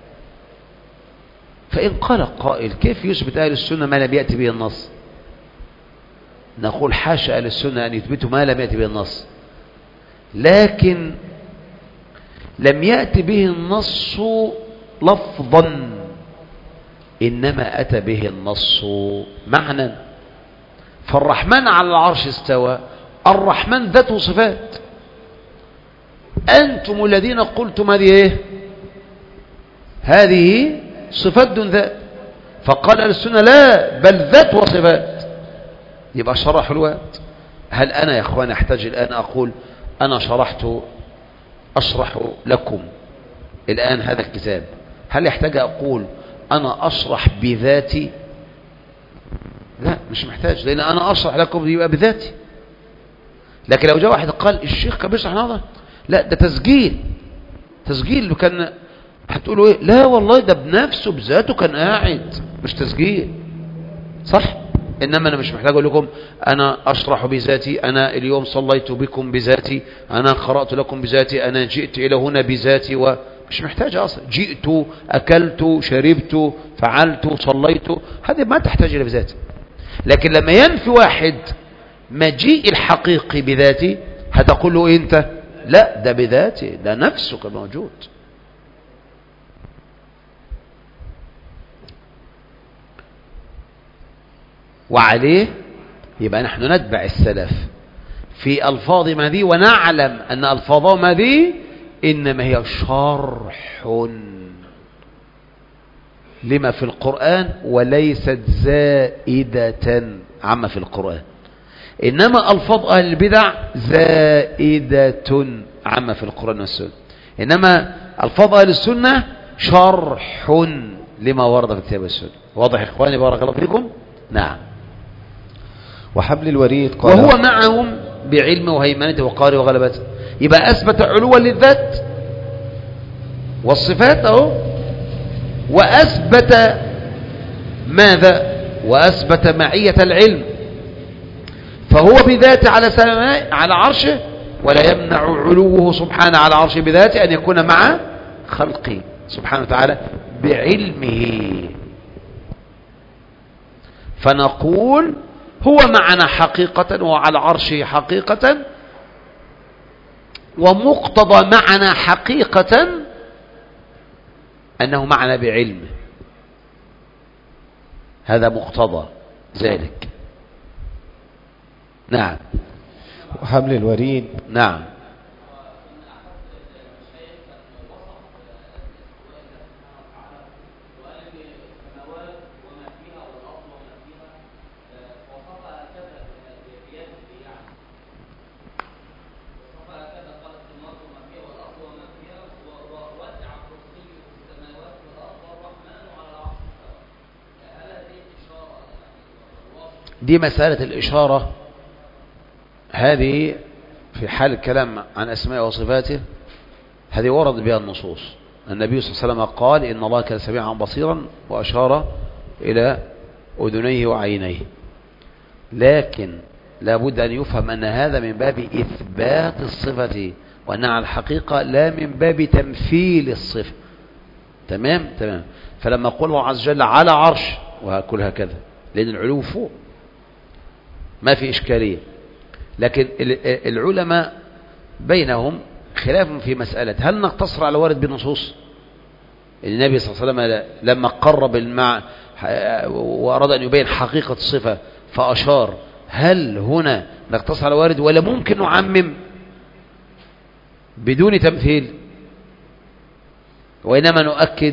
فإن قال قائل: كيف يثبت أهل السنة ما لم يأتي به النص؟ نقول: حاشا أهل السنة أن يثبتوا ما لم يأتي به النص، لكن لم يأتي به النص لفظا، إنما أتى به النص معنى. فالرحمن على العرش استوى، الرحمن ذاته صفات، أنتم الذين قلتم هذه إيه؟ هذه صفات دون ذات. فقال أهل السنة لا، بل ذات وصفات. يبقى شرحوا الوقت. هل أنا يا أخوان أحتاج الآن أقول أنا شرحت أشرح لكم الآن هذا الكتاب؟ هل يحتاج أقول أنا أشرح بذاتي؟ لا، مش محتاج، لأن أنا أشرح لكم يبقى بذاتي. لكن لو جاء واحد قال الشيخ كان بيشرح هذا، لا، ده تسجيل. تسجيل كان هتقولوا ايه؟ لا والله ده بنفسه بذاته كان قاعد، مش تسجيل، صح؟ انما انا مش محتاج اقول لكم انا اشرح بذاتي، انا اليوم صليت بكم بذاتي، انا قرأت لكم بذاتي، انا جئت الى هنا بذاتي، ومش محتاج اصلا. جئت، اكلت، شربت، فعلت، صليت، هذه ما تحتاج الى بذاتي. لكن لما ينفي واحد مجيء الحقيقي بذاتي، هتقول له انت لا، ده بذاتي، ده نفسه كان موجود. وعليه يبقى نحن نتبع السلف في ألفاظهم هذه، ونعلم أن ألفاظهم هذه إنما هي شرح لما في القرآن، وليست زائدة عما في القرآن. إنما ألفاظ أهل البدع زائدة عما في القرآن والسنة، إنما ألفاظ أهل السنة شرح لما ورد في الكتاب والسنة. واضح إخواني بارك الله فيكم؟ نعم. وحبل الوريد قال وهو معهم بعلم وهيمنته وقهره وغلبته. يبقى أثبت علوا للذات والصفات أهو، وأثبت ماذا؟ وأثبت معية العلم، فهو بذاته على سماء على عرشه، ولا يمنع علوه سبحانه على عرشه بذاته أن يكون مع خلقه سبحانه وتعالى بعلمه. فنقول هو معنا حقيقة وعلى عرشه حقيقة، ومقتضى معنا حقيقة أنه معنا بعلمه، هذا مقتضى ذلك. نعم. وحبل الوريد نعم. دي مسألة الإشارة، هذه في حال الكلام عن أسماء وصفاته هذه ورد بها النصوص. النبي صلى الله عليه وسلم قال إن الله كان سميعا بصيرا، وأشار إلى أذنيه وعينيه. لكن لابد أن يفهم أن هذا من باب إثبات الصفة، وأنها على الحقيقة لا من باب تمثيل الصفة. تمام تمام. فلما قل الله عز وجل على عرش، وهكذا هكذا، لأن العلو فوق ما في إشكالية. لكن العلماء بينهم خلاف في مسألة هل نقتصر على وارد بالنصوص. النبي صلى الله عليه وسلم لما قرب المع وأراد أن يبين حقيقة الصفة فأشار، هل هنا نقتصر على وارد ولا ممكن نعمم بدون تمثيل، وإنما نؤكد؟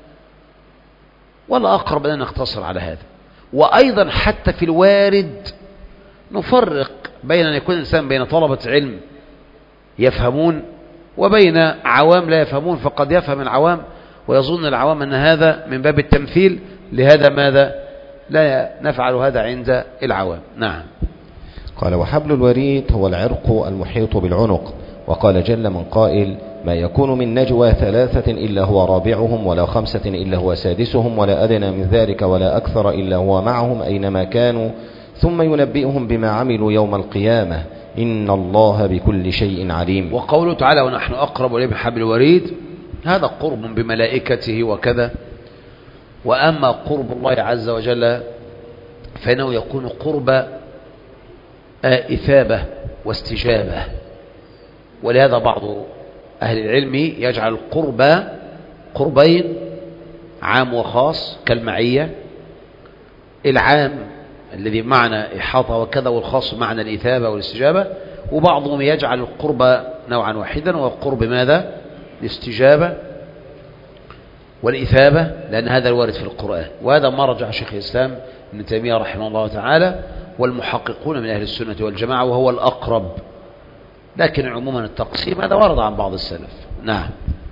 ولا أقرب أن نقتصر على هذا. وأيضا حتى في الوارد نفرق بين أن يكون الإنسان بين طلبة علم يفهمون وبين عوام لا يفهمون، فقد يفهم العوام ويظن العوام أن هذا من باب التمثيل، لهذا ماذا لا نفعل هذا عند العوام. نعم. قال وحبل الوريد هو العرق المحيط بالعنق. وقال جل من قائل ما يكون من نجوى ثلاثة إلا هو رابعهم، ولا خمسة إلا هو سادسهم، ولا أدنى من ذلك ولا أكثر إلا هو معهم أينما كانوا، ثم ينبئهم بما عملوا يوم القيامة إن الله بكل شيء عليم. وقوله تعالى ونحن أقرب إليه من حبل الوريد، هذا قرب بملائكته وكذا. وأما قرب الله عز وجل فإنه يكون قرب إثابة واستجابة. ولهذا بعض أهل العلم يجعل القرب قربين، عام وخاص كالمعية، العام الذي معنى إحاطة وكذا، والخاص معنى الإثابة والاستجابة. وبعضهم يجعل القرب نوعا واحدا، وهو قرب ماذا؟ الاستجابة والإثابة، لأن هذا الوارد في القرآن. وهذا ما رجع شيخ الإسلام ابن تيمية رحمه الله تعالى والمحققون من أهل السنة والجماعة، وهو الأقرب. لكن عموما التقسيم هذا ورد عن بعض السلف. نعم.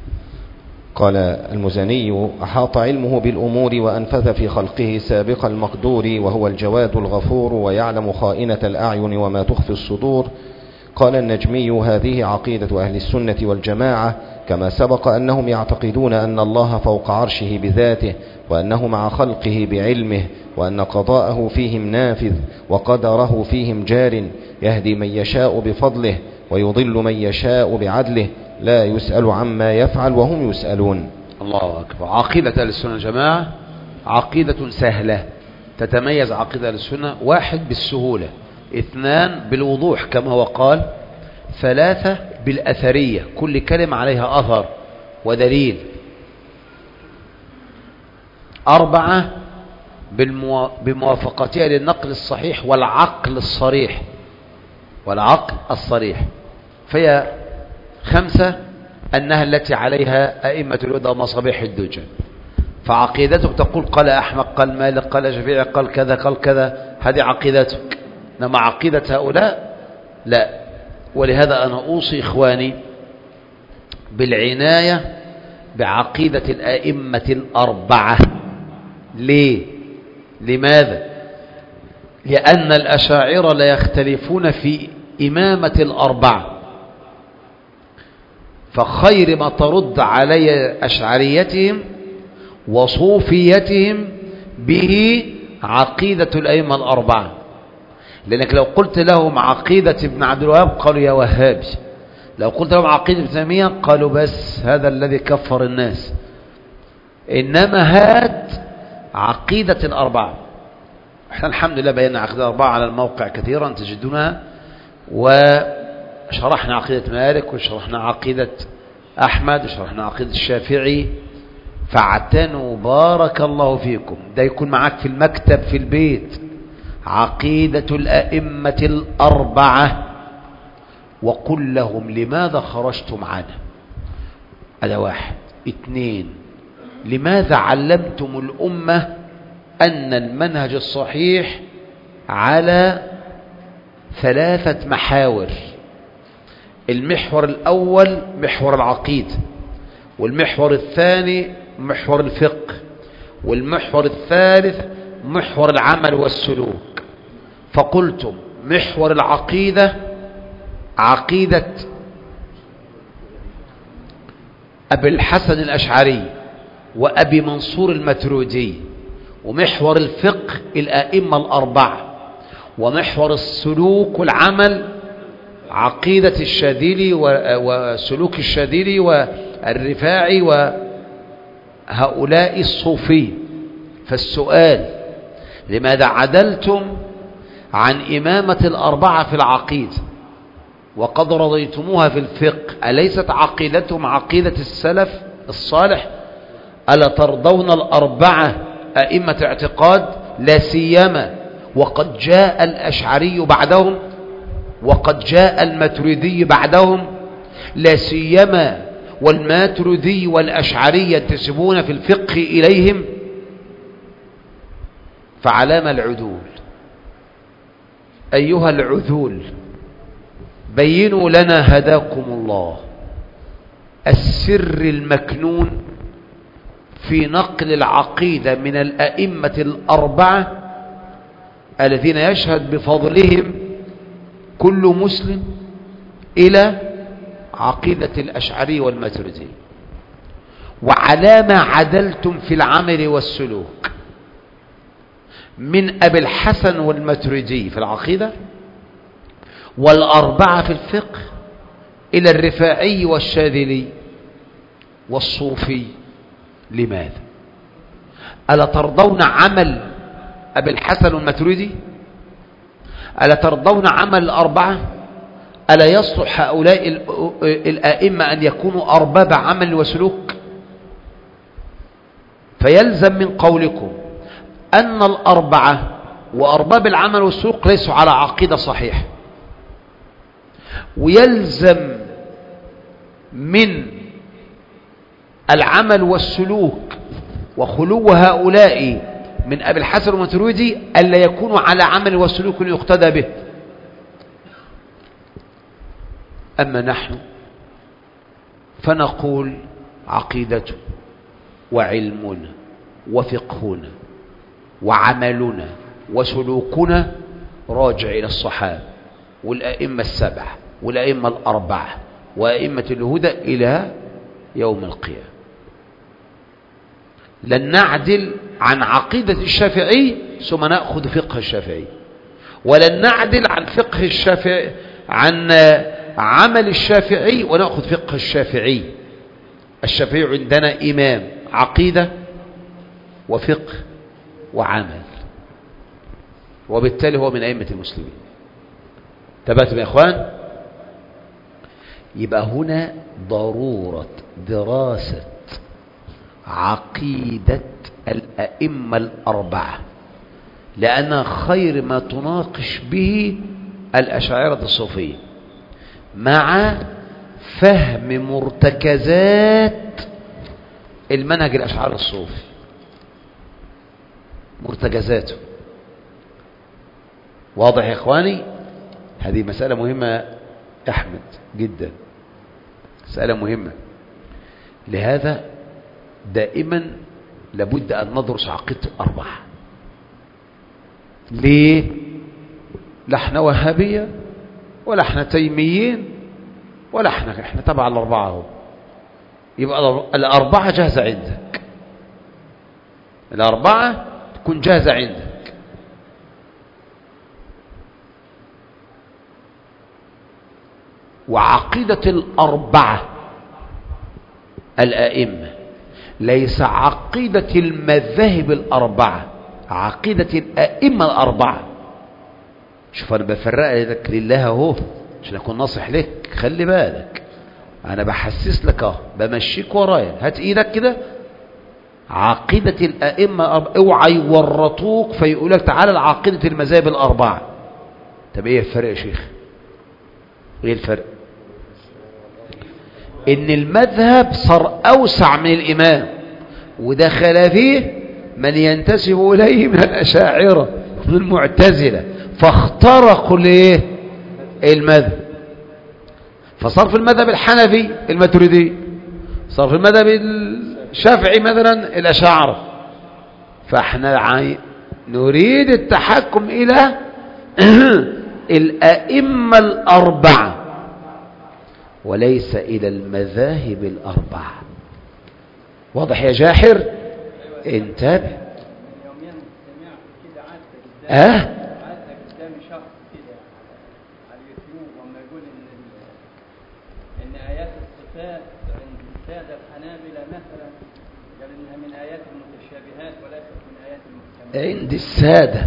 قال المزني أحاط علمه بالأمور وأنفذ في خلقه سابق المقدور، وهو الجواد الغفور ويعلم خائنة الأعين وما تخفي الصدور. قال النجمي هذه عقيدة أهل السنة والجماعة، كما سبق أنهم يعتقدون أن الله فوق عرشه بذاته، وأنه مع خلقه بعلمه، وأن قضاءه فيهم نافذ وقدره فيهم جار، يهدي من يشاء بفضله ويضل من يشاء بعدله، لا يسأل عما يفعل وهم يسألون. الله أكبر. عقيدة أهل السنة والجماعة عقيدة سهلة، تتميز عقيدة أهل السنة: واحد بالسهولة، اثنان بالوضوح كما هو قال، ثلاثة بالأثرية، كل كلمة عليها أثر ودليل، أربعة بموافقتها للنقل الصحيح والعقل الصريح، والعقل الصريح. فهي خمسة، أنها التي عليها أئمة الهدى ومصابيح الدجى. فعقيدتك تقول قال أحمد، قال مالك، قال شافعي، قال كذا قال كذا، هذه عقيدتك. إنما عقيدة هؤلاء لا. ولهذا أنا أوصي إخواني بالعناية بعقيدة الأئمة الأربعة. ليه؟ لماذا؟ لأن الأشاعرة لا يختلفون في إمامة الأربعة، فخير ما ترد علي أشعريتهم وصوفيتهم به عقيدة الأئمة الأربعة. لأنك لو قلت لهم عقيدة ابن عبد الوهاب قالوا يا وهابي، لو قلت لهم عقيدة ابن تيمية قالوا بس هذا الذي كفر الناس. إنما هات عقيدة الأربعة. احنا الحمد لله بينا عقيدة الأربعة على الموقع كثيرا تجدونها، وشرحنا عقيدة مالك وشرحنا عقيدة أحمد وشرحنا عقيدة الشافعي. فاعتنوا بارك الله فيكم، ده يكون معك في المكتب في البيت عقيدة الأئمة الأربعة، وقل لهم لماذا خرجتم عنها. هذا واحد. اثنين، لماذا علمتم الأمة أن المنهج الصحيح على ثلاثة محاور؟ المحور الأول محور العقيدة، والمحور الثاني محور الفقه، والمحور الثالث محور العمل والسلوك. فقلتم محور العقيدة عقيدة أبي الحسن الأشعري وأبي منصور الماتريدي، ومحور الفقه الأئمة الأربعة، ومحور السلوك والعمل عقيدة الشاذلي وسلوك الشاذلي والرفاعي وهؤلاء الصوفي. فالسؤال لماذا عدلتم عن إمامة الأربعة في العقيدة وقد رضيتموها في الفقه؟ أليست عقيدتهم عقيدة السلف الصالح؟ ألا ترضون الأربعة أئمة اعتقاد؟ لا سيما وقد جاء الأشعري بعدهم وقد جاء الماتريدي بعدهم، لا سيما والماتريدي والأشعري ينتسبون في الفقه إليهم. فعلام العدول أيها العذول، بينوا لنا هداكم الله السر المكنون في نقل العقيدة من الأئمة الأربعة الذين يشهد بفضلهم كل مسلم إلى عقيدة الأشعري والماتريدي، وعلى ما عدلتم في العمل والسلوك من أبي الحسن والماتريدي في العقيدة والأربعة في الفقه إلى الرفاعي والشاذلي والصوفي. لماذا؟ ألا ترضون عمل أبي الحسن والماتريدي؟ ألا ترضون عمل الأربعة؟ ألا يصلح هؤلاء الآئمة أن يكونوا أرباب عمل وسلوك؟ فيلزم من قولكم أن الأربعة وأرباب العمل والسلوك ليسوا على عقيدة صحيحة، ويلزم من العمل والسلوك وخلو هؤلاء من أبي الحسن والماتريدي ألا يكونوا على عمل وسلوك يقتدى به. أما نحن فنقول عقيدتنا وعلمنا وفقهنا وعملنا وسلوكنا راجع إلى الصحابة والأئمة السبعة والأئمة الأربعة وأئمة الهدى إلى يوم القيامة. لن نعدل عن عقيدة الشافعي ثم نأخذ فقه الشافعي، ولن نعدل عن فقه الشافعي عن عمل الشافعي ونأخذ فقه الشافعي. الشافعي عندنا إمام عقيدة وفقه وعمل، وبالتالي هو من أئمة المسلمين. تبعتم يا إخوان؟ يبقى هنا ضرورة دراسة عقيدة الأئمة الأربعة، لأن خير ما تناقش به الأشاعرة الصوفية مع فهم مرتكزات المنهج الأشاعرة الصوفي، مرتكزاته. واضح يا إخواني؟ هذه مسألة مهمة يا أحمد جدا، مسألة مهمة. لهذا دائما لابد أن ندرس عقيدة الأربعة. ليه؟ لا احنا وهابية ولا احنا تيميين ولا احنا احنا تبع الأربعة اهو. يبقى الأربعة جاهزة عندك، الأربعة تكون جاهزة عندك. وعقيدة الأربعة الأئمة ليس عقيدة المذاهب الأربعة، عقيدة الأئمة الأربعة. شوف أنا بفرق لك لله اهو عشان أكون ناصح لك، خلي بالك أنا بحسس لك اهو، بمشيك ورايا، هات إيدك كده. عقيدة الأئمة، اوعى يورطوك فيقول لك تعالى لعقيدة المذاهب الأربعة. طب إيه الفرق يا شيخ؟ إيه الفرق؟ إن المذهب صار أوسع من الإمام، ودخل فيه من ينتسب إليه من الأشاعرة من المعتزلة، فاخترقوا ليه المذهب. فصار في المذهب الحنفي الماتريدي، صار في المذهب الشافعي مثلا الأشاعرة. فاحنا نريد التحكم إلى الأئمة الأربعة وليس إلى المذاهب الأربعة. واضح يا جاحر؟ انتبه. اه عند السادة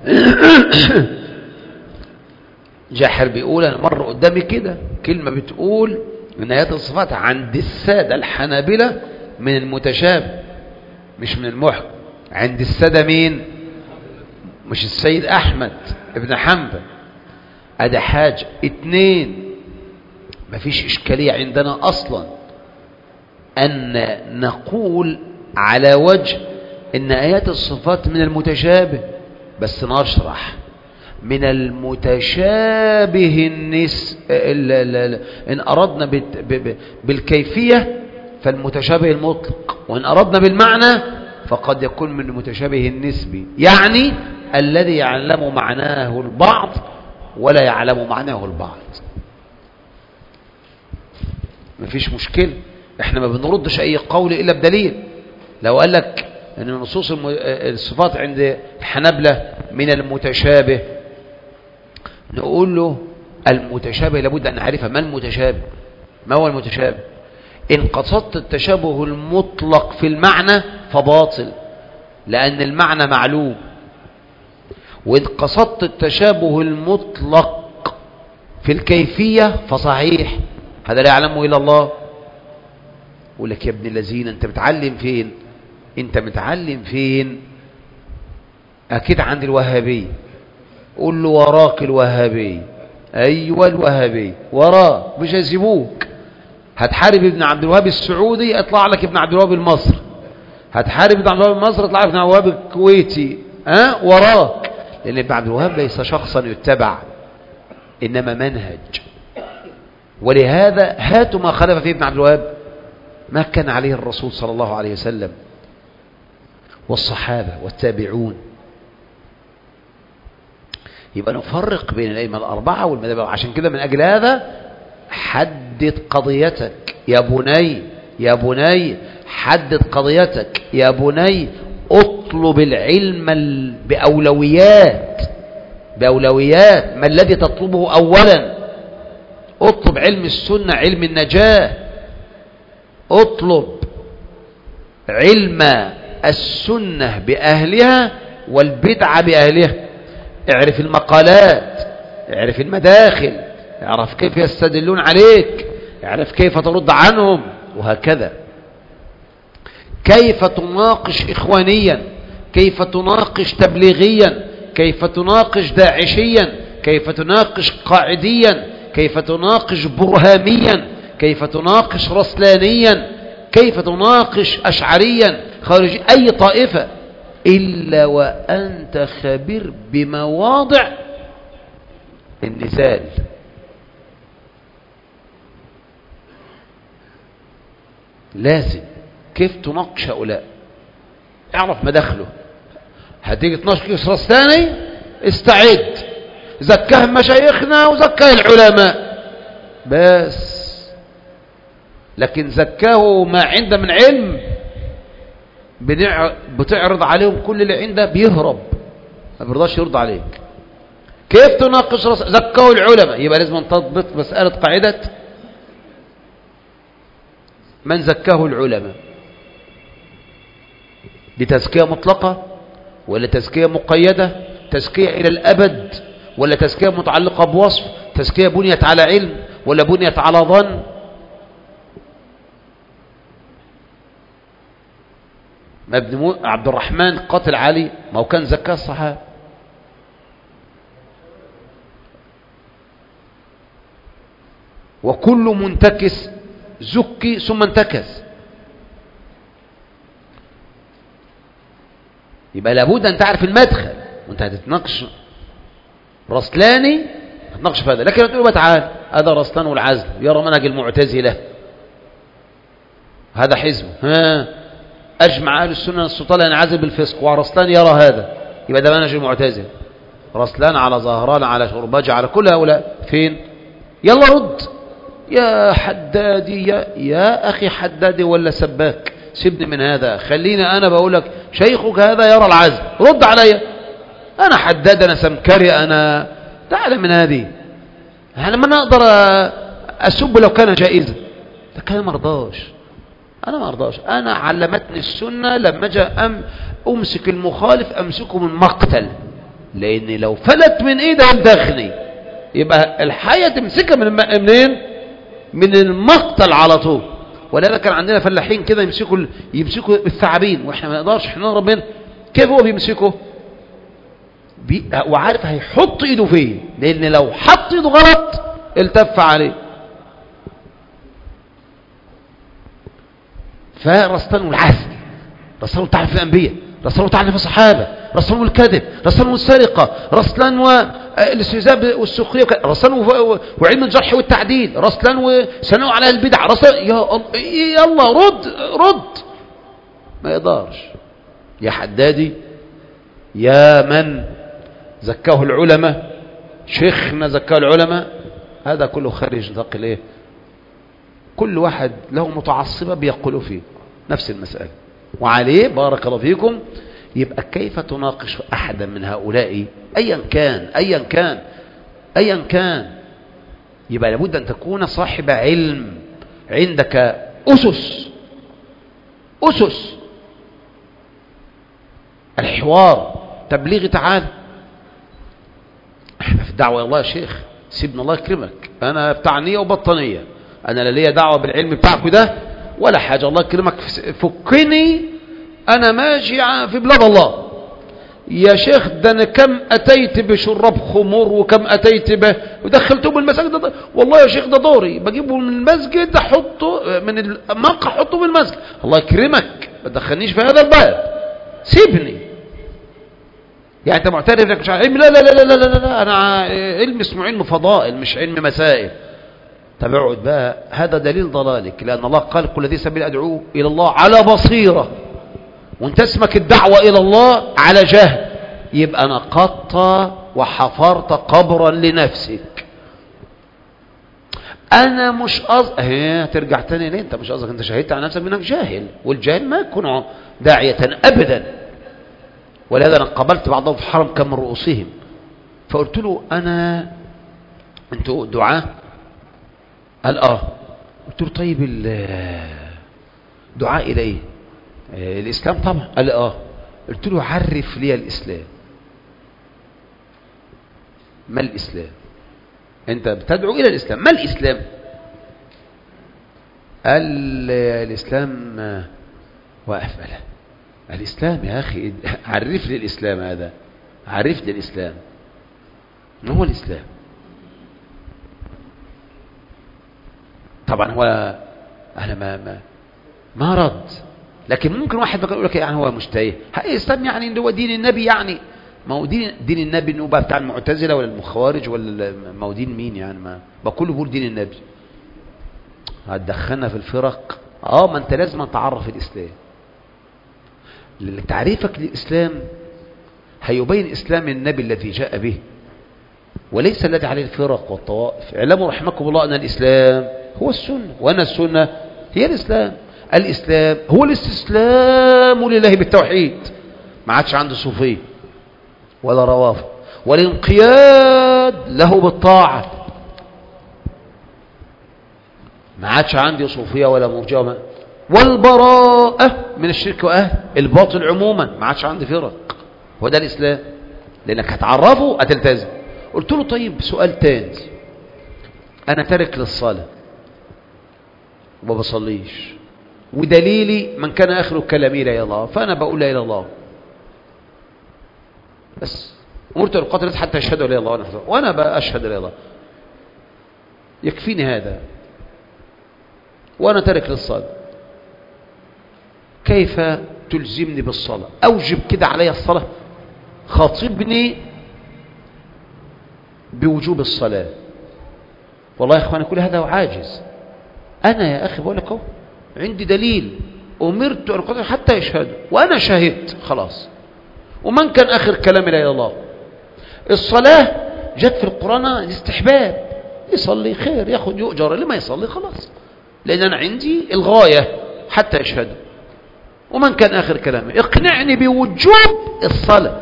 جاحر بيقول أنا مر قدامي كده كلمة بتقول من آيات الصفات عند السادة الحنابلة من المتشابه مش من المحكم. عند السادة مين؟ مش السيد أحمد ابن حنبل. أدي حاجة. اتنين، مفيش إشكالية عندنا أصلا أن نقول على وجه إن آيات الصفات من المتشابه، بس نشرح من المتشابه النس إن أردنا بالكيفية فالمتشابه المطلق، وإن أردنا بالمعنى فقد يكون من المتشابه النسبي، يعني الذي يعلم معناه البعض ولا يعلم معناه البعض. مفيش مشكلة، احنا ما بنردش أي قول إلا بدليل. لو قال لك أن نصوص الصفات عند الحنابلة من المتشابه، نقول له المتشابه لابد أن نعرفها. ما المتشابه؟ ما هو المتشابه؟ إن قصدت التشابه المطلق في المعنى فباطل لأن المعنى معلوم، وإن قصدت التشابه المطلق في الكيفية فصحيح، هذا لا يعلمه إلا الله. يقول لك يا ابن الذين أنت متعلم فين؟ أنت متعلم فين؟ أكيد عند الوهابي. قول له وراك الوهابي. أيوة الوهابي وراه، مش هيسيبوك. هتحارب ابن عبد الوهاب السعودي يطلع لك ابن عبد الوهاب المصري، هتحارب ابن عبد الوهاب المصري يطلع لك ابن عبد الوهاب الكويتي. أه؟ وراك، لأن ابن عبد الوهاب ليس شخصا يتبع إنما منهج. ولهذا هاتوا ما خلف فيه ابن عبد الوهاب ما كان عليه الرسول صلى الله عليه وسلم والصحابة والتابعون. يبقى نفرق بين الأئمة الأربعة والمذاهب. عشان كده من أجل هذا حدد قضيتك يا بني، يا بني حدد قضيتك يا بني. اطلب العلم بأولويات، بأولويات. ما الذي تطلبه أولا؟ اطلب علم السنة، علم النجاة. اطلب علم السنة بأهلها والبدعة بأهلها. اعرف المقالات، اعرف المداخل، اعرف كيف يستدلون عليك، اعرف كيف ترد عنهم، وهكذا. كيف تناقش إخوانيا، كيف تناقش تبليغيا، كيف تناقش داعشيا، كيف تناقش قاعديا، كيف تناقش برهاميا، كيف تناقش رسلانيا، كيف تناقش أشعريا خارجي أي طائفة، إلا وأنت خبير بمواضع النزال. لازم كيف تناقش هؤلاء، اعرف مداخله. هتيجي تناقش رسلاني، استعد، زكاه مشايخنا وزكاه العلماء بس، لكن زكاه ما عنده من علم بتعرض عليهم كل اللي عنده، بيهرب ما بيرضاش يرضى عليك. كيف تناقش رسل زكاه العلماء؟ يبقى لازم تضبط مسألة قاعدة من زكاه العلماء، دي تزكية مطلقة ولا تزكية مقيدة، تزكية إلى الأبد ولا تزكية متعلقة بوصف، تزكية بنيت على علم ولا بنيت على ظن. ما ابن عبد الرحمن قاتل علي ما هو كان زكاه الصحابة. وكل منتكس زكي ثم انتكس. يبقى لابد أن تعرف المدخل وانت هتتناقش رسلاني، هتناقش في هذا. لكن تقول بقى تعال هذا رسلان والعزل يرى منهج المعتزلة، هذا حزب، ها أجمع أهل السنة السلطان ينعزل بالفسق، ورسلان يرى هذا، يبقى ده منهج المعتزلة. رسلان على زهران على شرباج على كل هؤلاء فين؟ يلا رد يا حدادي، يا, يا أخي حدادي ولا سباك، سيبني من هذا، خليني أنا بقولك شيخك هذا يرى العزل، رد علي. أنا حداد، أنا سمكري، أنا تعالى من هذه. أنا ما أقدر أسب لو كان جائزا، ده كان مرضاش، أنا ما أرضاش. أنا علمتني السنة لما جاء أم أمسك المخالف أمسكه من مقتل، لأني لو فلت من إيده يمدخني، يبقى الحية تمسكها من منين؟ من المقتل على طول. ولا كان عندنا فلاحين كده يمسكوا يمسكوا الثعابين، واحنا ما نقدرش، احنا نهرب منه. كيف هو بيمسكه؟ بي... وعارف هيحط ايده فين، لان لو حط ايده غلط التف عليه. فرسطان والعزل، رسطان وتعرف الانبياء، رسطان وتعرف الصحابه، رسطان والكذب، رسطان والسرقه، رسطان والاستهزاء والسخريه، رسطان وعلم الجرح والتعديل، رسطان وثناء على البدع، رسطان. يا يلا رد رد، ما يقدرش. يا حدادي يا من زكاه العلماء، شيخنا زكاه العلماء، هذا كله خارج نطاق الايه؟ كل واحد له متعصبة بيقول فيه نفس المسألة، وعليه بارك الله فيكم. يبقى كيف تناقش أحدا من هؤلاء أيا كان أيا كان أيا كان؟ يبقى لابد أن تكون صاحب علم، عندك أسس أسس الحوار، تبليغ تعالى. احنا في الدعوة يا الله يا شيخ، سيبنا الله يكرمك، أنا بتاع نية وبطانية، أنا لا ليا دعوة بالعلم بتاعكم ده ولا حاجة، الله يكرمك فكني، أنا ماشي في بلاد الله يا شيخ. ده أنا كم أتيت بشراب خمور وكم أتيت به ودخلتهم المساجد ده. والله يا شيخ ده دوري، بجيبه من المسجد أحطه من المنقى أحطه من المسجد. الله يكرمك ما تدخلنيش في هذا الباب، سيبني. يعني أنت معترف لك مش علم؟ لا لا لا لا لا لا, لا. أنا علم اسمه علم فضائل مش علم مسائل. طب اقعد بقى، هذا دليل ضلالك، لأن الله قال كل ذي سبيل أدعوه إلى الله على بصيرة، وانت اسمك الدعوة إلى الله على جهل، يبقى نقضت وحفرت قبرا لنفسك. أنا مش قصد ايه ترجع تاني ليه؟ أنت مش قصدك، أنت شهدت على نفسك منك جاهل، والجاهل ما يكون داعية أبدا. ولهذا أنا قابلت بعضهم في الحرم كم من رؤوسهم، فقلت له أنا أنتوا دعاة؟ قال آه. قلت له طيب الدعاء إلى إيه؟ الإسلام طبعا. قال آه. قلت له عرف لي الإسلام. ما الإسلام؟ أنت بتدعو إلى الإسلام، ما الإسلام؟ قال الإسلام واقف له. الإسلام يا أخي عرف لي الإسلام، هذا عرف لي الإسلام. ما هو الإسلام؟ طبعا هو أنا ما ما ما رد، لكن ممكن واحد يقول لك يعني هو مشتهي الإسلام يعني اللي هو دين النبي، يعني ما هو دين دين النبي إنه بقى بتاع المعتزلة ولا المخوارج ولا ما هو دين مين يعني؟ ما بقوله بقول دين النبي. هتدخلنا في الفرق؟ اه ما انت لازم تعرف الإسلام، لأن تعريفك للإسلام هيبين إسلام النبي الذي جاء به وليس الذي عليه الفرق والطوائف. اعلموا رحمكم الله أن الإسلام هو السنة، وأن السنة هي الإسلام. الإسلام هو الاستسلام لله بالتوحيد، ما عادش عنده صوفية ولا روافض، والانقياد له بالطاعة، ما عادش عندي صوفية ولا مرجئة، والبراءة من الشرك وأهل الباطل عموما، ما عادش عندي فرق. هو ده الإسلام، لأنك هتعرفه هتلتزم. قلت له طيب سؤال تاني، أنا تارك للصلاة وما بصليش، ودليلي من كان آخر كلامي لا إله إلا الله، فأنا بقول لا إله إلا الله بس، أمرت القتل حتى أشهد لا إله إلا الله وأنا بأشهد لا إله إلا الله، يكفيني هذا وأنا تارك للصلاة. كيف تلزمني بالصلاة؟ أوجب كده علي الصلاة، خاطبني بوجوب الصلاة. والله يا إخواني كل هذا عاجز. أنا يا أخي بقول لك أهو عندي دليل، أمرت أن أقاتل حتى يشهدوا وأنا شهدت خلاص، ومن كان آخر كلام لا إله إلا الله. الصلاة جت في القرآن استحباب، يصلي خير ياخد يؤجر، اللي ما يصلي خلاص، لأن أنا عندي الغاية حتى يشهدوا. ومن كان آخر كلامه اقنعني بوجوب الصلاة،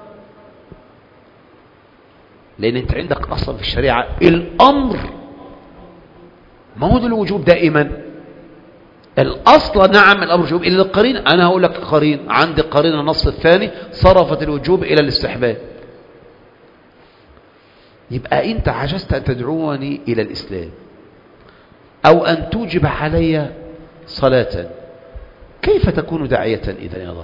لأن أنت عندك أصلا في الشريعة الأمر ما هو الوجوب دائما، الأصل نعم الأمر وجوب إلا القرين. أنا هقول لك قرين، عندي قرين النص الثاني صرفت الوجوب إلى الاستحباب. يبقى أنت عجزت أن تدعوني إلى الإسلام أو أن توجب علي صلاة، كيف تكون داعية إذا يا الله؟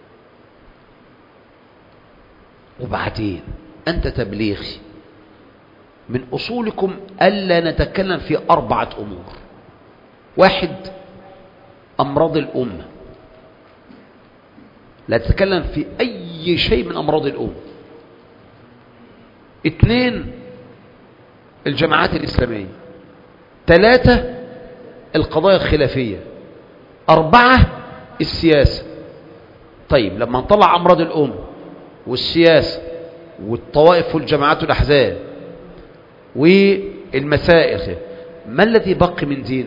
وبعدين أنت تبليغي، من أصولكم ألا نتكلم في أربعة أمور. واحد، أمراض الأمة، لا تتكلم في أي شيء من أمراض الأمة. اثنين، الجماعات الإسلامية. ثلاثة، القضايا الخلافية. أربعة، السياسة. طيب لما نطلع أمراض الأمة والسياسة والطوائف والجماعات والأحزاب والمسائل، ما الذي بقي من دين؟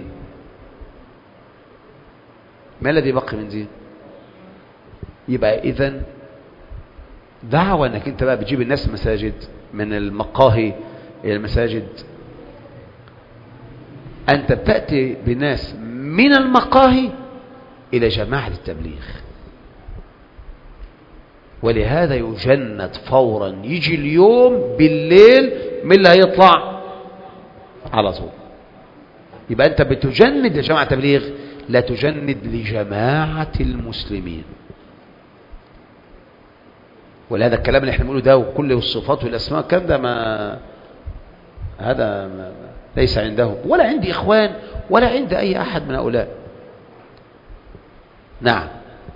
ما الذي بقي من دين؟ يبقى إذن دعوة أنك أنت بقى بتجيب الناس مساجد، من المقاهي إلى المساجد. أنت بتأتي بناس من المقاهي إلى جماعة التبليغ، ولهذا يجند فورا، يجي اليوم بالليل من اللي هيطلع على طول. يبقى أنت بتجند لجماعة التبليغ، لا تجند لجماعة المسلمين. ولهذا الكلام اللي احنا بنقوله ده وكل الصفات والأسماء الكلام ده ما هذا ما ليس عندهم ولا عندي إخوان ولا عند أي أحد من هؤلاء. نعم.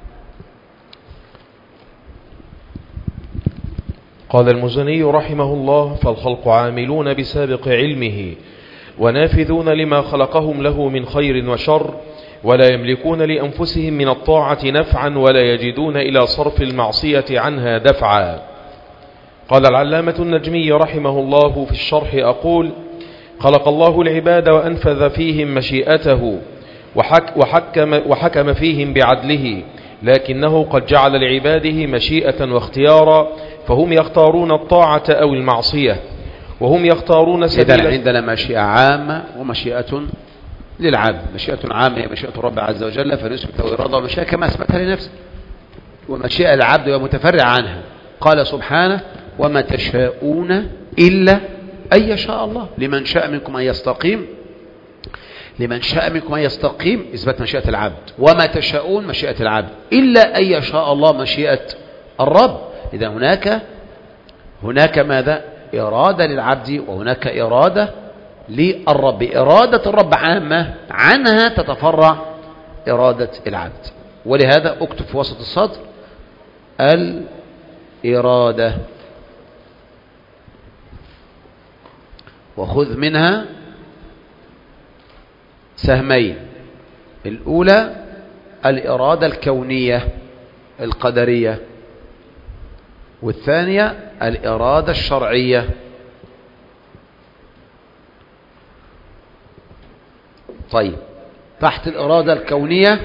قال المزني رحمه الله: فالخلق عاملون بسابق علمه ونافذون لما خلقهم له من خير وشر، ولا يملكون لأنفسهم من الطاعة نفعا ولا يجدون إلى صرف المعصية عنها دفعا. قال العلامة النجمي رحمه الله في الشرح: أقول: خلق الله العباد وأنفذ فيهم مشيئته وحك وحكم, وحكم فيهم بعدله، لكنه قد جعل لعباده مشيئة واختيارا، فهم يختارون الطاعة أو المعصية، وهم يختارون سبيل. إذن عندنا مشيئة عامة ومشيئة للعبد. مشيئة عامة هي مشيئة الرب عز وجل فنثبت وإرادة، ومشيئة كما أثبتها لنفسه، ومشيئة العبد هي متفرع عنها. قال سبحانه: وما تشاءون إلا أن يشاء الله، لمن شاء منكم أن يستقيم، لمن شاء منكم أن يستقيم إثبات مشيئة العبد، وما تشاءون مشيئة العبد، إلا أن يشاء الله مشيئة الرب. إذا هناك هناك ماذا؟ إرادة للعبد وهناك إرادة للرب. إرادة الرب عامة، عنها تتفرع إرادة العبد. ولهذا اكتب في وسط السطر الإرادة وخذ منها سهمين. الأولى الإرادة الكونية القدرية، والثانية الإرادة الشرعية. طيب، تحت الإرادة الكونية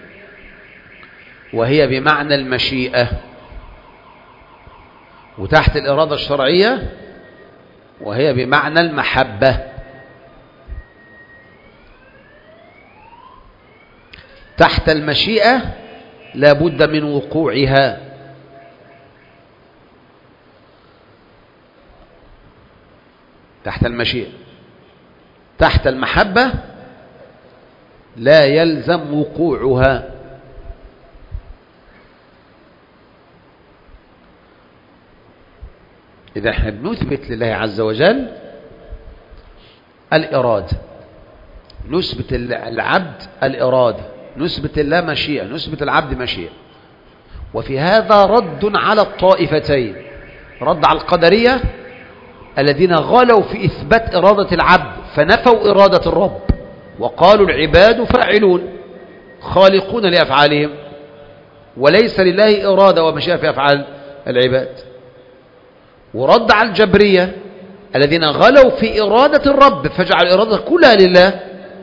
وهي بمعنى المشيئة، وتحت الإرادة الشرعية وهي بمعنى المحبة. تحت المشيئة لا بد من وقوعها، تحت المشيئة. تحت المحبة لا يلزم وقوعها. إذا احنا بنثبت لله عز وجل الإرادة، نثبت العبد الإرادة، نثبت الله مشيئة، نثبت العبد مشيئة. وفي هذا رد على الطائفتين، رد على القدرية الذين غلوا في إثبات إرادة العبد فنفوا إرادة الرب وقالوا العباد فاعلون خالقون لأفعالهم، وليس لله إرادة ومشيئة في أفعال العباد. ورد على الجبرية الذين غلوا في إرادة الرب فجعل إرادة كلها لله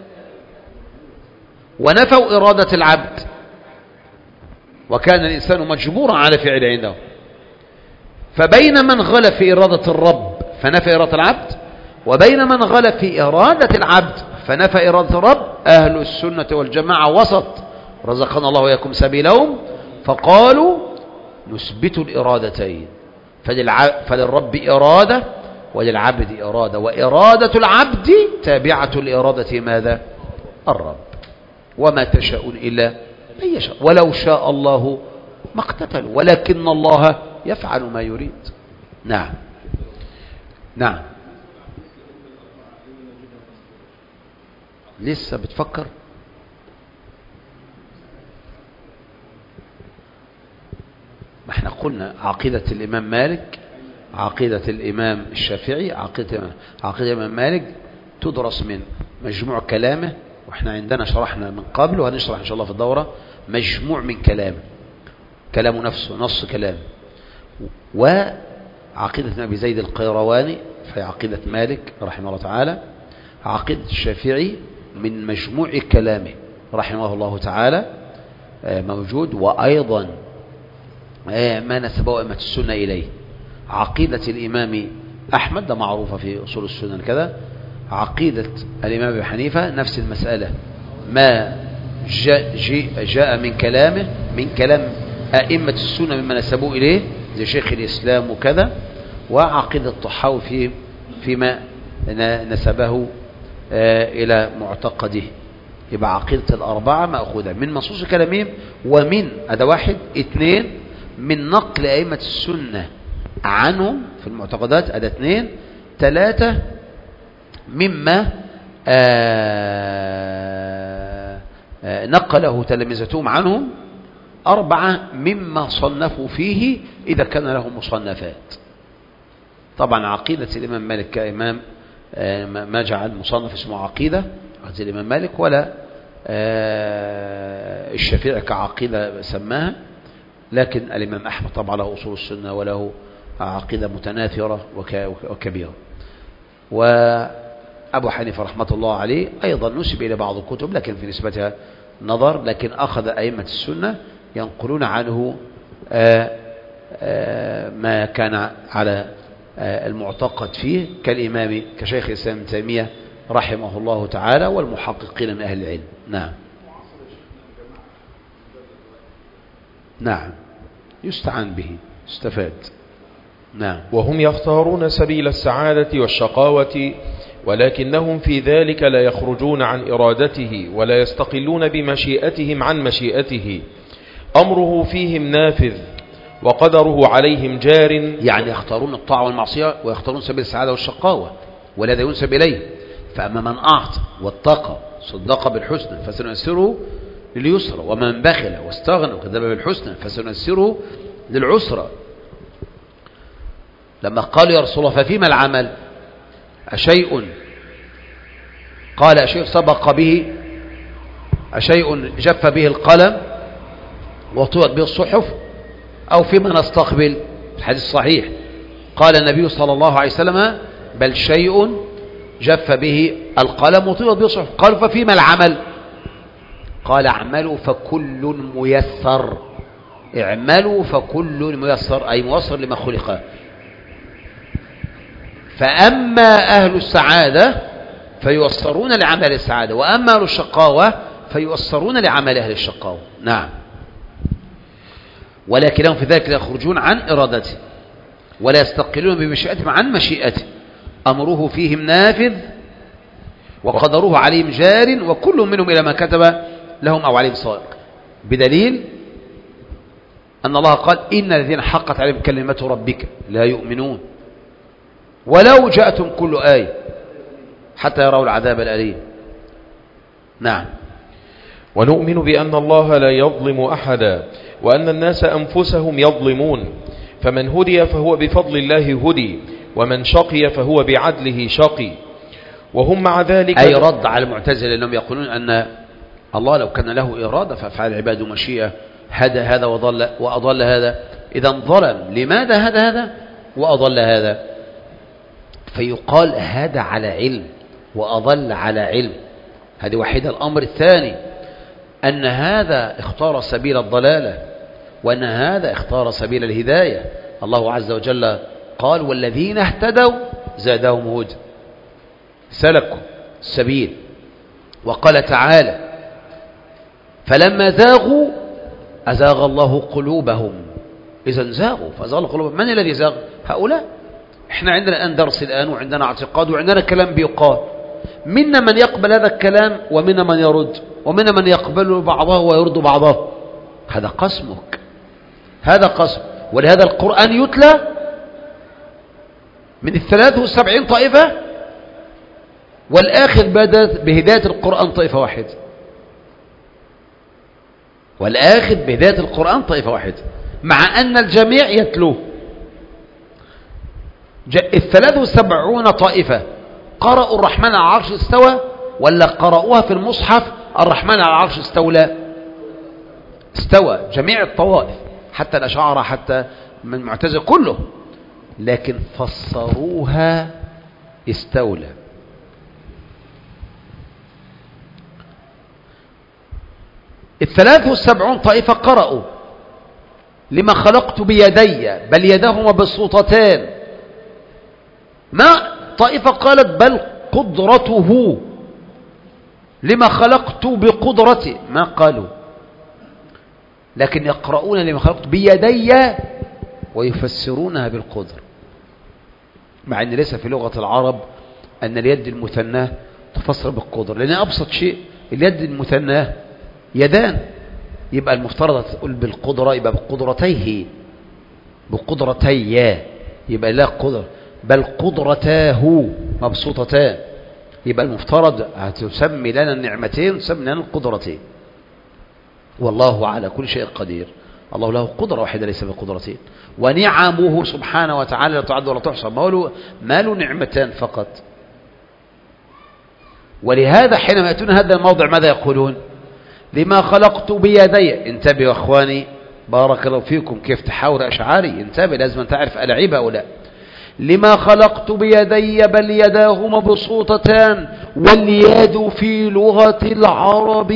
ونفوا إرادة العبد، وكان الإنسان مجبورا على فعل عنده. فبين من غلى في إرادة الرب فنفى إرادة العبد، وبين من غلى في إرادة العبد فنفى إرادة الرب، أهل السنة والجماعة وسط، رزقنا الله وإياكم سبيلهم، فقالوا نثبت الإرادتين، فللرب إرادة وللعبد إرادة، وإرادة العبد تابعة لإرادة ماذا؟ الرب. وما تشاءون إلا أن يشاء، ولو شاء الله ما اقتتلوا ولكن الله يفعل ما يريد. نعم نعم. لسه بتفكر؟ ما احنا قلنا عقيدة الإمام مالك، عقيدة الإمام الشافعي، عقيدة عقيدة الإمام مالك تدرس من مجموع كلامه، واحنا عندنا شرحنا من قبل وهنشرح إن شاء الله في الدورة مجموع من كلامه، كلامه نفسه نص كلامه. وعقيدة أبي زيد القيرواني في عقيدة مالك رحمه الله تعالى، عقيدة الشافعي من مجموع كلامه رحمه الله تعالى موجود، وأيضا ما نسبه أئمة السنة إليه. عقيدة الإمام أحمد ده معروفة في أصول السنة كذا، عقيدة الإمام أبي حنيفة نفس المسألة، ما جاء, جاء من كلامه من كلام أئمة السنة مما نسبوه إليه زي شيخ الإسلام وكذا. وعقيدة الطحاوي في فيما نسبه إلى معتقده. يبقى عقيدة الأربعة مأخوذة من منصوص كلامهم، ومن هذا واحد اثنين من نقل أئمة السنة عنهم في المعتقدات، هذا اثنين. ثلاثة مما آآ آآ نقله تلامذتهم عنهم. أربعة مما صنفوا فيه إذا كان لهم مصنفات. طبعا عقيدة الإمام مالك كإمام ما جعل مصنف اسمه عقيدة عقيدة الإمام مالك، ولا الشافعي كعقيدة سماها، لكن الإمام أحمد طبعا له أصول السنة وله عقيدة متناثرة وكبيرة. وأبو حنيفة رحمة الله عليه أيضا نسب إلى بعض الكتب لكن في نسبتها نظر، لكن أخذ أئمة السنة ينقلون عنه آآ آآ ما كان على المعتقد فيه، كالإمام كشيخ الإسلام ابن تيمية رحمه الله تعالى والمحققين من أهل العلم. نعم نعم يستعان به يستفاد. نعم. وهم يختارون سبيل السعادة والشقاوة، ولكنهم في ذلك لا يخرجون عن إرادته ولا يستقلون بمشيئتهم عن مشيئته. أمره فيهم نافذ، وقدره عليهم جار. يعني يختارون الطاعة والمعصية ويختارون سبيل السعادة والشقاوة ولا ينسب إليه. فأما من أعطى واتقى صدق بالحسنى فسنيسره لليسرى، ومن بخل واستغنى وكذب بالحسنى فسنيسره للعسرى. لما قالوا يا رسول الله ففيما العمل؟ أشيء قال أشيء سبق به، أشيء جف به القلم وطوت به الصحف، أو فيما نستقبل؟ الحديث الصحيح قال النبي صلى الله عليه وسلم بل شيء جف به القلم وطوت به الصحف. قال ففيما العمل؟ قال اعملوا فكل ميسر. اعملوا فكل ميسر أي ميسر لما خلق. فأما أهل السعادة فيوصرون لعمل السعادة، وأما أهل الشقاوة فيوصرون لعمل أهل الشقاوة. نعم. ولكنهم في ذلك لا يخرجون عن إرادته ولا يستقلون بمشيئتهم عن مشيئته. أمره فيهم نافذ وقدروه عليهم جار، وكل منهم إلى ما كتب لهم أو عليهم سائق. بدليل أن الله قال إن الذين حقت عليهم كلمة ربك لا يؤمنون ولو جاءتهم كل آية حتى يروا العذاب الأليم. نعم. ونؤمن بأن الله لا يظلم أحدا، وأن الناس أنفسهم يظلمون، فمن هدي فهو بفضل الله هدي، ومن شقي فهو بعدله شقي. وهم مع ذلك أي رد على المعتزلة أنهم يقولون أن الله لو كان له إرادة ففعل العباد مشيئة، هدى هذا وضل وأضل هذا، إذا ظلم. لماذا هدى هذا وأضل هذا؟ فيقال هدى على علم وأضل على علم، هذه وحيدة. الأمر الثاني أن هذا اختار سبيل الضلالة وأن هذا اختار سبيل الهداية. الله عز وجل قال والذين اهتدوا زادهم هدى، سلكوا السبيل. وقال تعالى فلما زاغوا أزاغ الله قلوبهم. إذا زاغوا فأزاغ قلوبهم. من الذي زاغ؟ هؤلاء. احنا عندنا الآن درس الآن، وعندنا اعتقاد، وعندنا كلام بيقال. منا من يقبل هذا الكلام ومنا من يرد، ومنا من يقبل بعضه ويرد بعضه. هذا قسمك، هذا قسم. ولهذا القرآن يتلى من الثلاث والسبعين طائفة، والآخر بهداية القرآن طائفة واحد، والآخر بهداية القرآن طائفة واحد، مع أن الجميع يتلوه. الثلاث والسبعون طائفة قرأوا الرحمن على العرش استوى، ولا قرأوها في المصحف الرحمن على العرش استولى؟ استوى. جميع الطوائف حتى الأشاعرة حتى من المعتزلة كله، لكن فسروها استولى. الثلاث والسبعون طائفة قرأوا لما خلقت بيدي بل يداهما بسطتان. ما طائفة قالت بل قدرته لما خلقت بقدرتي، ما قالوا، لكن يقرؤون لما خلقت بيدي ويفسرونها بالقدر، مع أن ليس في لغة العرب أن اليد المثناه تفسر بالقدر، لأن أبسط شيء اليد المثناه يدان، يبقى المفترض تقول بالقدرة، يبقى بقدرتيه بقدرتي، يبقى لا قدر، بل قدرتاه مبسوطتان، يبقى المفترض هتسمي لنا النعمتين وتسمي لنا القدرتين. والله على كل شيء قدير. الله له قدرة واحدة ليس بقدرتين، ونعمه سبحانه وتعالى لا تعد ولا تحصى، ما له نعمتان فقط. ولهذا حينما يأتون هذا الموضع ماذا يقولون؟ لما خلقت بيدي. انتبهوا يا اخواني بارك الله فيكم، كيف تحاور أشعاري، انتبه، لازم أن تعرف ألعب أو لا. لما خلقت بيدي بل يداه مبسوطتان، واليد في لغة العرب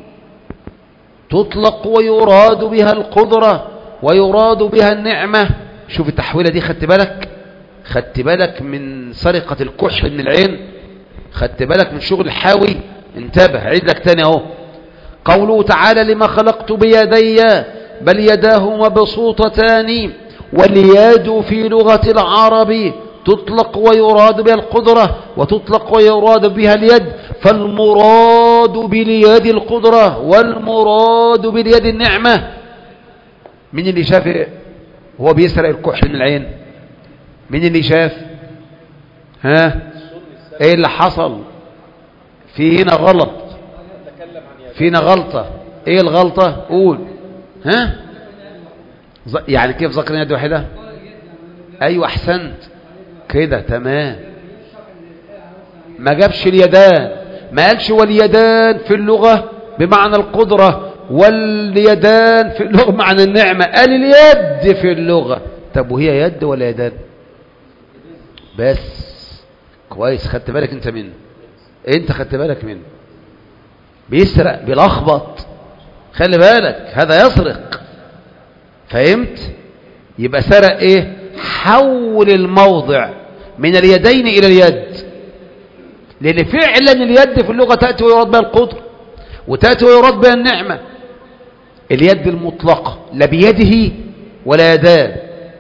تطلق ويراد بها القدرة ويراد بها النعمة. شوف التحويلة دي، خدت بالك خدت بالك من سرقة الكحل من العين، خدت بالك من شغل الحاوي. انتبه، عيد لك تاني اهو. قوله تعالى لما خلقت بيدي بل يداه مبسوطتان، واليد في لغة العرب تطلق ويراد بها القدرة وتطلق ويراد بها اليد، فالمراد باليد القدرة والمراد باليد النعمة. من اللي شاف هو بيسرق الكحل من العين؟ مين اللي شاف؟ ها؟ ايه اللي حصل؟ في هنا غلط، فينا غلطة. ايه الغلطة؟ قول. ها؟ يعني كيف ذكرنا يد واحدة؟ ايوه احسنت كده تمام. ما جابش اليدان، ما قالش واليدان في اللغة بمعنى القدرة واليدان في اللغة بمعنى النعمة، قال اليد في اللغة. طب وهي يد ولا يدان؟ بس كويس، خدت بالك انت منه، انت خدت بالك منه. بيسرق بيلخبط، خلي بالك هذا يسرق، فهمت؟ يبقى سرق ايه؟ حول الموضع من اليدين الى اليد، لان فعلا اليد في اللغة تأتي ويراد بها القدر وتأتي ويراد بها النعمة. اليد المطلقة لا بيده ولا يدان،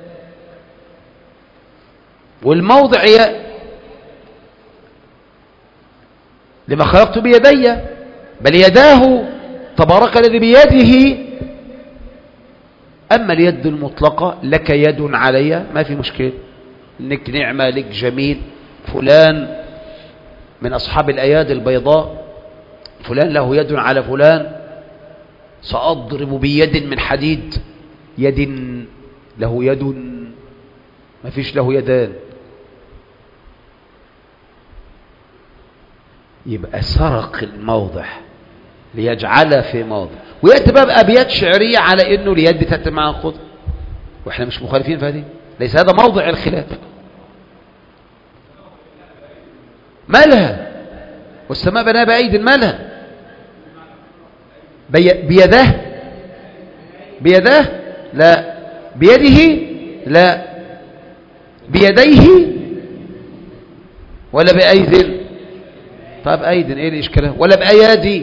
والموضع ي... لما خلقت بيدي، بل يداه تبارك الذي بيده. أما اليد المطلقة لك يد علي، ما في مشكلة، لك نعمة، لك جميل، فلان من أصحاب الأيادي البيضاء، فلان له يد على فلان، سأضرب بيد من حديد، يد له يد، ما فيش له يدان. يبقى سرق الموضع ليجعلها في موضع، ويأتي بقى بأبيات شعرية على إنه اليد تأتي مع القدر، وإحنا مش مخالفين في هذه، ليس هذا موضع الخلاف. مالها؟ والسماء بناها بأيد، مالها؟ بي... بيده بيده لا، بيده لا، بيديه ولا بأيد؟ طب أيد ايه الإشكال؟ ولا بأيادي؟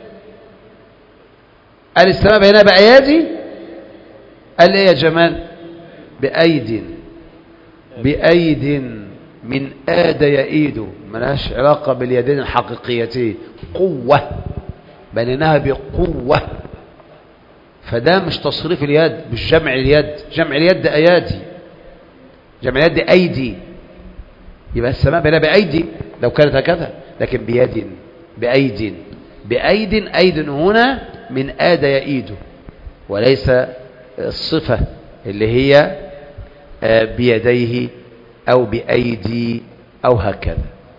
قال السماء بينها بأيادي، قال ايه يا جمال؟ بأيد، بأيد من آد يأيد، ملهاش علاقة باليدين الحقيقيتين، قوة بنيناها بقوة، فده مش تصريف اليد، مش جمع اليد، جمع اليد أيادي، جمع اليد أيدي، يبقى السماء بينها بأيدي لو كانت هكذا، لكن بيد، بأيد، بأيد، أيد هنا من آد يأيد، وليس الصفة اللي هي بيديه أو بأيدي أو هكذا.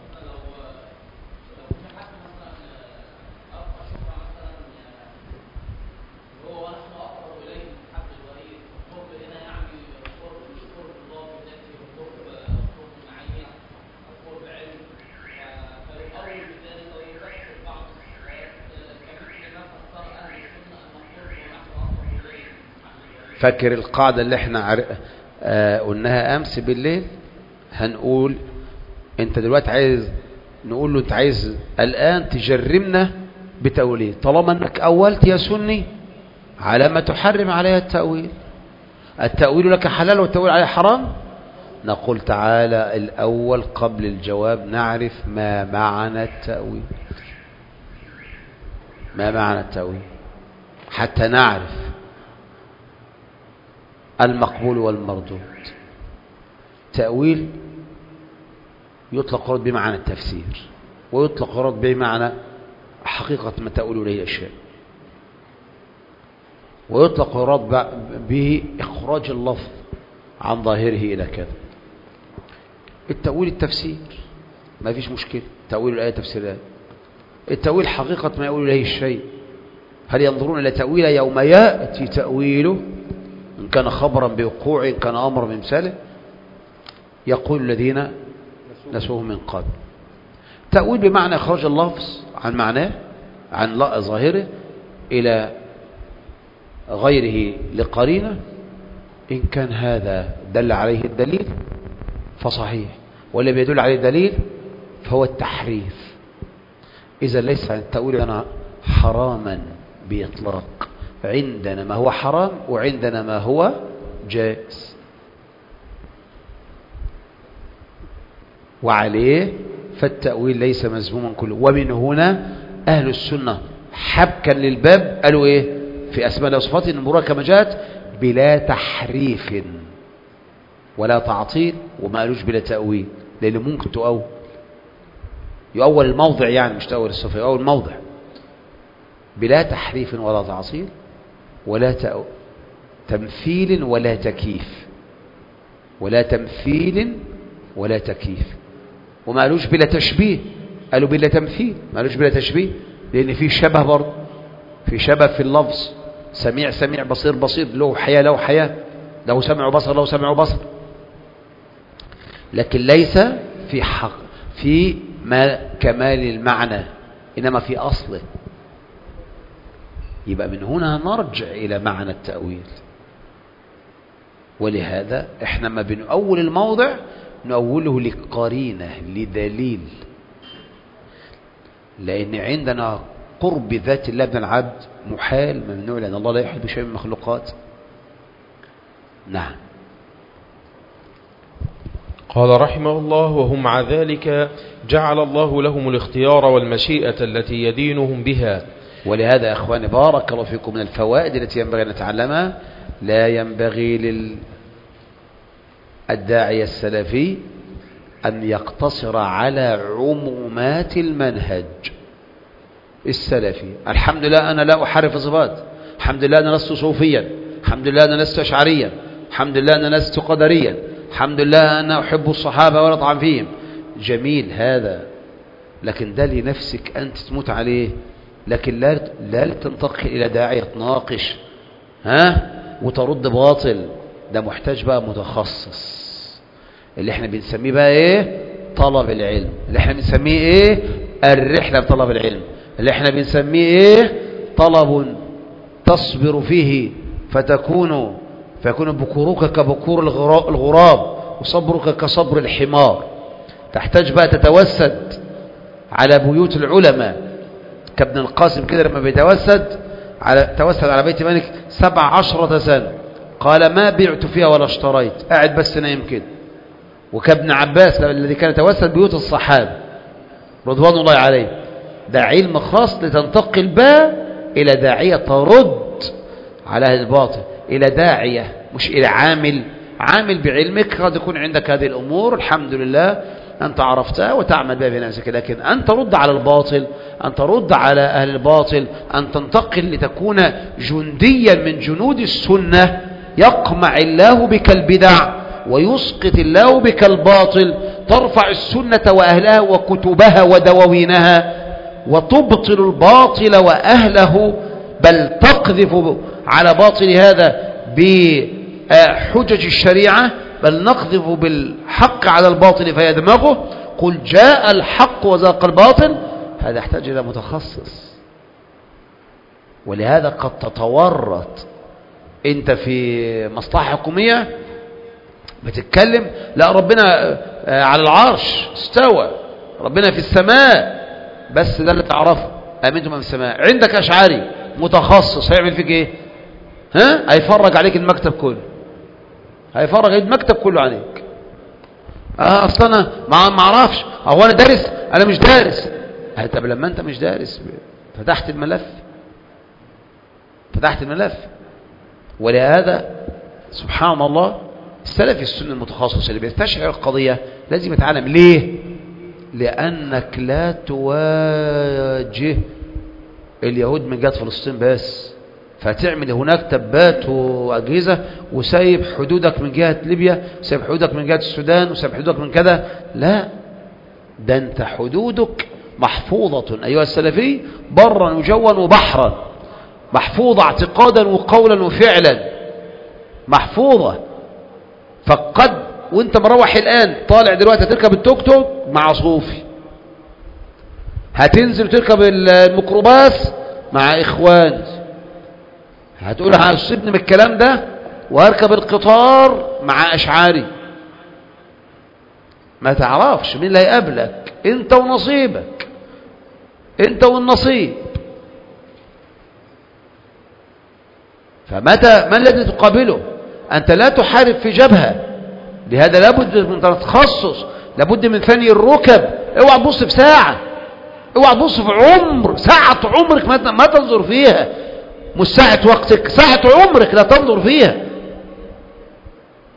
فاكر القاعدة اللي احنا عر... آه قلناها أمس بالليل؟ هنقول انت دلوقتي عايز، نقول له انت عايز الآن تجرمنا بتأويل، طالما انك أولت يا سني على ما تحرم عليها التأويل، التأويل لك حلال والتأويل عليه حرام. نقول تعالى الأول قبل الجواب نعرف ما معنى التأويل، ما معنى التأويل حتى نعرف المقبول والمردود. تأويل يطلق رد بمعنى التفسير، ويطلق رد بمعنى حقيقة ما تأول إليه الشيء، ويطلق رد به إخراج اللفظ عن ظاهره إلى كذا. التأويل التفسير ما فيش مشكلة، تأويل الآية تفسير الآية. التأويل حقيقة ما يقول إليه الشيء، هل ينظرون إلى تأويله يوم يأتي تأويله، إن كان خبرا بوقوع، إن كان أمر بمثاله، يقول الذين نسوه من قبل. تأويل بمعنى إخراج اللفظ عن معناه، عن ظاهره إلى غيره لقرينة، إن كان هذا دل عليه الدليل فصحيح، واللي بيدل عليه الدليل فهو التحريف. إذا ليس التأويل أنا حراما بإطلاق، عندنا ما هو حرام وعندنا ما هو جائز، وعليه فالتأويل ليس مذموما كله. ومن هنا أهل السنة حبكا للباب قالوا إيه في أسماء الله وصفاته؟ إن المراد كما جاءت بلا تحريف ولا تعطيل، وما قالوش بلا تأويل، لأن ممكن تؤول يؤول الموضع، يعني مش تأول الصفة، يؤول الموضع بلا تحريف ولا تعطيل ولا تأويل تمثيل ولا تكييف، ولا تمثيل ولا تكييف. وما قالوش بلا تشبيه، قالوا بلا تمثيل، ما قالوش بلا تشبيه، لأن في شبه برضه، في شبه في اللفظ، سميع سميع، بصير بصير، له حياة له حياة، له سمع وبصر له سمع وبصر، لكن ليس في حق في ما كمال المعنى، إنما في أصله. يبقى من هنا نرجع إلى معنى التأويل. ولهذا احنا ما بنؤول الموضع نؤوله لقرينة، لدليل، لأن عندنا قرب ذات الله من العبد محال ممنوع، لأن الله لا يحب شيء من المخلوقات. نعم. قال رحمه الله: وهم مع ذلك جعل الله لهم الاختيار والمشيئة التي يدينهم بها. ولهذا يا أخواني بارك الله فيكم، من الفوائد التي ينبغي أن نتعلمها، لا ينبغي للداعية السلفي أن يقتصر على عمومات المنهج السلفي. الحمد لله أنا لا أحرف صفات، الحمد لله أنا لست صوفيا، الحمد لله أنا لست أشعريا، الحمد لله أنا لست قدريا، الحمد لله أنا أحب الصحابة ولا أطعن فيهم. جميل هذا، لكن ده لنفسك أنت تموت عليه، لكن لا لا تنتقل إلى داعية تناقش ها وترد باطل. ده محتاج بقى متخصص، اللي احنا بنسميه بقى ايه؟ طلب العلم. اللي احنا بنسميه ايه؟ الرحلة بطلب العلم. اللي احنا بنسميه ايه؟ طلب تصبر فيه فتكون فيكون بكورك كبكور الغراب وصبرك كصبر الحمار. تحتاج بقى تتوسد على بيوت العلماء كابن القاسم كده، لما بيتوسد على توسد على بيت مالك سبع عشرة سنة، قال ما بعت فيها ولا اشتريت، قاعد بس نايم كده. وكابن عباس الذي كان يتوسد بيوت الصحابة رضوان الله عليه. ده علم خاص لتنتقل بقى إلى داعية ترد على أهل الباطل، إلى داعية مش إلى عامل. عامل بعلمك قد يكون عندك هذه الأمور الحمد لله أنت عرفتها وتعمل بها بنفسك، لكن أن ترد على الباطل، أن ترد على أهل الباطل، أن تنتقل لتكون جنديا من جنود السنة، يقمع الله بك البدع ويسقط الله بك الباطل، ترفع السنة وأهلها وكتبها ودواوينها، وتبطل الباطل وأهله، بل تقذف على باطل هذا بحجج الشريعة، بل نقذف بالحق على الباطل فيدمغه. قل جاء الحق وزاق الباطل. هذا يحتاج إلى متخصص. ولهذا قد تتورط انت في مصلحة حكومية بتتكلم، لا ربنا على العرش استوى، ربنا في السماء، بس ده اللي تعرفه، امنتم من في السماء. عندك اشعري متخصص هيعمل فيك ايه؟ ها هيفرج عليك المكتب كله، هيفرج المكتب كله عليك. اه اصلا انا ما اعرفش، هو انا دارس؟ انا مش دارس. طب لما انت مش دارس فتحت الملف، فتحت الملف. ولهذا سبحان الله السلفي السني المتخصص اللي بيستشعر القضية لازم يتعلم. ليه؟ لأنك لا تواجه اليهود من جهة فلسطين بس، فتعمل هناك تبات وأجهزة وسايب حدودك من جهة ليبيا، وسايب حدودك من جهة السودان، وسايب حدودك من كذا. لا، ده انت حدودك محفوظة أيها السلفي برا وجوا وبحرا، محفوظة اعتقادا وقولا وفعلا، محفوظة. فقد وانت مروح الآن طالع دلوقتي هتركب التوك توك مع صوفي، هتنزل تركب الميكروباص مع إخوان، هتقول هسيبني من الكلام ده وهركب القطار مع أشعاري. ما تعرفش مين اللي هيقابلك، انت ونصيبك، انت والنصيب. فمتى ما الذي تقابله؟ أنت لا تحارب في جبهة، لهذا لابد من تخصص، لابد من ثاني الركب. اوعى تبص في ساعة، اوعى تبص في عمر، ساعة عمرك ما تنظر فيها، مش ساعة وقتك، ساعة عمرك لا تنظر فيها.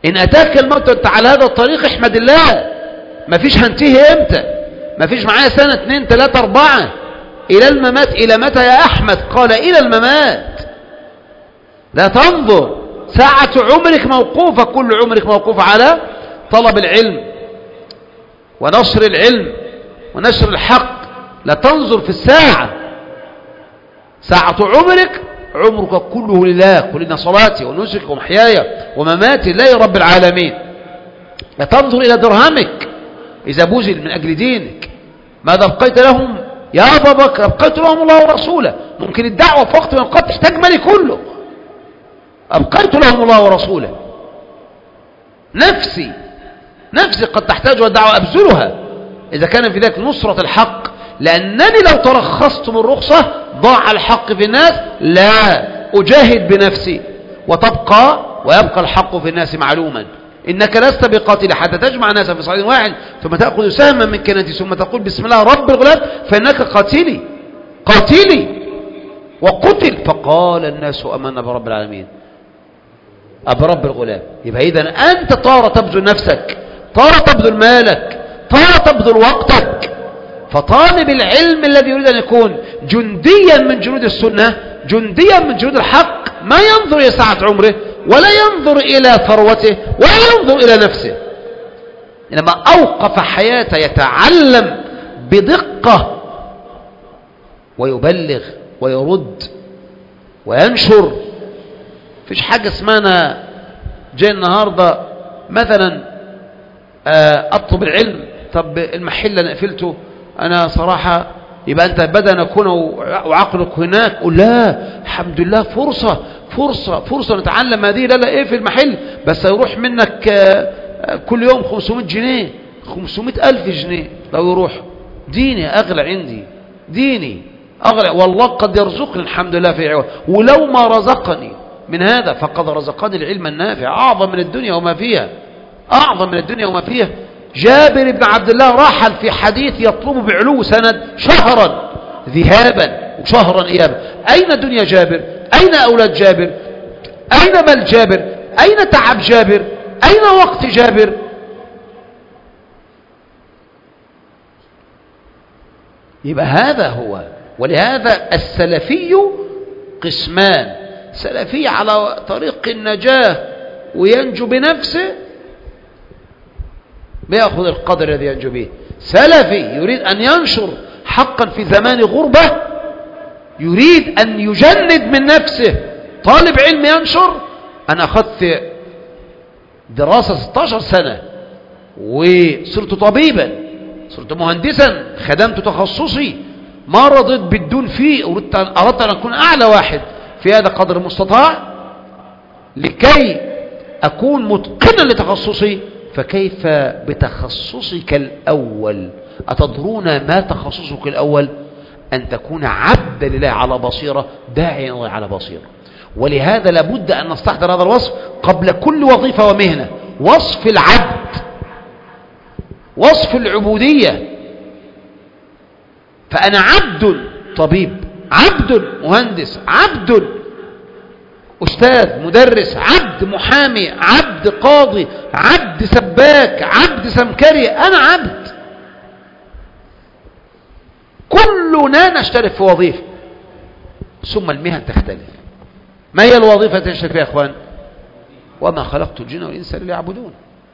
إن أتاك الموت وأنت على هذا الطريق احمد الله. ما فيش هنتهي إمتى؟ ما فيش معايا سنة اتنين تلاتة أربعة إلى الممات. إلى متى يا أحمد؟ قال إلى الممات. لا تنظر، ساعة عمرك موقوفة، كل عمرك موقوف على طلب العلم ونشر العلم ونشر الحق. لا تنظر في الساعة، ساعة عمرك عمرك كله لله. قل إن صلاتي ونسكي ومحياي ومماتي لله رب العالمين. لا تنظر إلى درهمك إذا بذل من أجل دينك. ماذا أبقيت لهم يا أبا بكر؟ أبقيت لهم الله ورسوله. ممكن الدعوة في وقت من الأوقات تحتاج مالي كله. أبقيت لهم الله ورسوله. نفسي نفسي قد تحتاج الدعوة أبذلها إذا كان في ذلك نصرة الحق، لأنني لو ترخصت من رخصة ضاع الحق في الناس. لا، أجاهد بنفسي وتبقى ويبقى الحق في الناس معلوما. إنك لست بقاتل حتى تجمع الناس في صعيد واحد ثم تأخذ سهما من كنتي ثم تقول بسم الله رب الغلام فإنك قاتلي قاتلي وقتل. فقال الناس أمنا برب العالمين برب الغلام. يبقى إذن أنت طار تبذل نفسك، طار تبذل مالك، طار تبذل وقتك. فطالب العلم الذي يريد أن يكون جنديا من جنود السنة، جنديا من جنود الحق، ما ينظر إلى ساعة عمره ولا ينظر إلى ثروته ولا ينظر إلى نفسه، إنما أوقف حياته يتعلم بدقة ويبلغ ويرد وينشر. فيش حاجة اسمها جاي النهاردة مثلا أطلب العلم، طب المحل أنا قفلته أنا صراحة، يبقى أنت بدأ نكون وعقلك هناك. قل لا، الحمد لله، فرصة فرصة فرصة نتعلم هذه. لا لا، إيه في المحل بس يروح منك كل يوم خمسمائة جنيه، خمسمائة ألف جنيه لو يروح. ديني أغلى عندي، ديني أغلى، والله قد يرزقني الحمد لله في عوض. ولو ما رزقني من هذا فقد رزقني العلم النافع أعظم من الدنيا وما فيها، أعظم من الدنيا وما فيها. جابر بن عبد الله رحل في حديث يطلب بعلو سند شهرا ذهابا وشهرا إيابا. أين دنيا جابر؟ أين أولاد جابر؟ أين مال جابر؟ أين تعب جابر؟ أين وقت جابر؟ يبقى هذا هو. ولهذا السلفي قسمان: سلفي على طريق النجاة وينجو بنفسه بيأخذ القدر الذي ينجو به. سلفي يريد أن ينشر حقا في زمان غربة، يريد أن يجند من نفسه. طالب علم ينشر. أنا أخذت دراسة ستة عشر سنة وصرت طبيبا، صرت مهندسا، خدمت تخصصي، ما رضيت بالدون فيه، أردت أن, أردت أن أكون أعلى واحد في هذا قدر المستطاع لكي أكون متقنا لتخصصي. فكيف بتخصصك الأول؟ أتدرون ما تخصصك الأول؟ أن تكون عبدا لله على بصيرة، داعيا الله على بصيرة. ولهذا لابد أن نستحضر هذا الوصف قبل كل وظيفة ومهنة: وصف العبد، وصف العبودية. فأنا عبد طبيب، عبد مهندس، عبد أستاذ مدرس، عبد محامي، عبد قاضي، عبد سباك، عبد سمكري. أنا عبد. كلنا نشترك في وظيفة، ثم المهن تختلف. ما هي الوظيفة التي نشترك فيها يا أخوان؟ وما خلقت الجن والإنس إلا ليعبدون.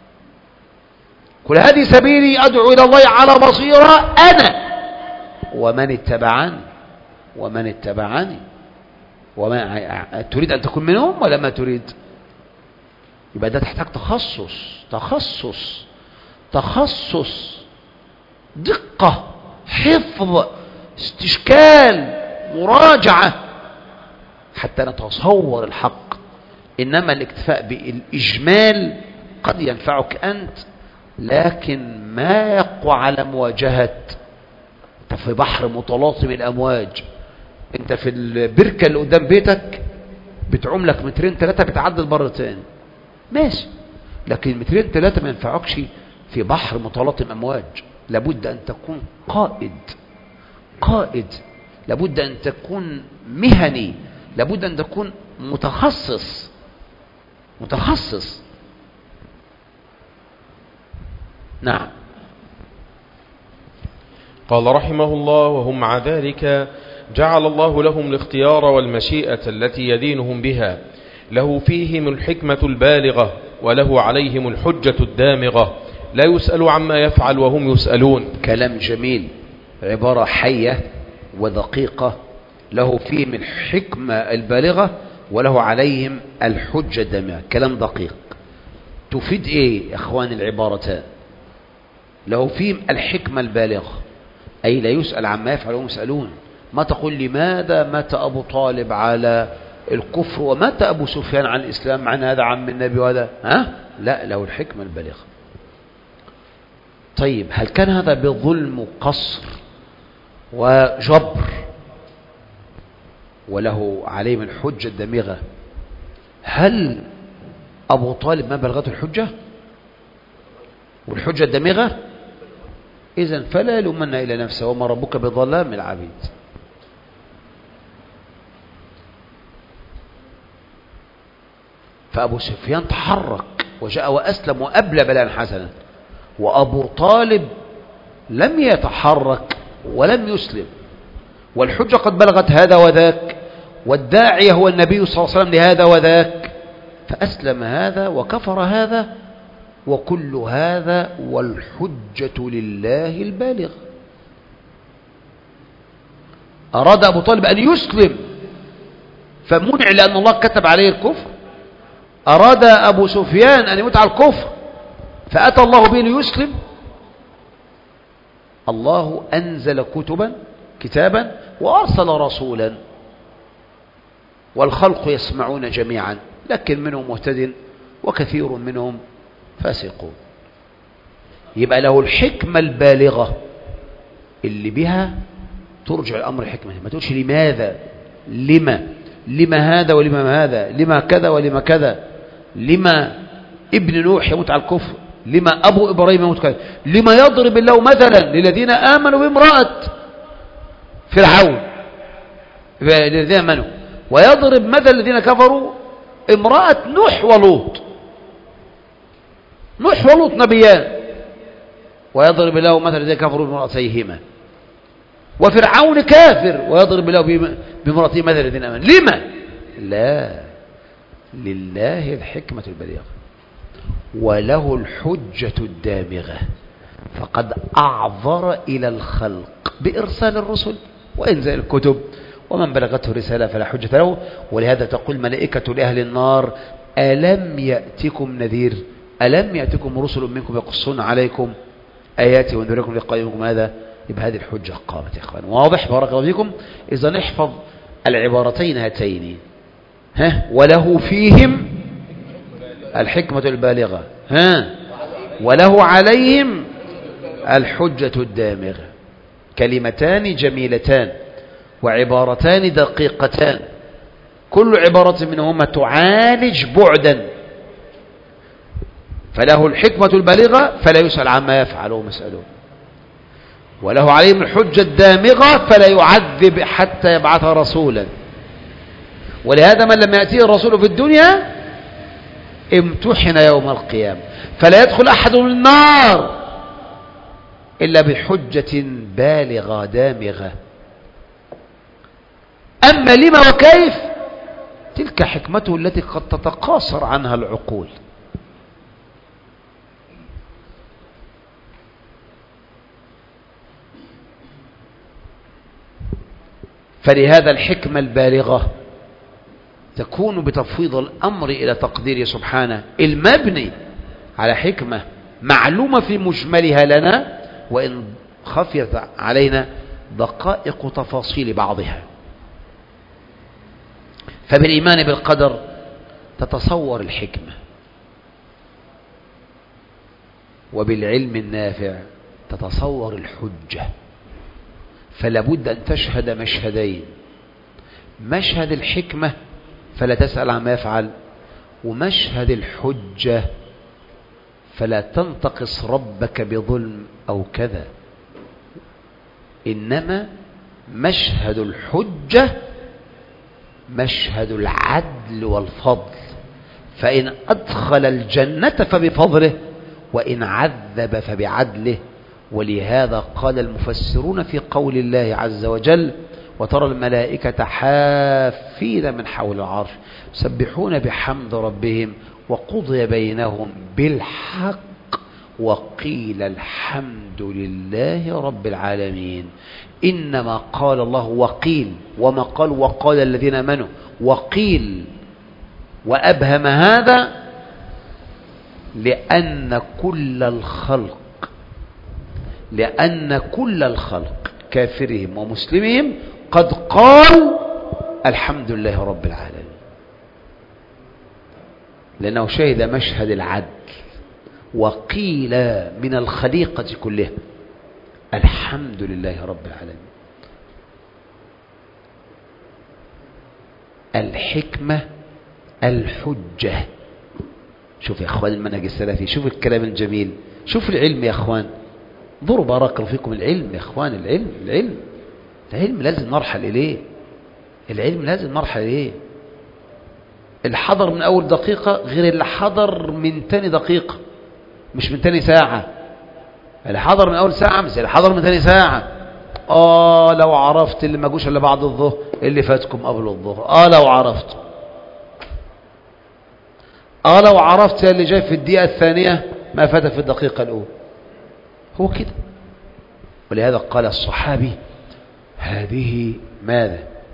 كل هذه سبيلي أدعو إلى الله على بصيرة أنا ومن اتبعني ومن اتبعني. وما تريد أن تكون منهم ولا ما تريد؟ يبقى ده تحتاج تخصص تخصص تخصص دقة، حفظ، استشكال، مراجعة، حتى نتصور الحق. إنما الاكتفاء بالإجمال قد ينفعك أنت، لكن ما يقوى على مواجهة. أنت في بحر متلاطم الأمواج، أنت في البركة اللي قدام بيتك بتعوم لك مترين ثلاثة بتعدي المرتين ماشي، لكن مترين ثلاثة ما ينفعكش في بحر متلاطم أمواج. لابد أن تكون قائد قائد لابد أن تكون مهني، لابد أن تكون متخصص متخصص نعم. قال رحمه الله: وهم مع ذلك جعل الله لهم الاختيار والمشيئة التي يدينهم بها، له فيهم الحكمة البالغة وله عليهم الحجة الدامغة، لا يسأل عما يفعل وهم يسألون. كلام جميل، عبارة حية ودقيقة. له فيهم الحكمة البالغة وله عليهم الحجة الدامغة. كلام دقيق. تفيد ايه يا اخوان العبارتان؟ له فيهم الحكمة البالغة، أي لا يسأل عما يفعل وهم يسألون. ما تقول لماذا مات أبو طالب على الكفر ومات أبو سفيان عن الإسلام، عن هذا عم النبي وهذا، ها؟ لا، له الحكمة البالغة. طيب، هل كان هذا بظلم وقصر وجبر؟ وله عليهم الحجة الدامغة. هل أبو طالب ما بلغته الحجة والحجة الدامغة؟ إذن فلا يلومن إلى نفسه، وما ربك بظلام العبيد. فأبو سفيان تحرك وجاء وأسلم وأبلى بلاء حسنا، وأبو طالب لم يتحرك ولم يسلم، والحجة قد بلغت هذا وذاك، والداعية هو النبي صلى الله عليه وسلم لهذا وذاك، فأسلم هذا وكفر هذا، وكل هذا والحجة لله البالغ. أراد أبو طالب أن يسلم فمنع لأن الله كتب عليه الكفر. أراد أبو سفيان أن يموت على الكفر فأتى الله به ليسلم. الله أنزل كتبا كتابا وأرسل رسولا، والخلق يسمعون جميعا، لكن منهم مهتد وكثير منهم فاسقون. يبقى له الحكمة البالغة اللي بها ترجع الأمر حكمة. ما تقولش لماذا، لما لما هذا ولما هذا، لما كذا ولما كذا، لما ابن نوح يموت على الكفر، لما أبو إبراهيم يموت كذا، لما يضرب الله مثلا للذين آمنوا بامرأة فرعون، للذين آمنوا، ويضرب مثل الذين كفروا امرأة نوح ولوط. نوح ولوط نبيان، ويضرب الله مثل الذين كفروا بامرأتيهما، وفرعون كافر ويضرب الله بامرأته مثل الذين آمنوا. لما؟ لا، لله الحكمة البالغة وله الحجة الدامغة، فقد أعذر إلى الخلق بإرسال الرسل وإنزال الكتب، ومن بلغته رسالة فلا حجة له. ولهذا تقول ملائكة لأهل النار: ألم يأتكم نذير؟ ألم يأتكم رسل منكم يقصون عليكم آياتي وينذركم لقاء يومكم هذا؟ يبقى هذه الحجة قامت يا إخوان. واضح؟ بارك الله فيكم. إذا نحفظ العبارتين هاتين، ها، وله فيهم الحكمة البالغة، ها، وله عليهم الحجة الدامغة. كلمتان جميلتان وعبارتان دقيقتان، كل عبارة منهما تعالج بعدا. فله الحكمة البالغة فلا يسأل عما يفعل وهم يسألون، وله عليهم الحجة الدامغة فلا يعذب حتى يبعث رسولا. ولهذا من لم يأتيه الرسول في الدنيا امتحن يوم القيامة، فلا يدخل أحد النار إلا بحجة بالغة دامغة. أما لما وكيف تلك حكمته التي قد تتقاصر عنها العقول. فلهذا الحكمة البالغة تكون بتفويض الأمر إلى تقديره سبحانه المبني على حكمة معلومة في مجملها لنا، وإن خفيت علينا دقائق تفاصيل بعضها. فبالإيمان بالقدر تتصور الحكمة، وبالعلم النافع تتصور الحجة. فلا بد أن تشهد مشهدين: مشهد الحكمة فلا تسأل عما يفعل، ومشهد الحجة فلا تنتقص ربك بظلم أو كذا، إنما مشهد الحجة مشهد العدل والفضل. فإن أدخل الجنة فبفضله، وإن عذب فبعدله. ولهذا قال المفسرون في قول الله عز وجل وترى الملائكة حافين من حول العرش يسبحون بحمد ربهم وقضي بينهم بالحق وقيل الحمد لله رب العالمين. إنما قال الله وقيل، وما قال وقال الذين آمنوا، وقيل، وأبهم هذا لأن كل الخلق لأن كل الخلق كافرهم ومسلمهم قد قال الحمد لله رب العالمين، لأنه شهد مشهد العدل. وقيل من الخليقة كلها الحمد لله رب العالمين. الحكمة الحجة. شوف يا أخوان المنهج السلفي، شوف الكلام الجميل، شوف العلم يا أخوان، انظروا بارك الله فيكم. العلم يا أخوان، العلم العلم العلم لازم نرحل إليه، العلم لازم نرحل إليه. الحضر من أول دقيقة غير اللي حضر من تاني دقيقة، مش من تاني ساعة. اللي حضر من أول ساعة مش اللي حضر من تاني ساعة. آه لو عرفت اللي ما جوش إلا بعد الظهر اللي فاتكم قبل الظهر. آه لو عرفت آه لو عرفت اللي جاي في الدقيقة الثانية ما فات في الدقيقة الأولى. هو كده. ولهذا قال الصحابي هذه ماذا؟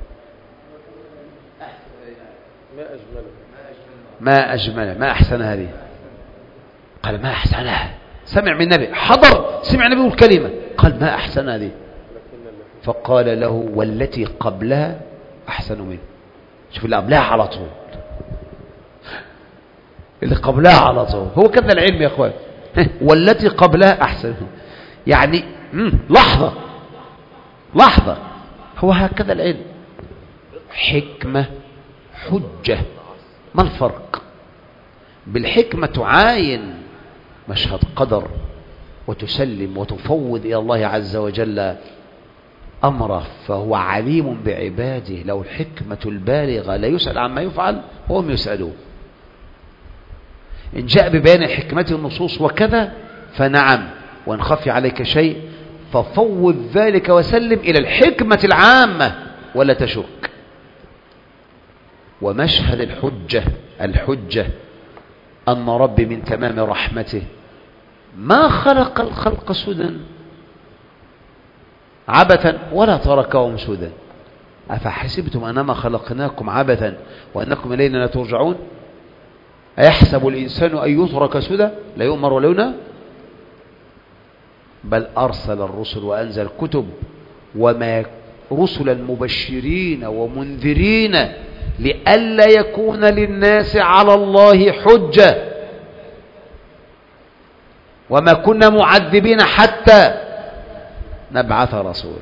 ما أجمله، ما أحسن هذه. قال ما أحسنها. سمع من النبي، حضر سمع النبي والكلمة، قال ما أحسن هذه. فقال له والتي قبلها أحسن منه. شوف اللي قبلها على طول، اللي قبلها على طول. هو كذا العلم يا أخوان. والتي قبلها أحسن منه، يعني لحظة لحظة. هو هكذا العلم. حكمة حجة. ما الفرق؟ بالحكمة تعاين مشهد قدر وتسلم وتفوض إلى الله عز وجل أمره، فهو عليم بعباده. لو الحكمة البالغة لا يسأل عما يفعل وهم يسألون. إن جاء ببيان حكمة النصوص وكذا فنعم، وإن خفي عليك شيء ففوض ذلك وسلم إلى الحكمة العامة ولا تشك. ومشهد الحجة الحجة أن ربي من تمام رحمته ما خلق الخلق سدى عبثا ولا تركهم سدى. أفحسبتم أنما خلقناكم عبثا وأنكم إلينا لا ترجعون. أيحسب الإنسان أن يترك سدى لا يؤمر ولا ينهى. بل أرسل الرسل وأنزل الكتب وما رسلا مبشرين ومنذرين لئلا يكون للناس على الله حجة وما كنا معذبين حتى نبعث رسولا.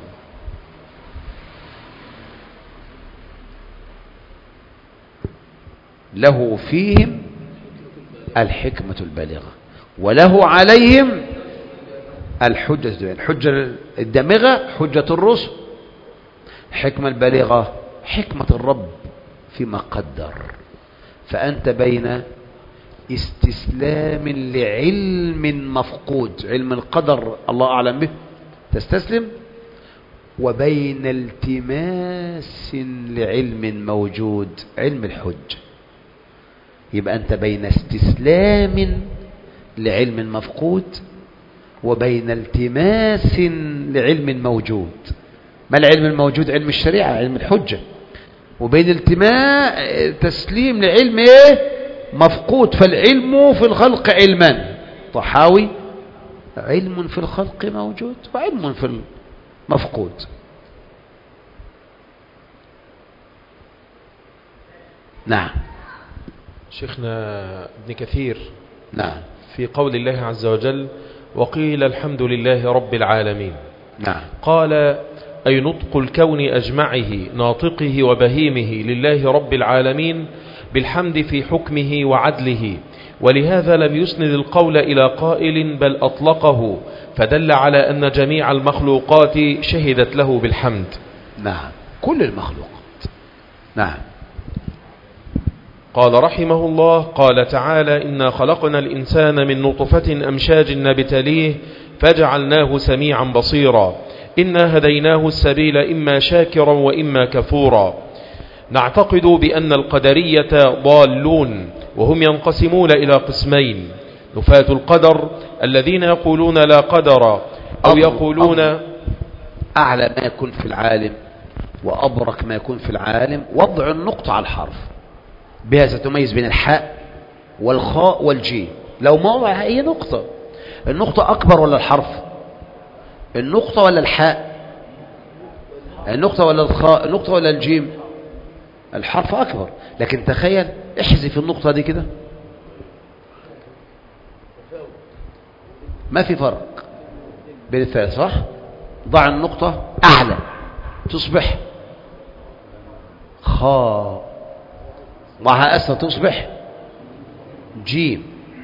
له فيهم الحكمة البالغة وله عليهم الحجة الحجة الدامغة حجة الرسل. الحكمة البالغة حكمة الرب فيما قدر. فأنت بين استسلام لعلم مفقود، علم القدر الله أعلم به تستسلم، وبين التماس لعلم موجود علم الحج. يبقى أنت بين استسلام لعلم مفقود وبين التماس لعلم موجود. ما العلم الموجود؟ علم الشريعة علم الحجة. وبين التماس تسليم لعلم ايه مفقود. فالعلم في الخلق علمان. طحاوي علم في الخلق موجود وعلم في المفقود. نعم. شيخنا ابن كثير نعم في قول الله عز وجل وقيل الحمد لله رب العالمين، نعم قال أي نطق الكون أجمعه ناطقه وبهيمه لله رب العالمين بالحمد في حكمه وعدله، ولهذا لم يسند القول إلى قائل بل أطلقه، فدل على أن جميع المخلوقات شهدت له بالحمد. نعم كل المخلوقات. نعم قال رحمه الله: قال تعالى: إنا خلقنا الإنسان من نطفة أمشاج نبتليه فجعلناه سميعا بصيرا إنا هديناه السبيل إما شاكرا وإما كفورا. نعتقد بأن القدرية ضالون، وهم ينقسمون إلى قسمين: نفاة القدر الذين يقولون لا قدر، أو يقولون أعلى ما يكون في العالم وأبرك ما يكون في العالم وضع النقطة على الحرف، بها ستميز بين الحاء والخاء والجيم. لو موضع أي نقطة، النقطة أكبر ولا الحرف؟ النقطة ولا الحاء؟ النقطة ولا الخاء؟ النقطة ولا الجيم؟ الحرف أكبر. لكن تخيل احذف النقطة دي كده، ما في فرق بين الثلاث، صح؟ ضع النقطة أعلى تصبح خاء، ضعها أسفل تصبح جيم،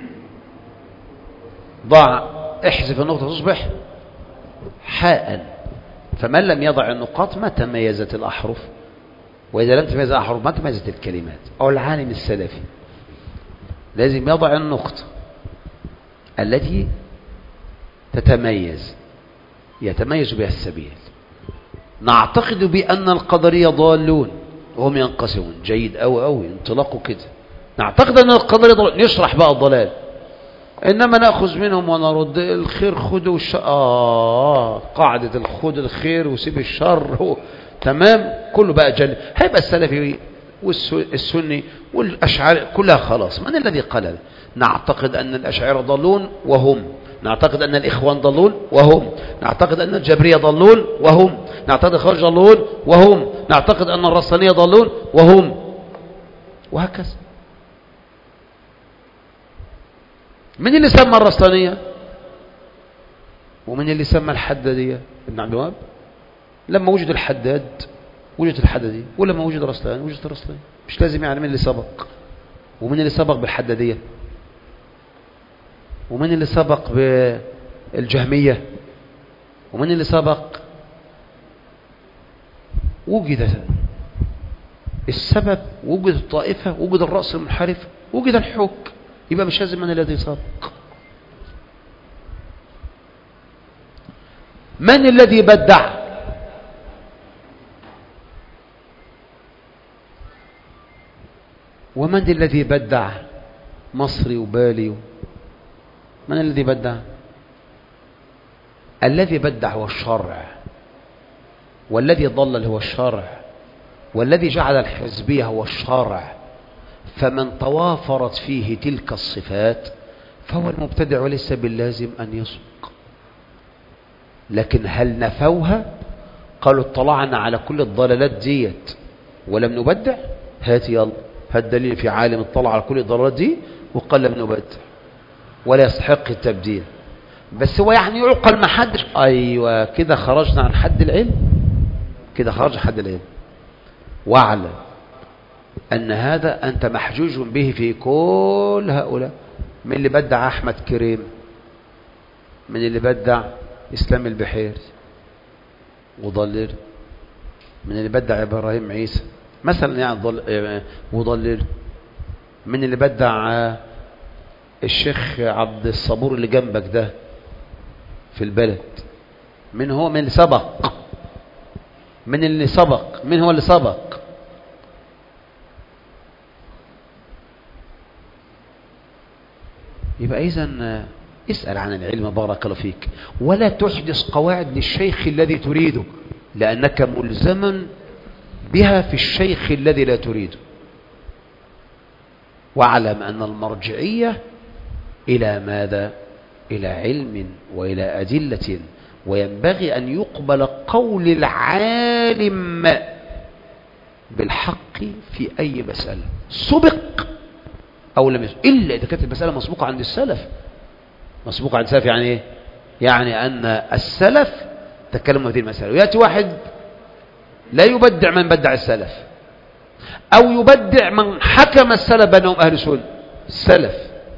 ضع احذف النقطة تصبح حاء. فمن لم يضع النقاط ما تميزت الأحرف، وإذا لم تميز الأحرف ما تميزت الكلمات. أو العالم السلفي لازم يضع النقطة التي تتميز، يتميز بها السبيل. نعتقد بأن القدرية ضالون وهم ينقسمون. جيد أوي أوي، انطلاقوا كده. نعتقد أن القدرية ضالون، نشرح بقى الضلال. إنما نأخذ منهم ونرد الخير خذوا الشر. آه قاعدة الخذ الخير وسيب الشر هو تمام، كله بقى جل. هيبقى السلفي والسني والأشعري كلها خلاص. من الذي قال هذا؟ نعتقد أن الأشاعرة ضالون وهم، نعتقد أن الإخوان ضالون وهم، نعتقد أن الجبرية ضالون وهم، نعتقد الخوارج ضالون وهم، نعتقد أن الرسلانية ضالون وهم، وهكذا. من اللي سمى الرسلانية؟ ومن اللي سمى الحدادية؟ ابن عبد الوهاب. لما وجد الحداد وجد الحدادية، ولما وجد رسلان وجد الرسلان. مش لازم يعني من اللي سبق. ومن اللي سبق بالحدادية؟ ومن اللي سبق بالجهمية؟ ومن اللي سبق؟ وجد السبب، وجد الطائفة، وجد الرأس المنحرف، وجد الحك. يبقى مش لازم من الذي سبق. من الذي بدع؟ ومن الذي بدع؟ مصري وبالي. من الذي بدع؟ الذي بدع هو الشرع، والذي ضلل هو الشرع، والذي جعل الحزبية هو الشرع. فمن توافرت فيه تلك الصفات فهو المبتدع، وليس باللازم أن يسبق. لكن هل نفوها؟ قالوا اطلعنا على كل الضلالات ديت ولم نبدع؟ هات يلا، هات دليل في عالم اطلع على كل الضلالات دي وقال لم نبدع ولا يستحق التبديل. بس هو يعني يعقل ما حدش. أيوة كده خرجنا عن حد العلم، كده خرج حد العلم. واعلم أن هذا أنت محجوج به في كل هؤلاء. من اللي بدع أحمد كريم، من اللي بدع إسلام البحيري وضلل، من اللي بدع إبراهيم عيسى مثلا يعني ضل وضلل، من اللي بدع الشيخ عبد الصبور اللي جنبك ده في البلد. من هو؟ من اللي سبق. من اللي سبق. من هو اللي سبق؟ يبقى إذن اسأل عن العلم بارك الله فيك، ولا تحدث قواعد للشيخ الذي تريده، لأنك ملزم بها في الشيخ الذي لا تريده. واعلم أن المرجعية إلى ماذا؟ إلى علم وإلى أدلة، وينبغي أن يقبل قول العالم بالحق في أي مسألة سبق أو لم يسبق، إلا إذا كانت المسألة مسبوقة عند السلف. مسبوقة عند السلف يعني إيه؟ يعني أن السلف تكلموا في هذه المسألة، ويأتي واحد لا يبدع من بدع السلف، أو يبدع من حكم السلف بأنهم أهل سنة السلف.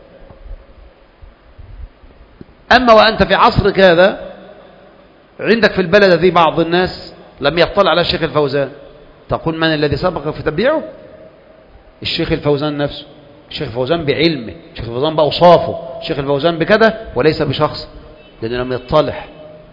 أما وأنت في عصرك هذا عندك في البلد ذي بعض الناس لم يطلع على الشيخ الفوزان، تقول من الذي سبق في تبديعه؟ الشيخ الفوزان نفسه، الشيخ الفوزان بعلمه، الشيخ الفوزان بأوصافه، الشيخ الفوزان بكذا وليس بشخص، لأنه لم يطلع.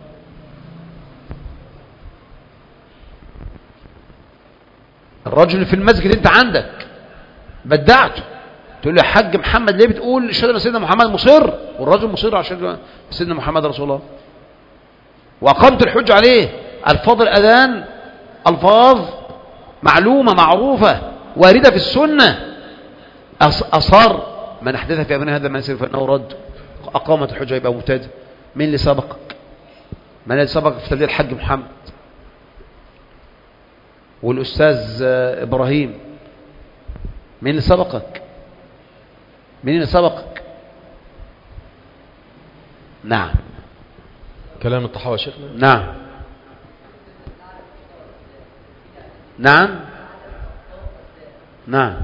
الرجل في المسجد انت عندك بدعته، تقول له يا حاج محمد ليه بتقول اشهد ان سيدنا محمد؟ مصر، والرجل مصر عشان سيدنا محمد رسول الله، واقمت الحج عليه. الفاظ الاذان الفاظ معلومه معروفه وارده في السنه، اصر من احدث في امرنا هذا ما يصير فانه رد، اقامت الحجه يبقى مبتدئ. مين اللي سبقك؟ من اللي سبقك في تبديل الحاج محمد والأستاذ إبراهيم؟ مين اللي سبقك؟ مين اللي سبقك؟ نعم. كلام الطحاوي يا شيخنا. نعم نعم نعم.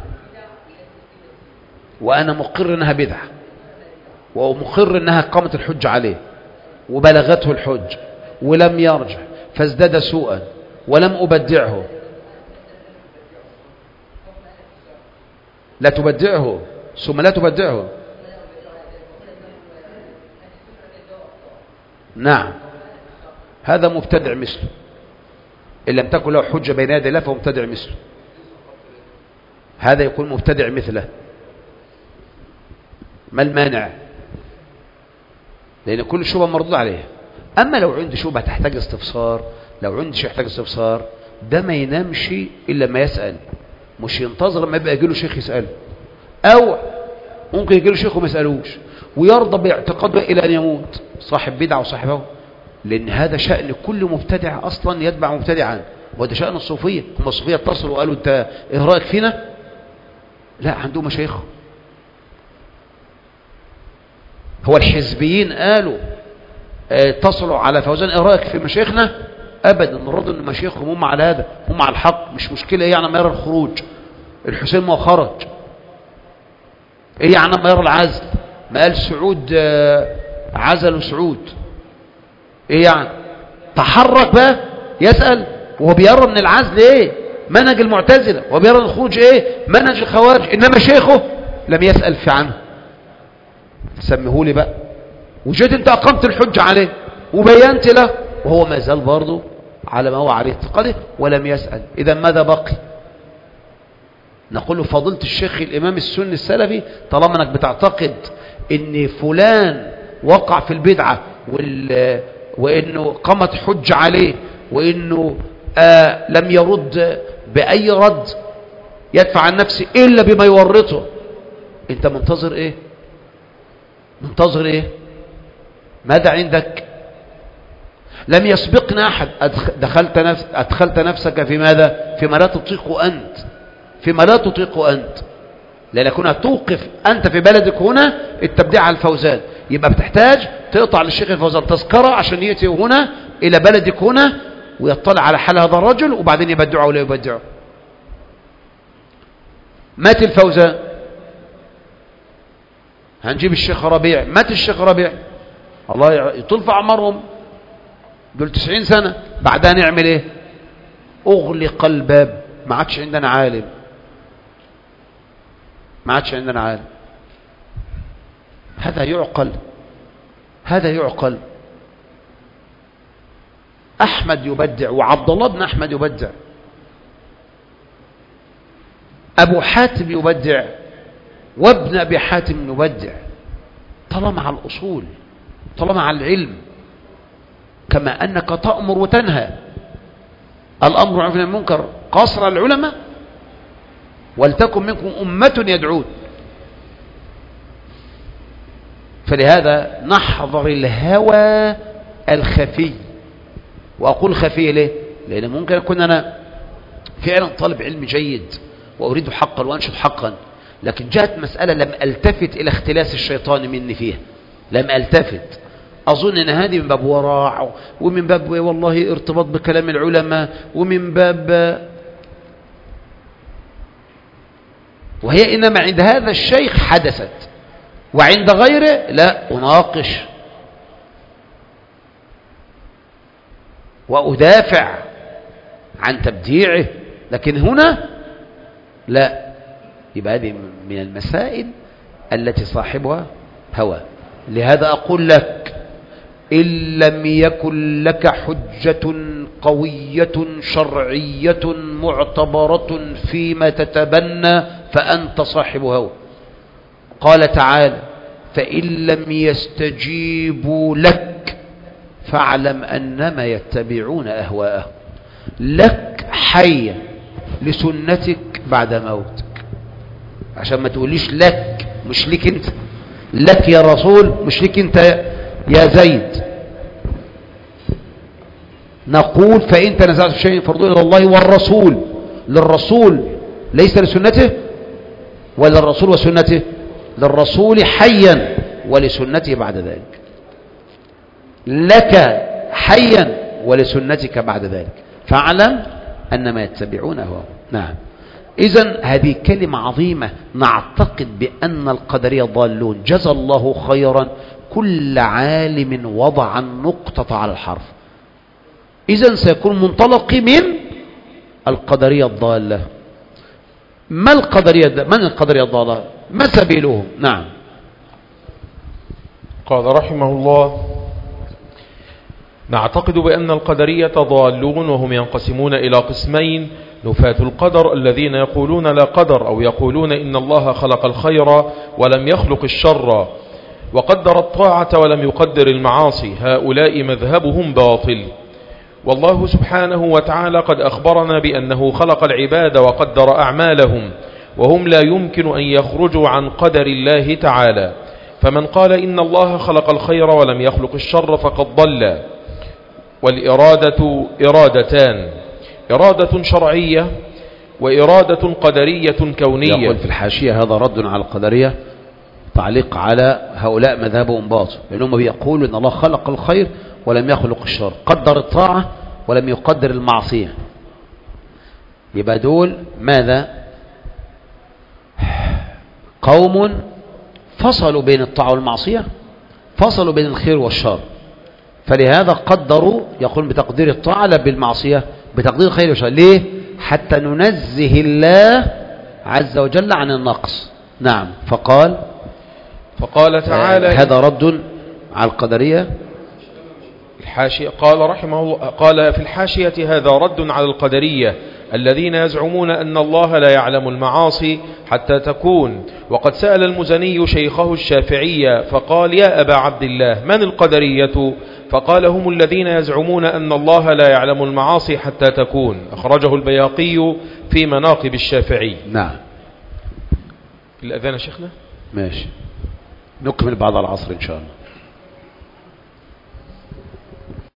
وأنا مقر أنها بدعة، ومقر أنها قامت الحج عليه وبلغته الحج ولم يرجع فازداد سوءا ولم أبدعه. لا تبدعه ثم لا تبدعه. نعم، هذا مبتدع مثله، إن لم تكن له حجة بين يدي الله فهو مبتدع مثله، هذا يكون مبتدع مثله. ما المانع؟ لأن كل شبهة مردود عليها. أما لو عندي شبهة تحتاج استفسار، لو عندي شيء يحتاج استفسار، ده ما ينامش إلا ما يسأل، مش ينتظر ما يبقى يجي له شيخ يسأله، أو ممكن يجي له شيخ وما يسألوش ويرضى باعتقاده إلى أن يموت، صاحب بدعة وصاحبه. لأن هذا شأن كل مبتدع أصلا يتبع مبتدعا، وده شأن الصوفية. هم الصوفية اتصلوا وقالوا أنت إيه رأيك فينا؟ لا، عندهم مشايخ. هو الحزبيين قالوا اتصلوا على فوزان ايه رايك في مشايخنا؟ ابدا، نرد ان مشايخهم هم على هذا، هم على الحق، مش مشكله. ايه يعني ما يرى الخروج؟ الحسين ما خرج. ايه يعني ما يرى العزل؟ ما قال سعود عزل سعود. ايه يعني؟ تحرك بقى يسال وهو بيرى من العزل ايه منهج المعتزله، وبيرى الخروج ايه منهج الخوارج، انما شيخه لم يسال في عنه. سميه لي بقى. وجيت انت اقمت الحج عليه وبينت له وهو ما زال برضه على ما هو عليه اعتقاده ولم يسأل. اذا ماذا بقي؟ نقول له فضيلة الشيخ الامام السني السلفي، طالما انك بتعتقد ان فلان وقع في البدعة وال... وانه قامت حج عليه وانه آه لم يرد باي رد يدفع عن نفسه الا بما يورطه، انت منتظر ايه؟ منتظر ايه؟ ماذا عندك؟ لم يسبقنا أحد. دخلت نفس أدخلت نفسك في ماذا؟ فيما لا تطيق أنت، فيما لا تطيق أنت، لأنك هنا توقف أنت في بلدك هنا التبديع على الفوزان، يبقى بتحتاج تقطع للشيخ الفوزان تذكرة عشان يأتي هنا إلى بلدك هنا ويطلع على حال هذا الرجل وبعدين يبدعه ولا يبدعه. مات الفوزان، هنجيب الشيخ ربيع. مات الشيخ ربيع، الله يطول في أعمارهم، دول تسعين سنة. بعدها نعمل ايه؟ اغلق الباب، ما عادش عندنا عالم، ما عادش عندنا عالم. هذا يعقل؟ هذا يعقل؟ احمد يبدع وعبد الله بن احمد يبدع، ابو حاتم يبدع وابن ابي حاتم يبدع، طالما على الاصول، طالما على العلم. كما أنك تأمر وتنهى، الأمر عن المنكر قاصر العلماء، ولتكن منكم أمة يدعون. فلهذا نحضر الهوى الخفي. وأقول خفي ليه؟ لأن ممكن أكون أنا فعلا طالب علم جيد وأريد حقا وأنشد حقا، لكن جاءت مسألة لم ألتفت إلى اختلاس الشيطان مني فيها، لم ألتفت. أظن أن هذه من باب ورع، ومن باب والله ارتباط بكلام العلماء، ومن باب، وهي إنما عند هذا الشيخ حدثت، وعند غيره لا أناقش وأدافع عن تبديعه. لكن هنا لا، يبقى هذه من المسائل التي صاحبها هوى. لهذا أقول لك إن لم يكن لك حجة قوية شرعية معتبرة فيما تتبنى فأنت صاحب هوى. قال تعالى فإن لم يستجيبوا لك فاعلم أنما يتبعون أهواءهم. لك حيا لسنتك بعد موتك، عشان ما تقوليش لك مش لك انت، لك يا رسول مش لك انت يا زيد. نقول فإن تنازعت في شيء فارجعوا إلى الله والرسول. للرسول ليس لسنته، ولا الرسول وسنته؟ للرسول حيا ولسنته بعد ذلك. لك حيا ولسنتك بعد ذلك فاعلم أنما يتبعون أهواءهم. نعم. إذن هذه كلمة عظيمة. نعتقد بأن القدرية ضالون. جزى الله خيرا كل عالم وضع النقطة على الحرف. إذن سيكون منطلقي من القدرية الضالة. ما القدرية من القدرية الضالة؟ ما سبيلهم؟ نعم. قال رحمه الله نعتقد بأن القدرية ضالون وهم ينقسمون إلى قسمين: نفاة القدر الذين يقولون لا قدر، أو يقولون إن الله خلق الخير ولم يخلق الشر وقدر الطاعة ولم يقدر المعاصي، هؤلاء مذهبهم باطل. والله سبحانه وتعالى قد أخبرنا بأنه خلق العباد وقدر أعمالهم، وهم لا يمكن أن يخرجوا عن قدر الله تعالى. فمن قال إن الله خلق الخير ولم يخلق الشر فقد ضل. والإرادة إرادتان: إرادة شرعية وإرادة قدرية كونية. يقول في الحاشية هذا رد على القدرية، تعليق على هؤلاء مذهبهم باطل، لأنهم بيقولوا إن الله خلق الخير ولم يخلق الشر، قدر الطاعة ولم يقدر المعصية. يبقى دول ماذا؟ قوم فصلوا بين الطاعة والمعصية، فصلوا بين الخير والشر، فلهذا قدروا يقول بتقدير الطاعة لا بالمعصية، بتقدير الخير والشر. ليه؟ حتى ننزه الله عز وجل عن النقص. نعم. فقال فقال تعالى هذا رد على القدرية. الحاشية قال رحمه الله قال في الحاشية هذا رد على القدرية الذين يزعمون أن الله لا يعلم المعاصي حتى تكون. وقد سأل المزني شيخه الشافعي فقال يا أبا عبد الله من القدرية؟ فقال هم الذين يزعمون أن الله لا يعلم المعاصي حتى تكون. أخرجه البياقي في مناقب الشافعي. نعم. الأذان شيخنا؟ ماشي، نكمل بعد العصر إن شاء الله.